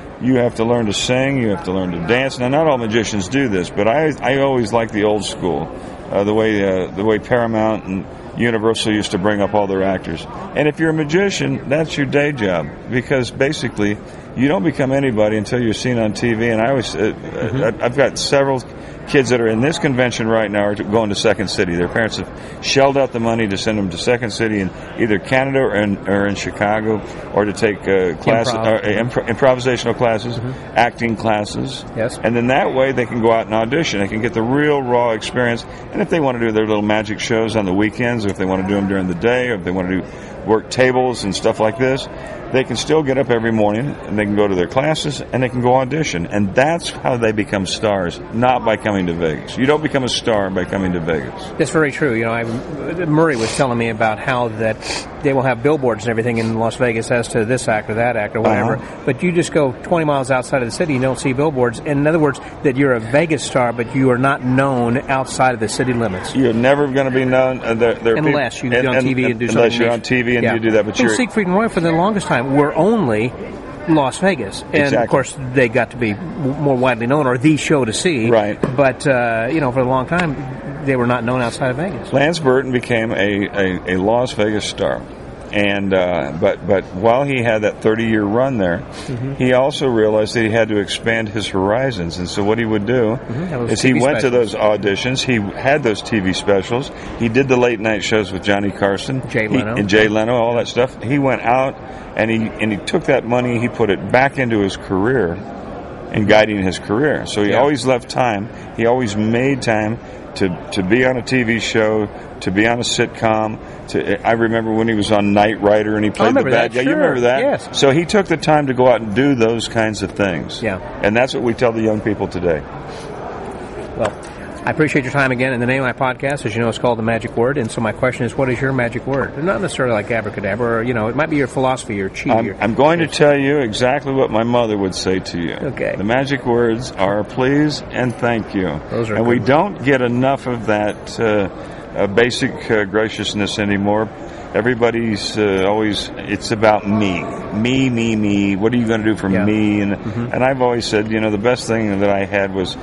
[SPEAKER 7] to learn to sing, you have to learn to dance. Now, not all magicians do this, but I always like the old school, the way Paramount and Universal used to bring up all their actors. And if you're a magician, that's your day job, because basically you don't become anybody until you're seen on TV. And I always, I've got several kids that are in this convention right now are going to Second City. Their parents have shelled out the money to send them to Second City in either Canada or in Chicago, or to take improvisational classes, acting classes.
[SPEAKER 2] Yes.
[SPEAKER 7] And then that way they can go out and audition. They can get the real raw experience. And if they want to do their little magic shows on the weekends, or if they want to do them during the day, or if they want to work tables and stuff like this, they can still get up every morning and they can go to their classes and they can go audition. And that's how they become stars, not by coming to Vegas. You don't become a star by coming to Vegas.
[SPEAKER 2] That's very true. You know, Murray was telling me about how that they will have billboards and everything in Las Vegas as to this actor, that actor, whatever. But you just go 20 miles outside of the city, you don't see billboards. In other words, that you're a Vegas star, but you are not known outside of the city limits.
[SPEAKER 7] You're never going to be known
[SPEAKER 2] unless you get on TV and do something.
[SPEAKER 7] Unless you're on TV and you do that. But
[SPEAKER 2] Siegfried and Roy, for the longest time, were only Las Vegas. And, of course, they got to be more widely known, or the show to see.
[SPEAKER 7] Right.
[SPEAKER 2] But, for a long time, they were not known outside of Vegas.
[SPEAKER 7] Lance Burton became a Las Vegas star. And but while he had that 30-year run there, he also realized that he had to expand his horizons. And so what he would do is he went to those auditions. He had those TV specials. He did the late night shows with Johnny Carson,
[SPEAKER 2] Jay
[SPEAKER 7] Leno, all that stuff. He went out and he took that money. He put it back into his career and guiding his career. So he always left time. He always made time to be on a TV show, to be on a sitcom. I remember when he was on Knight Rider and he played the bad guy.
[SPEAKER 2] Sure.
[SPEAKER 7] You remember that?
[SPEAKER 2] Yes.
[SPEAKER 7] So he took the time to go out and do those kinds of things.
[SPEAKER 2] Yeah.
[SPEAKER 7] And that's what we tell the young people today.
[SPEAKER 2] Well, I appreciate your time again. And the name of my podcast, as you know, is called The Magic Word. And so my question is, what is your magic word? Not necessarily like abracadabra, or, it might be your philosophy, your chi.
[SPEAKER 7] I'm going to tell you exactly what my mother would say to you.
[SPEAKER 2] Okay.
[SPEAKER 7] The magic words are please and thank you.
[SPEAKER 2] Those are
[SPEAKER 7] and we don't get enough of that basic graciousness anymore. Everybody's always, it's about me. Me. What are you going to do for me? And I've always said, the best thing that I had was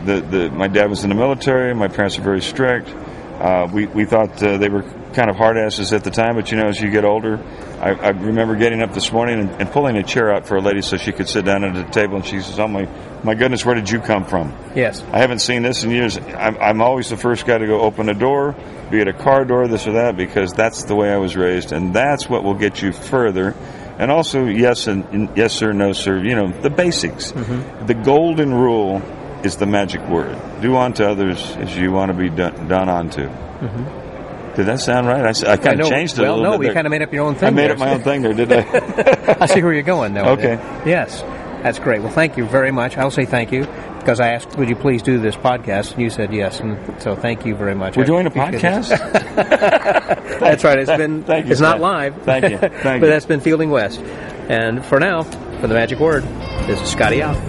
[SPEAKER 7] my dad was in the military. My parents were very strict. We thought they were kind of hard asses at the time, but as you get older, I remember getting up this morning and pulling a chair out for a lady so she could sit down at the table, and she says, "Oh my goodness, where did you come from?"
[SPEAKER 2] Yes.
[SPEAKER 7] I haven't seen this in years. I'm always the first guy to go open a door, be it a car door, this or that, because that's the way I was raised, and that's what will get you further. And also, yes sir, no sir, the basics. The golden rule is the magic word. Do unto others as you want to be done unto. Did that sound right? I kind of changed it a little bit.
[SPEAKER 2] Well, no, you kind of made up your own thing.
[SPEAKER 7] I made up my own thing there, did I?
[SPEAKER 2] I see where you're going, though.
[SPEAKER 7] Okay.
[SPEAKER 2] Yes, that's great. Well, thank you very much. I'll say thank you because I asked, would you please do this podcast? And you said yes, and so thank you very much.
[SPEAKER 7] We're doing a podcast?
[SPEAKER 2] That's right. It's been.
[SPEAKER 7] Thank you,
[SPEAKER 2] it's not live.
[SPEAKER 7] Thank you.
[SPEAKER 2] But that's been Fielding West. And for now, for the magic word, this is Scotty out.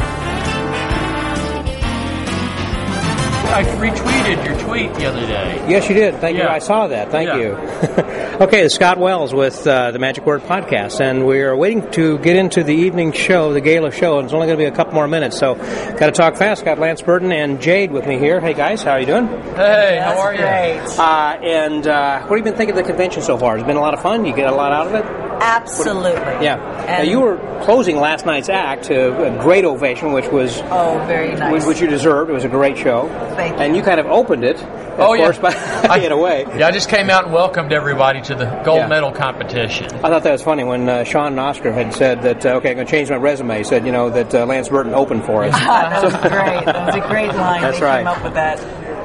[SPEAKER 8] I retweeted your tweet the other day.
[SPEAKER 2] Yes, you did. Thank you. I saw that. Thank you. Okay, it's Scott Wells with the Magic Word Podcast, and we are waiting to get into the evening show, the gala show, and it's only going to be a couple more minutes, so got to talk fast. Got Lance Burton and Jade with me here. Hey, guys, how are you doing?
[SPEAKER 8] Hey, how are you?
[SPEAKER 2] And what have you been thinking of the convention so far? Has it been a lot of fun? You get a lot out of it?
[SPEAKER 9] Absolutely.
[SPEAKER 2] Now, you were closing last night's act to a great ovation, which was
[SPEAKER 9] very nice.
[SPEAKER 2] Which you deserved. It was a great show.
[SPEAKER 9] Thank you.
[SPEAKER 2] And you kind of opened it, of course, by in a way.
[SPEAKER 8] Yeah, I just came out and welcomed everybody to the gold medal competition.
[SPEAKER 2] I thought that was funny when Sean and Oscar had said that, okay, I'm going to change my resume. He said, that Lance Burton opened for us.
[SPEAKER 9] That was great. That was a great line.
[SPEAKER 2] That's
[SPEAKER 9] they
[SPEAKER 2] right.
[SPEAKER 9] Came up with that.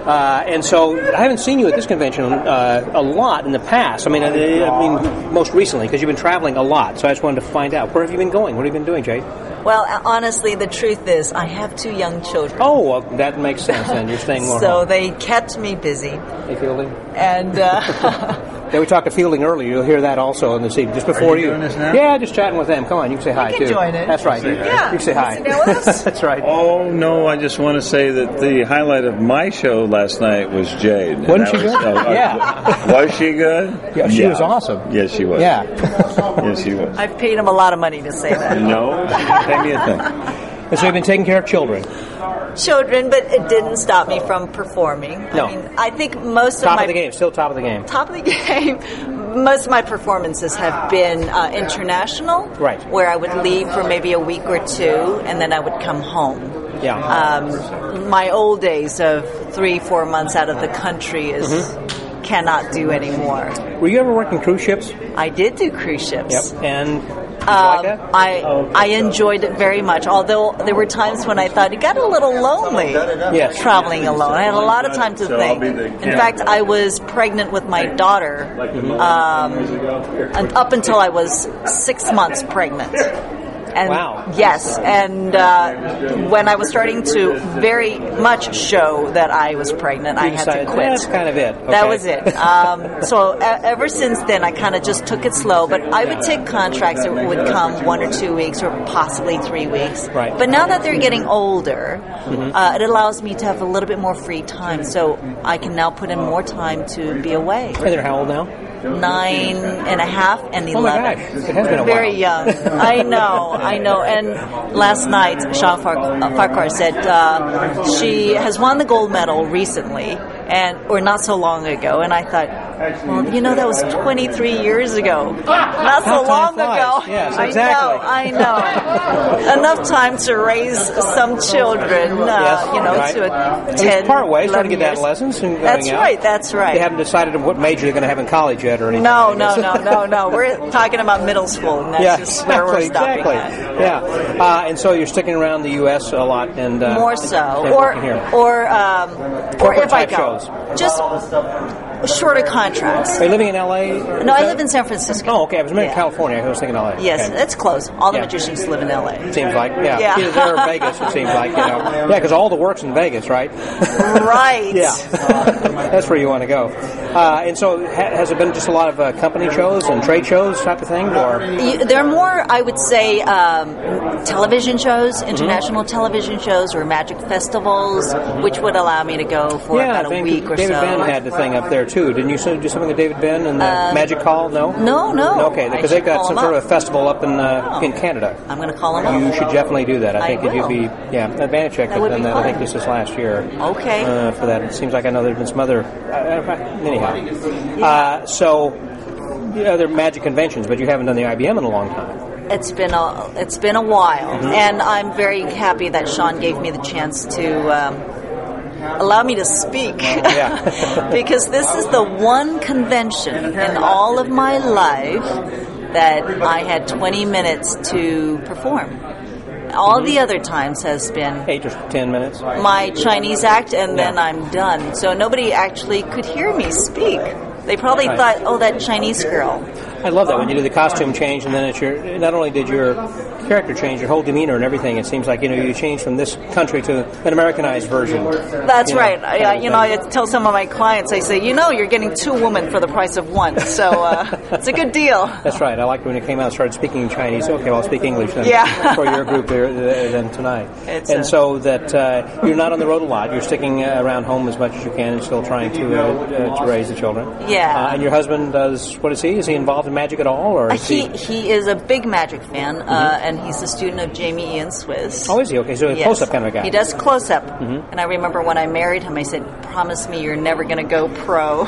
[SPEAKER 2] And so I haven't seen you at this convention a lot in the past. I mean, most recently, because you've been traveling a lot. So I just wanted to find out, where have you been going? What have you been doing, Jade?
[SPEAKER 9] Well, honestly, the truth is, I have 2 young children.
[SPEAKER 2] Oh, well, that makes sense then. You're staying more
[SPEAKER 9] so
[SPEAKER 2] home.
[SPEAKER 9] They kept me busy.
[SPEAKER 2] Hey, Fielding.
[SPEAKER 9] And...
[SPEAKER 2] Yeah, we talked to Fielding earlier. You'll hear that also in this evening, just before you.
[SPEAKER 6] Doing this now?
[SPEAKER 2] Yeah, just chatting with them. Come on, you can say hi,
[SPEAKER 9] too.
[SPEAKER 2] too.
[SPEAKER 9] Join it.
[SPEAKER 2] That's right.
[SPEAKER 9] Yeah.
[SPEAKER 2] You can say hi.
[SPEAKER 9] Sit down with us.
[SPEAKER 2] That's right.
[SPEAKER 7] Oh, no, I just want to say that the highlight of my show last night was Jade.
[SPEAKER 2] Wasn't she good? Yeah.
[SPEAKER 7] Was she good?
[SPEAKER 2] Yeah, she was awesome.
[SPEAKER 7] Yes, she was.
[SPEAKER 2] Yeah.
[SPEAKER 7] Yes, she was.
[SPEAKER 9] I've paid him a lot of money to say that.
[SPEAKER 7] No, pay me a thing.
[SPEAKER 2] And so you've been taking care of children.
[SPEAKER 9] Children, but it didn't stop me from performing.
[SPEAKER 2] No.
[SPEAKER 9] I mean, I think most
[SPEAKER 2] Top
[SPEAKER 9] of my...
[SPEAKER 2] of the game. Still top of the game.
[SPEAKER 9] Top of the game. Most of my performances have been international.
[SPEAKER 2] Right.
[SPEAKER 9] Where I would leave for maybe a week or 2, and then I would come home.
[SPEAKER 2] Yeah.
[SPEAKER 9] My old days of 3-4 months out of the country is... cannot do anymore.
[SPEAKER 2] Were you ever working cruise ships?
[SPEAKER 9] I did do cruise ships.
[SPEAKER 2] Yep. And did you like that?
[SPEAKER 9] I enjoyed it very much, although there were times when I thought it got a little lonely traveling alone. I had a lot of time to think. In fact, I was pregnant with my daughter up until I was 6 months pregnant. And
[SPEAKER 2] wow.
[SPEAKER 9] Yes, and when I was starting to very much show that I was pregnant, I had to quit.
[SPEAKER 2] That's kind of it. Okay.
[SPEAKER 9] That was it. So ever since then, I kind of just took it slow. But I would take contracts that would come 1 or 2 weeks or possibly 3 weeks.
[SPEAKER 2] Right.
[SPEAKER 9] But now that they're getting older, it allows me to have a little bit more free time. So I can now put in more time to be away.
[SPEAKER 2] And they're how old now?
[SPEAKER 9] 9.5 and 11.
[SPEAKER 2] Oh my gosh, it has been a while.
[SPEAKER 9] Very young. I know. And last night, Sean Farquhar said she has won the gold medal recently, or not so long ago. And I thought, well, that was 23 years ago. Not so long ago.
[SPEAKER 2] Yes, exactly.
[SPEAKER 9] I know. Enough time to raise some children,
[SPEAKER 2] right.
[SPEAKER 9] to a 10,
[SPEAKER 2] part way, starting to get
[SPEAKER 9] years.
[SPEAKER 2] adolescents and going
[SPEAKER 9] That's
[SPEAKER 2] out.
[SPEAKER 9] right, that's right.
[SPEAKER 2] They haven't decided what major they're going to have in college yet or anything.
[SPEAKER 9] No. We're talking about middle school, and that's just where we're stopping at.
[SPEAKER 2] Yeah. And so you're sticking around the U.S. a lot, and
[SPEAKER 9] more so,
[SPEAKER 2] or
[SPEAKER 9] if I go,
[SPEAKER 2] shows.
[SPEAKER 9] Just shorter contracts.
[SPEAKER 2] Are you living in L.A.?
[SPEAKER 9] No, I live in San Francisco.
[SPEAKER 2] Oh, okay. I was in California. I was thinking L.A.
[SPEAKER 9] Yes,
[SPEAKER 2] okay.
[SPEAKER 9] It's close. All the magicians live in L.A.
[SPEAKER 2] Seems like, yeah. Either there or Vegas, it seems like, Yeah, because all the work's in Vegas, right?
[SPEAKER 9] Right.
[SPEAKER 2] Yeah. That's where you want to go. And so has it been just a lot of company shows and trade shows type of thing? Or
[SPEAKER 9] there are more, I would say, television shows, international television shows, or magic festivals, which would allow me to go for about a week or
[SPEAKER 2] David
[SPEAKER 9] so.
[SPEAKER 2] Benn had the thing up there, too. Didn't you do something with David Benn and the Magic Hall? No?
[SPEAKER 9] No.
[SPEAKER 2] Okay, because they've got some sort of a festival up in Canada.
[SPEAKER 9] I'm going to call him up.
[SPEAKER 2] You should definitely do that. I think
[SPEAKER 9] will.
[SPEAKER 2] You'd be, Advantage Check has done that. I think this is last year.
[SPEAKER 9] Okay.
[SPEAKER 2] For that. It seems like I know there's been some other, anyhow. So, other magic conventions, but you haven't done the IBM in a long time.
[SPEAKER 9] It's been a while, and I'm very happy that Sean gave me the chance to allow me to speak. Because this is the one convention in all of my life that I had 20 minutes to perform. All the other times has been
[SPEAKER 2] 8 or 10 minutes.
[SPEAKER 9] My Chinese act, and then I'm done. So nobody actually could hear me speak. They probably thought, oh, that Chinese girl.
[SPEAKER 2] I love that when you do the costume change, and then not only did your character change, your whole demeanor and everything. It seems like you change from this country to an Americanized version.
[SPEAKER 9] That's right. I tell some of my clients, I say, you're getting 2 women for the price of 1, so it's a good deal.
[SPEAKER 2] That's right. I liked when it came out and started speaking Chinese. Okay, well, I'll speak English then for your group then tonight. So that you're not on the road a lot. You're sticking around home as much as you can and still trying to raise the children.
[SPEAKER 9] Yeah.
[SPEAKER 2] And your husband does, what is he? Is he involved in magic at all? Or is
[SPEAKER 9] he is a big magic fan, and he's a student of Jamie Ian Swiss.
[SPEAKER 2] Oh, is he? Okay, so a close-up kind of a guy.
[SPEAKER 9] He does close-up. And I remember when I married him, I said, promise me you're never going to go pro.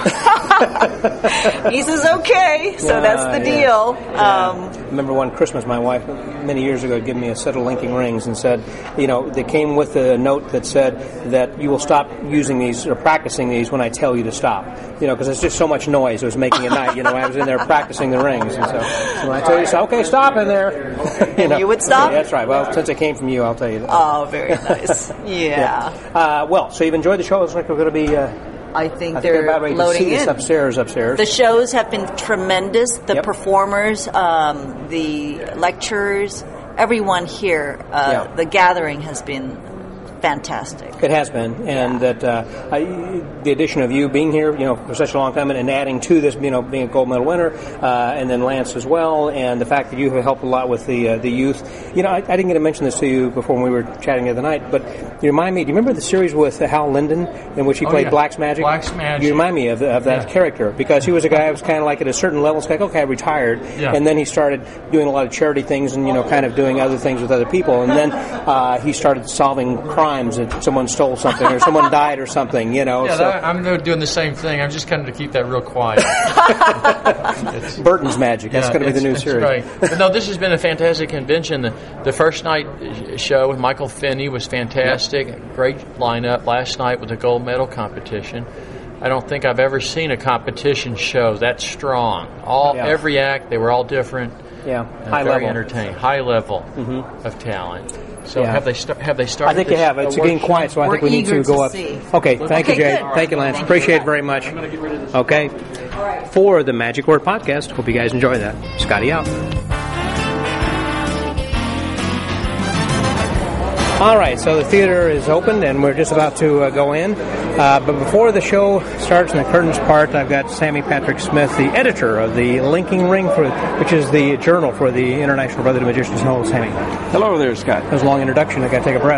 [SPEAKER 9] He says, okay. So that's the deal.
[SPEAKER 2] I remember one Christmas, my wife, many years ago, gave me a set of linking rings and said, they came with a note that said that you will stop using these or practicing these when I tell you to stop. Because there's just so much noise it was making at night. I was in there practicing the rings. And so when I tell you, okay, stop in there.
[SPEAKER 9] You would stop?
[SPEAKER 2] Yeah, that's right. Well, since it came from you, I'll tell you that.
[SPEAKER 9] Oh, very nice. Yeah.
[SPEAKER 2] So you've enjoyed the show. It looks like we're going to be...
[SPEAKER 9] I think they're
[SPEAKER 2] about ready
[SPEAKER 9] loading
[SPEAKER 2] to see
[SPEAKER 9] in.
[SPEAKER 2] Upstairs.
[SPEAKER 9] The shows have been tremendous. The performers, the lecturers, everyone here. The gathering has been fantastic.
[SPEAKER 2] It has been, and that the addition of you being here, for such a long time, and adding to this, being a gold medal winner, and then Lance as well, and the fact that you have helped a lot with the youth. I didn't get to mention this to you before when we were chatting the other night, but you remind me. Do you remember the series with Hal Linden in which he played Black's Magic?
[SPEAKER 8] Black's Magic.
[SPEAKER 2] You remind me of that character because he was a guy who was kind of like at a certain level. It's like, okay, I retired, and then he started doing a lot of charity things and kind of doing other things with other people, and then he started solving crimes. That someone stole something or someone died or something,
[SPEAKER 8] I'm doing the same thing. I'm just kind of to keep that real quiet.
[SPEAKER 2] Burton's Magic. That's going to be the new series.
[SPEAKER 8] Right. But no, this has been a fantastic convention. The first night show with Michael Finney was fantastic. Yep. Great lineup. Last night with the gold medal competition. I don't think I've ever seen a competition show that strong. Every act, they were all different.
[SPEAKER 2] Yeah,
[SPEAKER 8] high level, entertaining, high level of talent. So have they started?
[SPEAKER 2] I think they have. It's getting quiet, so I think we need to go up. Okay, thank you, Jay.
[SPEAKER 9] Good.
[SPEAKER 2] Thank you, Lance. Appreciate it very much. Okay, for the Magic Word Podcast, hope you guys enjoy that. Scotty out. All right, so the theater is opened, and we're just about to go in. But before the show starts and the curtains part, I've got Sammy Patrick Smith, the editor of the Linking Ring, which is the journal for the International Brotherhood of Magicians. Hello, Sammy.
[SPEAKER 10] Hello there, Scott.
[SPEAKER 2] That was a long introduction. I got to take a breath.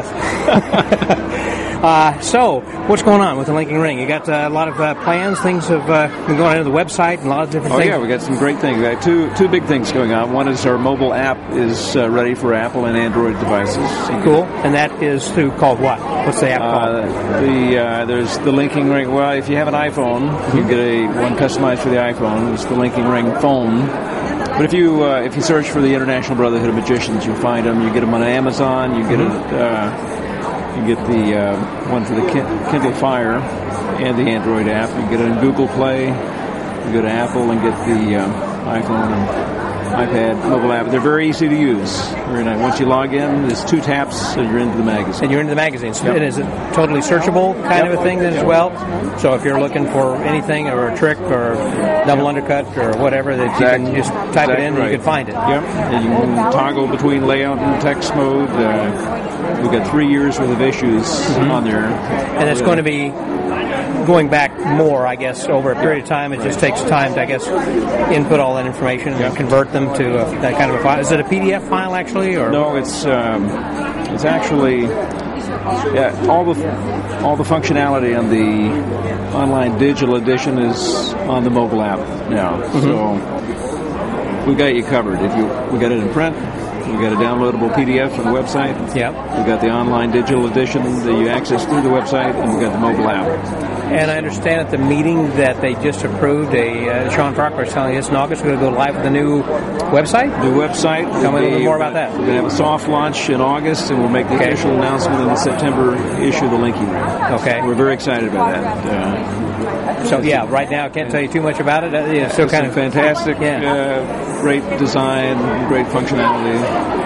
[SPEAKER 2] So, what's going on with the Linking Ring? You got a lot of plans. Things have been going on to the website and a lot of different things.
[SPEAKER 10] Oh, yeah, we got some great things. We got two big things going on. One is our mobile app is ready for Apple and Android devices.
[SPEAKER 2] Cool. And that is called what? What's the app called?
[SPEAKER 10] There's the Linking Ring. Well, if you have an iPhone, you can get one customized for the iPhone. It's the Linking Ring phone. But if you search for the International Brotherhood of Magicians, you'll find them. You get them on Amazon. You get You get the one for the Kindle Fire and the Android app. You get it on Google Play. You go to Apple and get the iPhone and iPad mobile app. They're very easy to use. Very nice. Once you log in, there's 2 taps and you're into the magazine.
[SPEAKER 2] And you're into the magazine. So it is a totally searchable kind of a thing then as well. So if you're looking for anything or a trick or double undercut or whatever, that you can just type it in and you can find it.
[SPEAKER 10] Yep. And you can toggle between layout and text mode. We've got 3 years worth of issues on there. And
[SPEAKER 2] it's going to be going back more, I guess, over a period of time. It just takes time to, I guess, input all that information and convert them to that kind of a file. Is it a PDF file, actually? Or?
[SPEAKER 10] No, it's actually all the functionality on the online digital edition is on the mobile app now. So we got you covered. We got it in print. We've got a downloadable PDF from the website.
[SPEAKER 2] Yep.
[SPEAKER 10] We've got the online digital edition that you access through the website, and we've got the mobile app.
[SPEAKER 2] And I understand at the meeting that they just approved Sean Parker was telling us in August we're going to go live with the new website?
[SPEAKER 10] New website.
[SPEAKER 2] Tell me a little bit more about that.
[SPEAKER 10] We're going to have a soft launch in August, and we'll make the official announcement in the September issue of the Linking Ring.
[SPEAKER 2] Okay.
[SPEAKER 10] We're very excited about that.
[SPEAKER 2] So, right now I can't tell you too much about it. It's still kind of
[SPEAKER 10] fantastic. Great design, great functionality.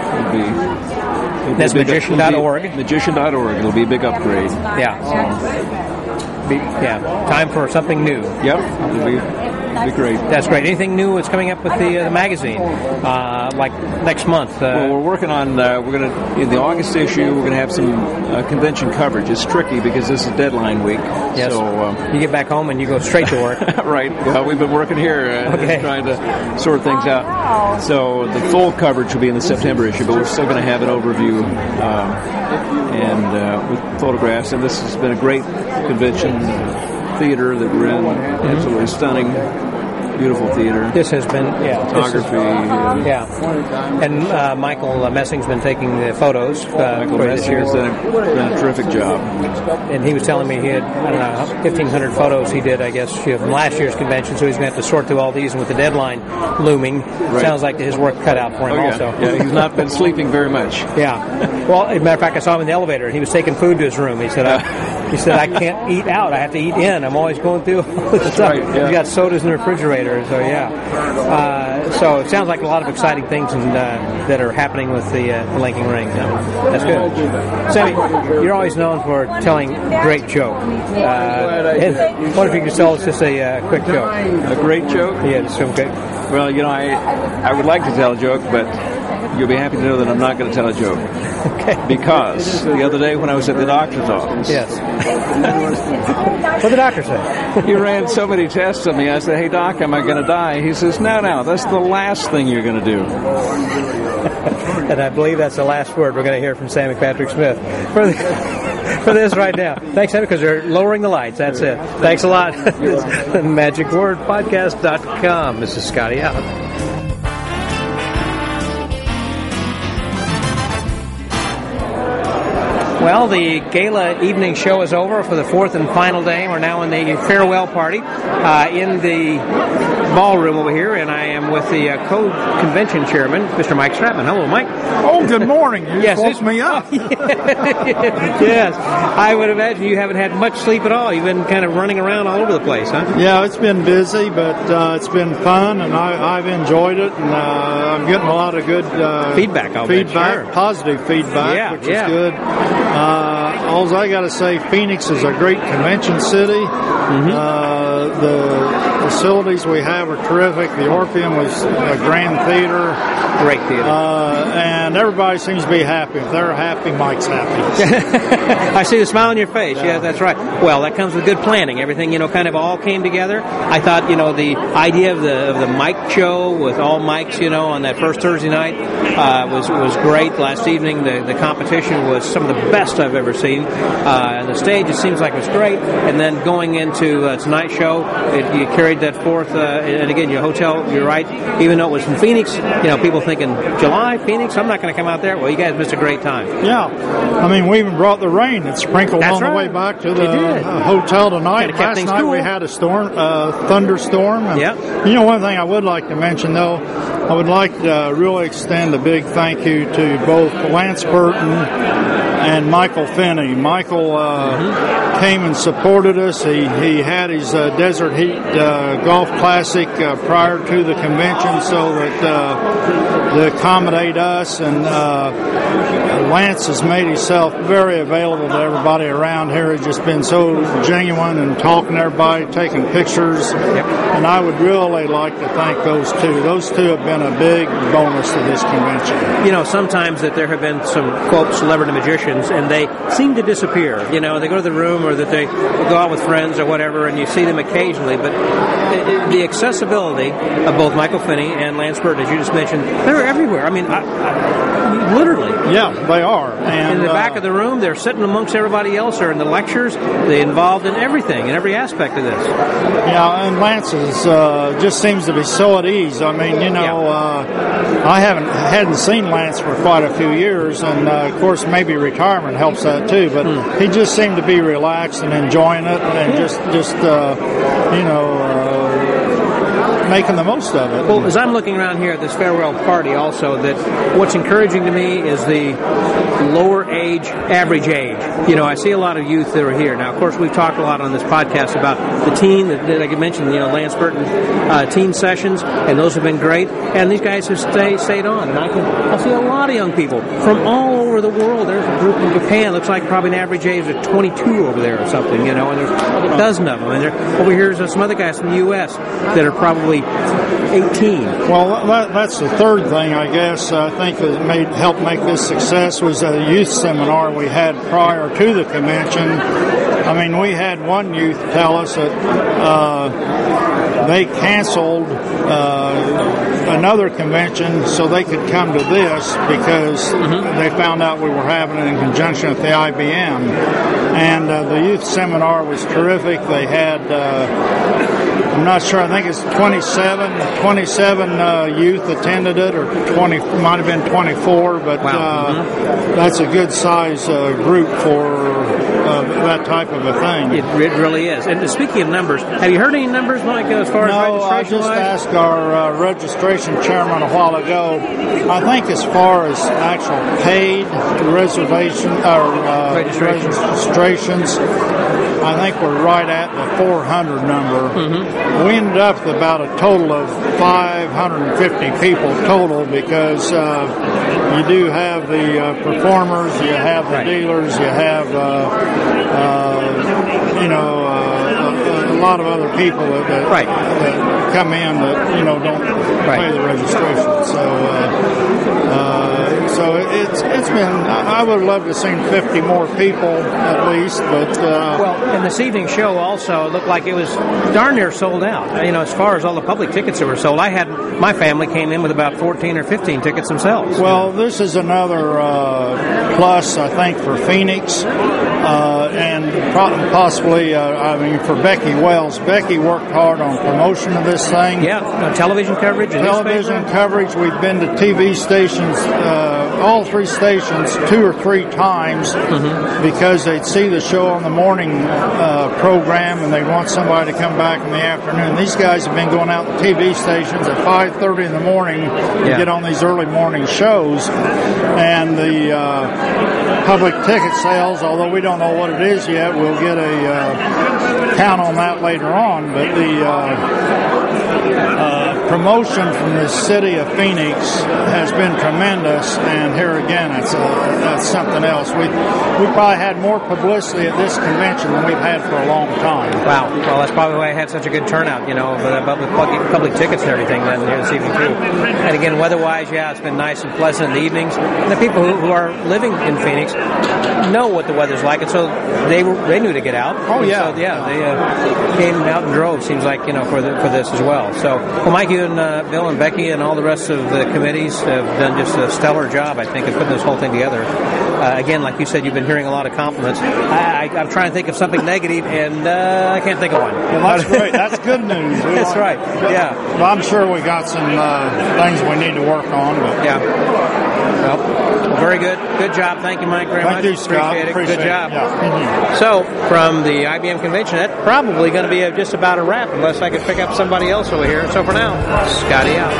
[SPEAKER 2] That's magician.org.
[SPEAKER 10] Magician.org. It'll be a big upgrade.
[SPEAKER 2] Yeah. Time for something new.
[SPEAKER 10] Yep. It'll be great.
[SPEAKER 2] That's great. Anything new that's coming up with the magazine, like next month?
[SPEAKER 10] Well, we're working on. We're going to in the August issue. We're going to have some convention coverage. It's tricky because this is deadline week.
[SPEAKER 2] Yes.
[SPEAKER 10] So
[SPEAKER 2] you get back home and you go straight to work.
[SPEAKER 10] Right. Well, we've been working here trying to sort things out. So the full coverage will be in the September issue, but we're still going to have an overview and with photographs. And this has been a great convention. Theater that we're in, absolutely stunning, beautiful theater.
[SPEAKER 2] This has been,
[SPEAKER 10] photography.
[SPEAKER 2] And Michael Messing's been taking the photos
[SPEAKER 10] Michael
[SPEAKER 2] for
[SPEAKER 10] Messing
[SPEAKER 2] this year.
[SPEAKER 10] has done a terrific job.
[SPEAKER 2] And he was telling me he had, 1,500 photos he did, I guess, from last year's convention, so he's going to have to sort through all these, and with the deadline looming, sounds like his work cut out for him also.
[SPEAKER 10] Yeah, he's not been sleeping very much.
[SPEAKER 2] Yeah. Well, as a matter of fact, I saw him in the elevator, and he was taking food to his room. He said, He said, I can't eat out. I have to eat in. I'm always going through all this stuff.
[SPEAKER 10] Right, yeah.
[SPEAKER 2] You got sodas in the refrigerator, so yeah. So it sounds like a lot of exciting things that are happening with the Linking Ring. That's good. Sammy, you're always known for telling great jokes. What if you could tell us just a quick joke?
[SPEAKER 10] A great joke?
[SPEAKER 2] Yeah, just some quick.
[SPEAKER 10] Well, I would like to tell a joke, but you'll be happy to know that I'm not going to tell a joke.
[SPEAKER 2] Okay.
[SPEAKER 10] Because the other day when I was at the doctor's office.
[SPEAKER 2] Yes. What did the doctor say?
[SPEAKER 10] He ran so many tests on me. I said, hey, Doc, am I going to die? He says, no, that's the last thing you're going to do.
[SPEAKER 2] And I believe that's the last word we're going to hear from Sammy Patrick Smith for this right now. Thanks, Sammy, because they're lowering the lights. That's it. Thanks a lot. MagicWordPodcast.com. This is Scotty out. Well, the gala evening show is over for the fourth and final day. We're now in the farewell party in the ballroom over here, and I am with the co-convention chairman, Mr. Mike Stratman. Hello, Mike.
[SPEAKER 11] Oh, good morning. You woke me up.
[SPEAKER 2] Yes. I would imagine you haven't had much sleep at all. You've been kind of running around all over the place, huh?
[SPEAKER 11] Yeah, it's been busy, but it's been fun, and I've enjoyed it, and I'm getting a lot of good
[SPEAKER 2] feedback, sure.
[SPEAKER 11] Positive feedback, which is good. All I got to say, Phoenix is a great convention city. Mm-hmm. The facilities we have are terrific. The Orpheum was a grand theater.
[SPEAKER 2] Great theater.
[SPEAKER 11] And everybody seems to be happy. If they're happy, Mike's happy.
[SPEAKER 2] I see the smile on your face. Yeah, that's right. Well, that comes with good planning. Everything, kind of all came together. I thought, the idea of the Mike show with all mics, on that first Thursday night was great. Last evening, the competition was some of the best I've ever seen. The stage, it seems like it was great. And then going into tonight's show, you carried that forth. And again, your hotel, you're right. Even though it was from Phoenix, people thinking, July, Phoenix, I'm not going to come out there. Well, you guys missed a great time.
[SPEAKER 11] Yeah. I mean, we even brought the rain. It sprinkled on the way back to the hotel tonight. Last night we had a thunderstorm. And, one thing I would like to mention, though, I would like to really extend a big thank you to both Lance Burton and Michael Finney. Michael came and supported us. He had his Desert Heat Golf Classic prior to the convention so that to accommodate us, and Lance has made himself very available to everybody around here. He's just been so genuine and talking to everybody, taking pictures, and I would really like to thank those two. Those two have been a big bonus to this convention.
[SPEAKER 2] Sometimes that there have been some, quote, celebrity magicians, and they seem to disappear. They go to the room, or that they go out with friends or whatever, and you see them occasionally, but the accessibility of both Michael Finney and Lance Burton, as you just mentioned, they're everywhere. I mean, literally.
[SPEAKER 11] Yeah, they are. And
[SPEAKER 2] in the back of the room, they're sitting amongst everybody else, or in the lectures. They're involved in everything, in every aspect of this.
[SPEAKER 11] Yeah, and Lance is, just seems to be so at ease. I mean, I hadn't seen Lance for quite a few years, and of course maybe retirement helps that too, but he just seemed to be relaxed and enjoying it, and just making the most of it.
[SPEAKER 2] Well, as I'm looking around here at this farewell party also, that what's encouraging to me is the lower age, average age. I see a lot of youth that are here. Now, of course, we've talked a lot on this podcast about the teen, like I mentioned, Lance Burton teen sessions, and those have been great. And these guys have stayed on. And I see a lot of young people from all over the world. There's a group in Japan, looks like probably an average age of 22 over there or something, and there's a dozen of them. And over here, there's some other guys from the U.S. that are probably 18.
[SPEAKER 11] Well, that's the third thing, I guess, I think that helped make this success was a youth seminar we had prior to the convention. I mean, we had one youth tell us that they canceled another convention so they could come to this because they found out we were having it in conjunction with the IBM. And the youth seminar was terrific. They had, I'm not sure, I think it's 27 youth attended it, or 20, might have been 24, but that's a good size group for that type of a thing.
[SPEAKER 2] It really is. And speaking of numbers, have you heard any numbers, Mike, as far as registration?
[SPEAKER 11] No, I just asked our registration chairman a while ago. I think as far as actual paid reservations, registrations, I think we're right at the 400 number. Mm-hmm. We ended up with about a total of 550 people total because you do have the performers, you have the dealers, you have a lot of other people that come in that don't pay the registration. So it's been. I would love to have seen 50 more people at least, but
[SPEAKER 2] and this evening's show also looked like it was darn near sold out. As far as all the public tickets that were sold, my family came in with about 14 or 15 tickets themselves.
[SPEAKER 11] Well, this is another plus, I think, for Phoenix, and possibly, for Becky Wells. Becky worked hard on promotion of this thing.
[SPEAKER 2] Yeah, television coverage.
[SPEAKER 11] Television coverage. We've been to TV stations. All three stations 2 or 3 times because they'd see the show on the morning program and they'd want somebody to come back in the afternoon. These guys have been going out to TV stations at 5:30 in the morning to get on these early morning shows. And the public ticket sales, although we don't know what it is yet, we'll get a count on that later on. But the promotion from the city of Phoenix has been tremendous, and here again, that's something else. We probably had more publicity at this convention than we've had for a long time.
[SPEAKER 2] Wow. Well, that's probably why I had such a good turnout, with public tickets and everything then here this evening too. And again, weather-wise, it's been nice and pleasant in the evenings. And the people who are living in Phoenix know what the weather's like, and so they knew to get out.
[SPEAKER 11] Oh, yeah.
[SPEAKER 2] So, they came out in droves, seems like, for this as well. So, well, Mike, you and Bill and Becky and all the rest of the committees have done just a stellar job, I think, of putting this whole thing together. Again, like you said, you've been hearing a lot of compliments. I'm trying to think of something negative, and I can't think of one.
[SPEAKER 11] Well, that's great. That's good news.
[SPEAKER 2] That's right. Yeah.
[SPEAKER 11] Well, I'm sure we got some things we need to work on. But.
[SPEAKER 2] Yeah. Well, very good. Good job. Thank you, Mike, very much.
[SPEAKER 11] Thank you, Scott.
[SPEAKER 2] Appreciate it. Good job.
[SPEAKER 11] Yeah.
[SPEAKER 2] So, from the IBM convention, that's probably going to be just about a wrap, unless I could pick up somebody else over here. So for now, Scotty out.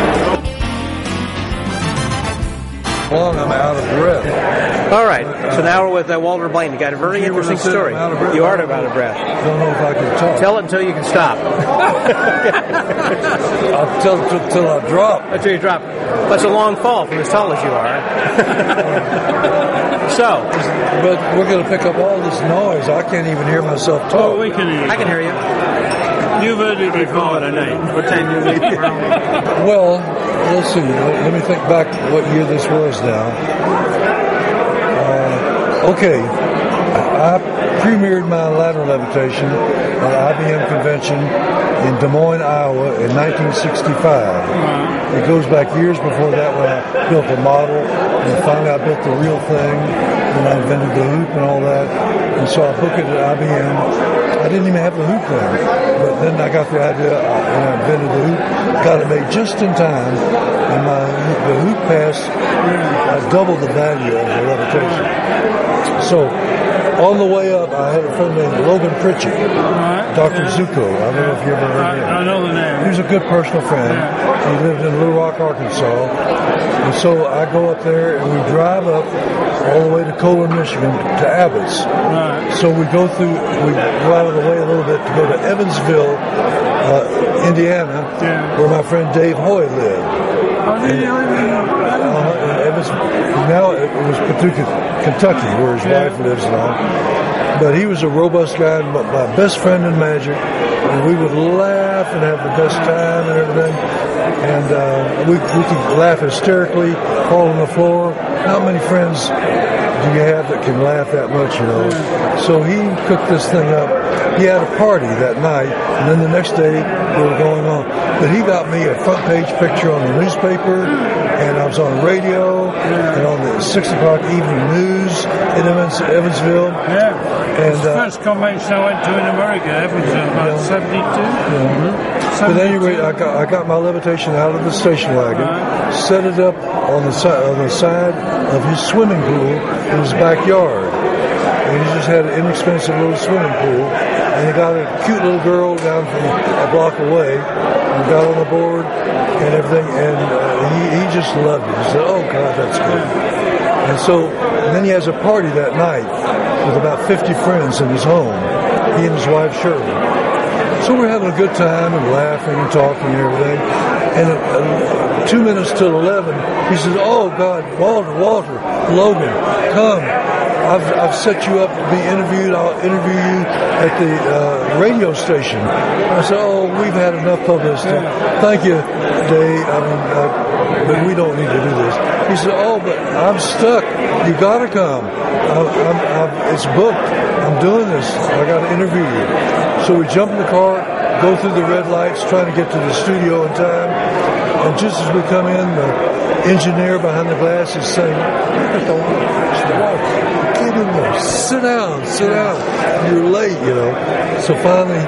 [SPEAKER 12] Long, I'm out of breath.
[SPEAKER 2] All right, so now we're with Walter Blaine. You got a very interesting story. You are out of breath.
[SPEAKER 12] I don't know if I can talk.
[SPEAKER 2] Tell it until you can stop.
[SPEAKER 12] I'll tell it until I drop.
[SPEAKER 2] Until you drop. That's a long fall from as tall as you are.
[SPEAKER 12] But we're going to pick up all this noise. I can't even hear myself talk.
[SPEAKER 11] Oh, we can hear you.
[SPEAKER 2] I can hear you.
[SPEAKER 11] You've heard it before tonight. What time do you leave tomorrow?
[SPEAKER 12] Well, let's see. Let me think back what year this was now. Okay. I premiered my ladder levitation at IBM convention in Des Moines, Iowa in 1965. It goes back years before that when I built a model, and finally I built the real thing, and I invented the hoop and all that. And so I booked it at IBM. I didn't even have the hoop then, but then I got the idea and I invented the hoop, got it made just in time, and the hoop pass doubled the value of the levitation. So on the way up, I had a friend named Logan Pritchett, Dr. Zuko. I don't know if you ever heard of him.
[SPEAKER 11] I know the name.
[SPEAKER 12] He was a good personal friend. He lived in Little Rock, Arkansas. And so I go up there and we drive up all the way to Colon, Michigan to Abbott's. So we go out of the way a little bit to go to Evansville, Indiana, where my friend Dave Hoy lived. Now it was Paducah, Kentucky, where his wife lives now. But he was a robust guy, my best friend in magic, and we would laugh and have the best time and everything. And we could laugh hysterically, fall on the floor. Not many friends do you have that can laugh that much, So he cooked this thing up. He had a party that night, and then the next day we were going on. But he got me a front page picture on the newspaper, and I was on the radio, and on the 6 o'clock evening news in Evansville.
[SPEAKER 11] Yeah.
[SPEAKER 12] And
[SPEAKER 11] the first convention I went to in America, Evansville, about 72.
[SPEAKER 12] But anyway, I got my levitation out of the station wagon, set it up on the side of his swimming pool in his backyard. and he just had an inexpensive little swimming pool, and he got a cute little girl down from a block away, and got on the board and everything, and he just loved it. He said, "Oh God, that's good." And then he has a party that night with about 50 friends in his home, he and his wife Shirley. So we're having a good time and laughing and talking and everything. And at 2 minutes till 11, he says, "Oh God, Walter, Logan, come. I've set you up to be interviewed. I'll interview you at the radio station." I said, "Oh, we've had enough publicity. Thank you, Dave. But we don't need to do this." He said, "Oh, but I'm stuck. You got to come. It's booked. I'm doing this. I got to interview you." So we jump in the car, go through the red lights, trying to get to the studio in time. And just as we come in, the engineer behind the glass is saying, "Look at the watch. Get in there. Sit down. You're late, you know." So finally,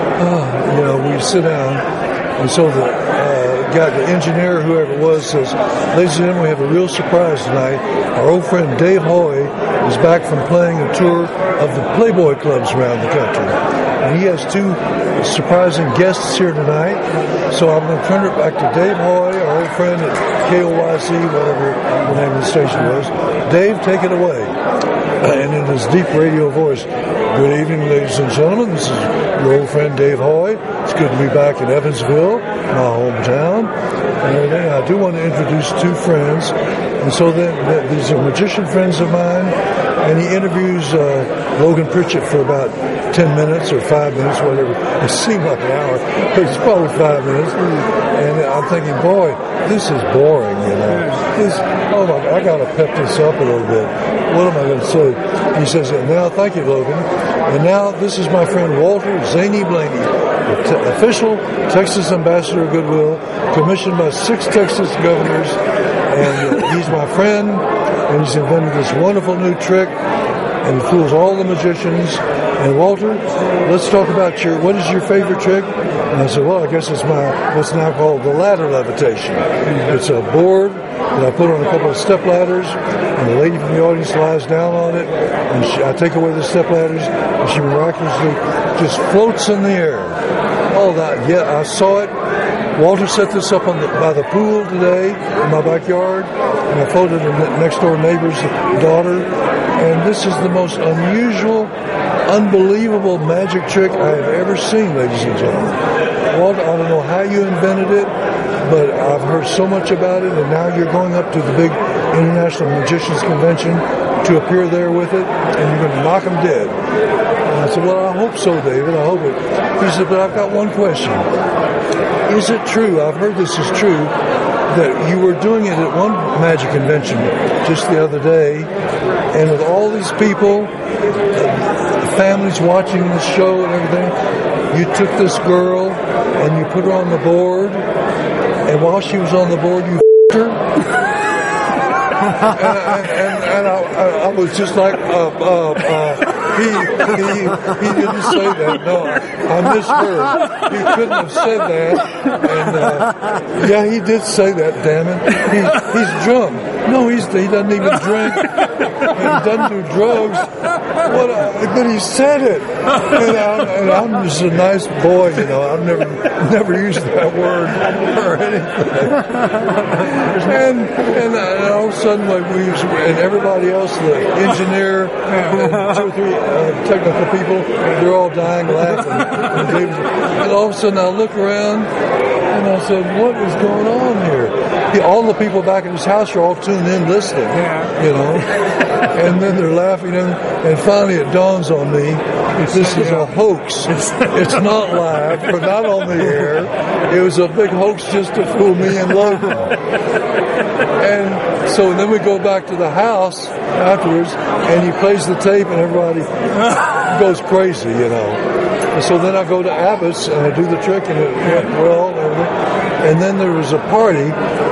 [SPEAKER 12] we sit down. And so the engineer, whoever it was, says, "Ladies and gentlemen, we have a real surprise tonight. Our old friend Dave Hoy is back from playing a tour of the Playboy clubs around the country. And he has 2 surprising guests here tonight. So I'm going to turn it back to Dave Hoy, our old friend at KOYC, whatever the name of the station was. Dave, take it away." And in his deep radio voice, "Good evening, ladies and gentlemen. This is your old friend Dave Hoy. It's good to be back in Evansville, my hometown. And everything. I do want to introduce 2 friends." And so then these are magician friends of mine. And he interviews Logan Pritchett for about 10 minutes or 5 minutes, whatever. It seemed like an hour, but it's probably 5 minutes. And I'm thinking, boy, this is boring, you know. I got to pep this up a little bit. What am I going to say? He says, "And now, thank you, Logan. And now, this is my friend Walter Zany Blaney, the official Texas ambassador of goodwill, commissioned by 6 Texas governors. And he's my friend, and he's invented this wonderful new trick, and he fools all the magicians. And Walter, let's talk about what is your favorite trick?" And I said, "Well, I guess it's what's now called the ladder levitation. It's a board that I put on a couple of step ladders, and the lady from the audience lies down on it, and I take away the step ladders, and she miraculously just floats in the air." Oh, I saw it. Walter set this up by the pool today in my backyard, and I floated a next door neighbor's daughter. And this is the most unusual, unbelievable magic trick I have ever seen, ladies and gentlemen. Walter, I don't know how you invented it, but I've heard so much about it, and now you're going up to the big International Magicians Convention to appear there with it, and you're going to knock them dead. And I said, "Well, I hope so, David. I hope it." He said, "But I've got one question. Is it true, I've heard this is true, that you were doing it at one magic convention just the other day, and with all these people, families watching the show and everything, you took this girl and you put her on the board, and while she was on the board, you f***ed her?" and I was just like, he didn't say that. No, I misheard. He couldn't have said that. And he did say that. Damn it, he's drunk. No, he doesn't even drink. He doesn't do drugs. But he said it. And I'm just a nice boy, you know. I've never used that word or anything. And all of a sudden, and everybody else, the engineer, and 2 or 3 technical people, they're all dying laughing. And all of a sudden, I look around and I said, "What is going on here?" All the people back in his house are all tuned in listening, you know. And then they're laughing, and finally it dawns on me, this is a hoax. It's not live, but not on the air. It was a big hoax just to fool me and Logan. And so then we go back to the house afterwards, and he plays the tape, and everybody goes crazy, you know. And so then I go to Abbott's, and I do the trick, and it went well. And then there was a party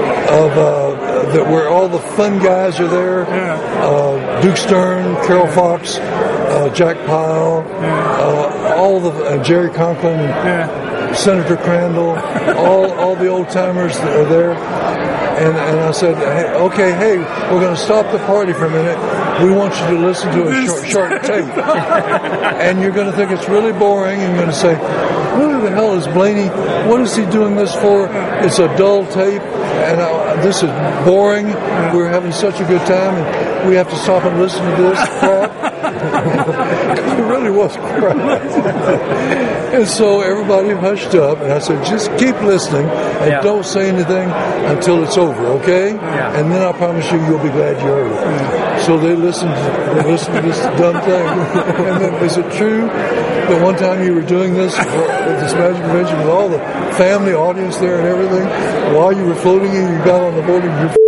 [SPEAKER 12] where all the fun guys are there. Duke Stern, Carol Fox, Jack Pyle, all the Jerry Conklin. Senator Crandall, all the old timers that are there. And I said, hey, we're going to stop the party for a minute. We want you to listen to a short tape. And you're going to think it's really boring, and you're going to say, who the hell is Blaney? What is he doing this for? It's a dull tape, and this is boring. We're having such a good time, and we have to stop and listen to this crap. It really was crap. And so everybody hushed up, and I said, just keep listening, and don't say anything until it's over, okay? Yeah. And then I promise you'll be glad you heard it. So they listened to this dumb thing. And then, is it true that one time you were doing this at this magic convention with all the family audience there and everything, while you were floating in, you got on the board and you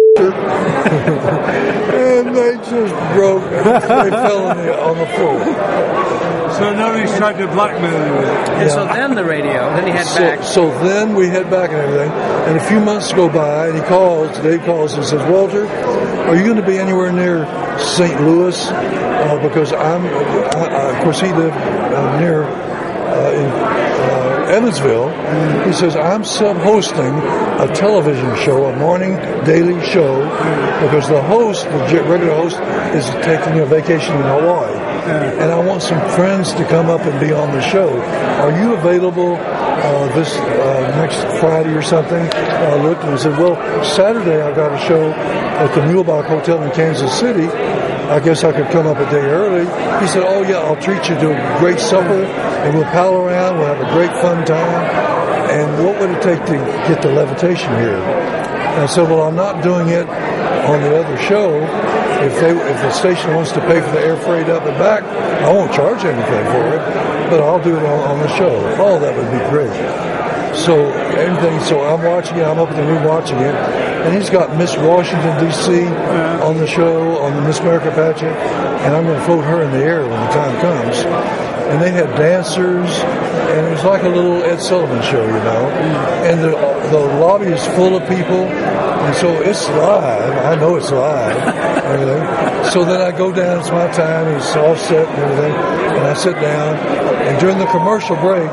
[SPEAKER 12] and they just broke. They fell on the floor.
[SPEAKER 13] So nobody's tried to blackmail you with it.
[SPEAKER 2] And so then the radio, then he head back.
[SPEAKER 12] So then we head back and everything. And a few months go by, and Dave calls and says, Walter, are you going to be anywhere near St. Louis? Because of course he lived near in Evansville. He says, I'm sub-hosting a television show, a morning daily show, because the host, the regular host, is taking a vacation in Hawaii. And I want some friends to come up and be on the show. Are you available this next Friday or something? I looked and I said, well, Saturday I got a show at the Mulebach Hotel in Kansas City. I guess I could come up a day early. He said, oh yeah, I'll treat you to a great supper, and we'll pal around, we'll have a great fun time. And what would it take to get the levitation here? And I said, well, I'm not doing it on the other show. If the station wants to pay for the air freight up and back, I won't charge anything for it, but I'll do it on the show. Oh, that would be great. So I'm watching it, I'm up in the room watching it, and he's got Miss Washington, D.C. on the show, on the Miss America pageant, and I'm going to float her in the air when the time comes. And they had dancers, and it was like a little Ed Sullivan show, and the lobby is full of people, and so it's live. I know it's live, everything. So then I go down, it's my time, it's all set and everything, and I sit down, and during the commercial break,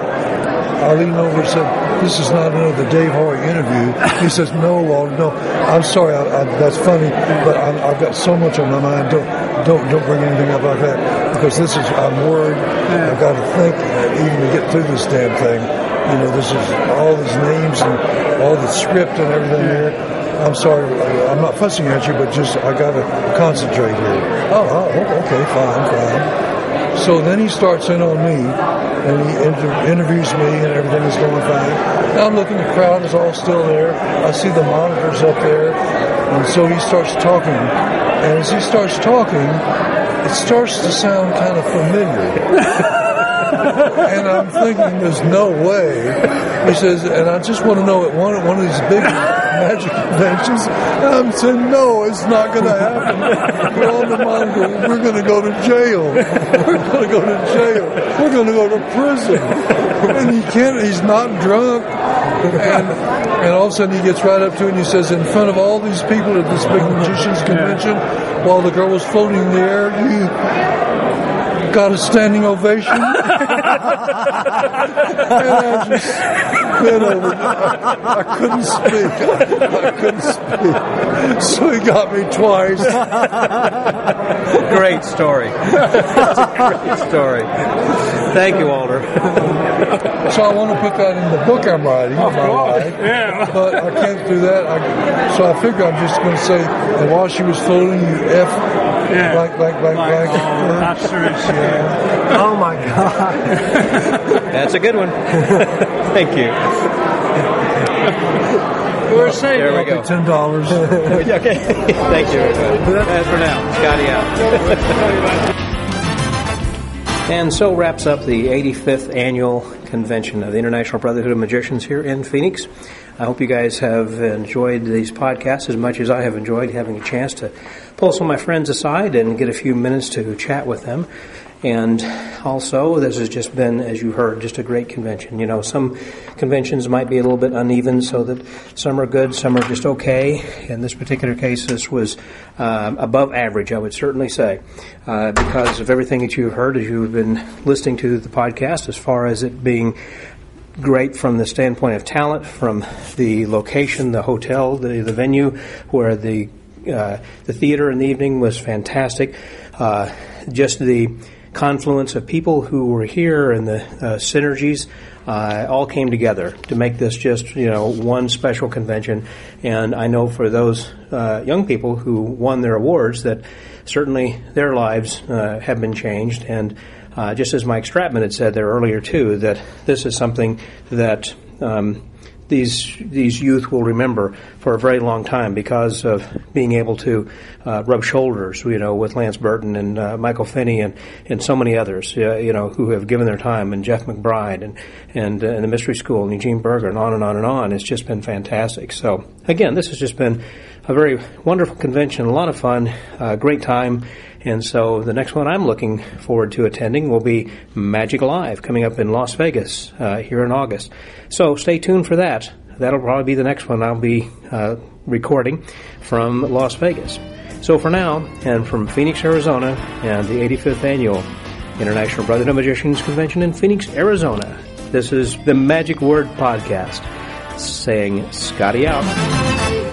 [SPEAKER 12] I leaned over and said, this is not another Dave Horry interview. He says, no, Walter, no. I'm sorry, that's funny, but I've got so much on my mind. Don't bring anything up like that, because I'm worried. I've got to think even to get through this damn thing. This is all these names and all the script and everything here. I'm sorry, I'm not fussing at you, but just I got to concentrate here. Oh, okay, fine. So then he starts in on me, and he interviews me, and everything is going fine. Now I'm looking, the crowd is all still there. I see the monitors up there, and so he starts talking. And as he starts talking, it starts to sound kind of familiar. And I'm thinking, there's no way. He says, and I just want to know at one of these big magic conventions. And I'm saying, no, it's not going to happen. We're on the monitor. We're going to go to jail. We're going to go to jail. We're going to go to prison. And he's not drunk. And all of a sudden he gets right up to it and he says, in front of all these people at this big magicians convention, while the girl was floating in the air, you got a standing ovation. And I just bent over. I couldn't speak. So he got me twice.
[SPEAKER 2] Great story. That's a great story. Thank you, Walter.
[SPEAKER 12] So I want to put that in the book I'm writing. But I can't do that. So I figure I'm just going to say, and while she was floating, you F. Blank.
[SPEAKER 13] That's serious.
[SPEAKER 4] Oh my God.
[SPEAKER 2] That's a good one. Thank you.
[SPEAKER 13] We're saying
[SPEAKER 2] there we go.
[SPEAKER 12] $10.
[SPEAKER 2] Okay. Thank you. As for now, Scotty out. And so wraps up the 85th annual convention of the International Brotherhood of Magicians here in Phoenix. I hope you guys have enjoyed these podcasts as much as I have enjoyed having a chance to pull some of my friends aside and get a few minutes to chat with them. And also, this has just been, as you heard, just a great convention. Some conventions might be a little bit uneven, so that some are good, some are just okay. In this particular case, this was above average, I would certainly say, because of everything that you've heard as you've been listening to the podcast, as far as it being great from the standpoint of talent, from the location, the hotel, the venue, where the theater in the evening was fantastic. Just the confluence of people who were here and the synergies all came together to make this just one special convention. And I know for those young people who won their awards that certainly their lives have been changed. And just as Mike Stratman had said there earlier too, that this is something that these youth will remember for a very long time because of being able to rub shoulders, with Lance Burton and Michael Finney and so many others, who have given their time, and Jeff McBride and the Mystery School and Eugene Berger and on and on and on. It's just been fantastic. So again, this has just been a very wonderful convention, a lot of fun, great time. And so the next one I'm looking forward to attending will be Magic Live, coming up in Las Vegas here in August. So stay tuned for that. That'll probably be the next one I'll be recording from Las Vegas. So for now, and from Phoenix, Arizona, and the 85th Annual International Brotherhood of Magicians Convention in Phoenix, Arizona, this is the Magic Word Podcast, saying Scotty out.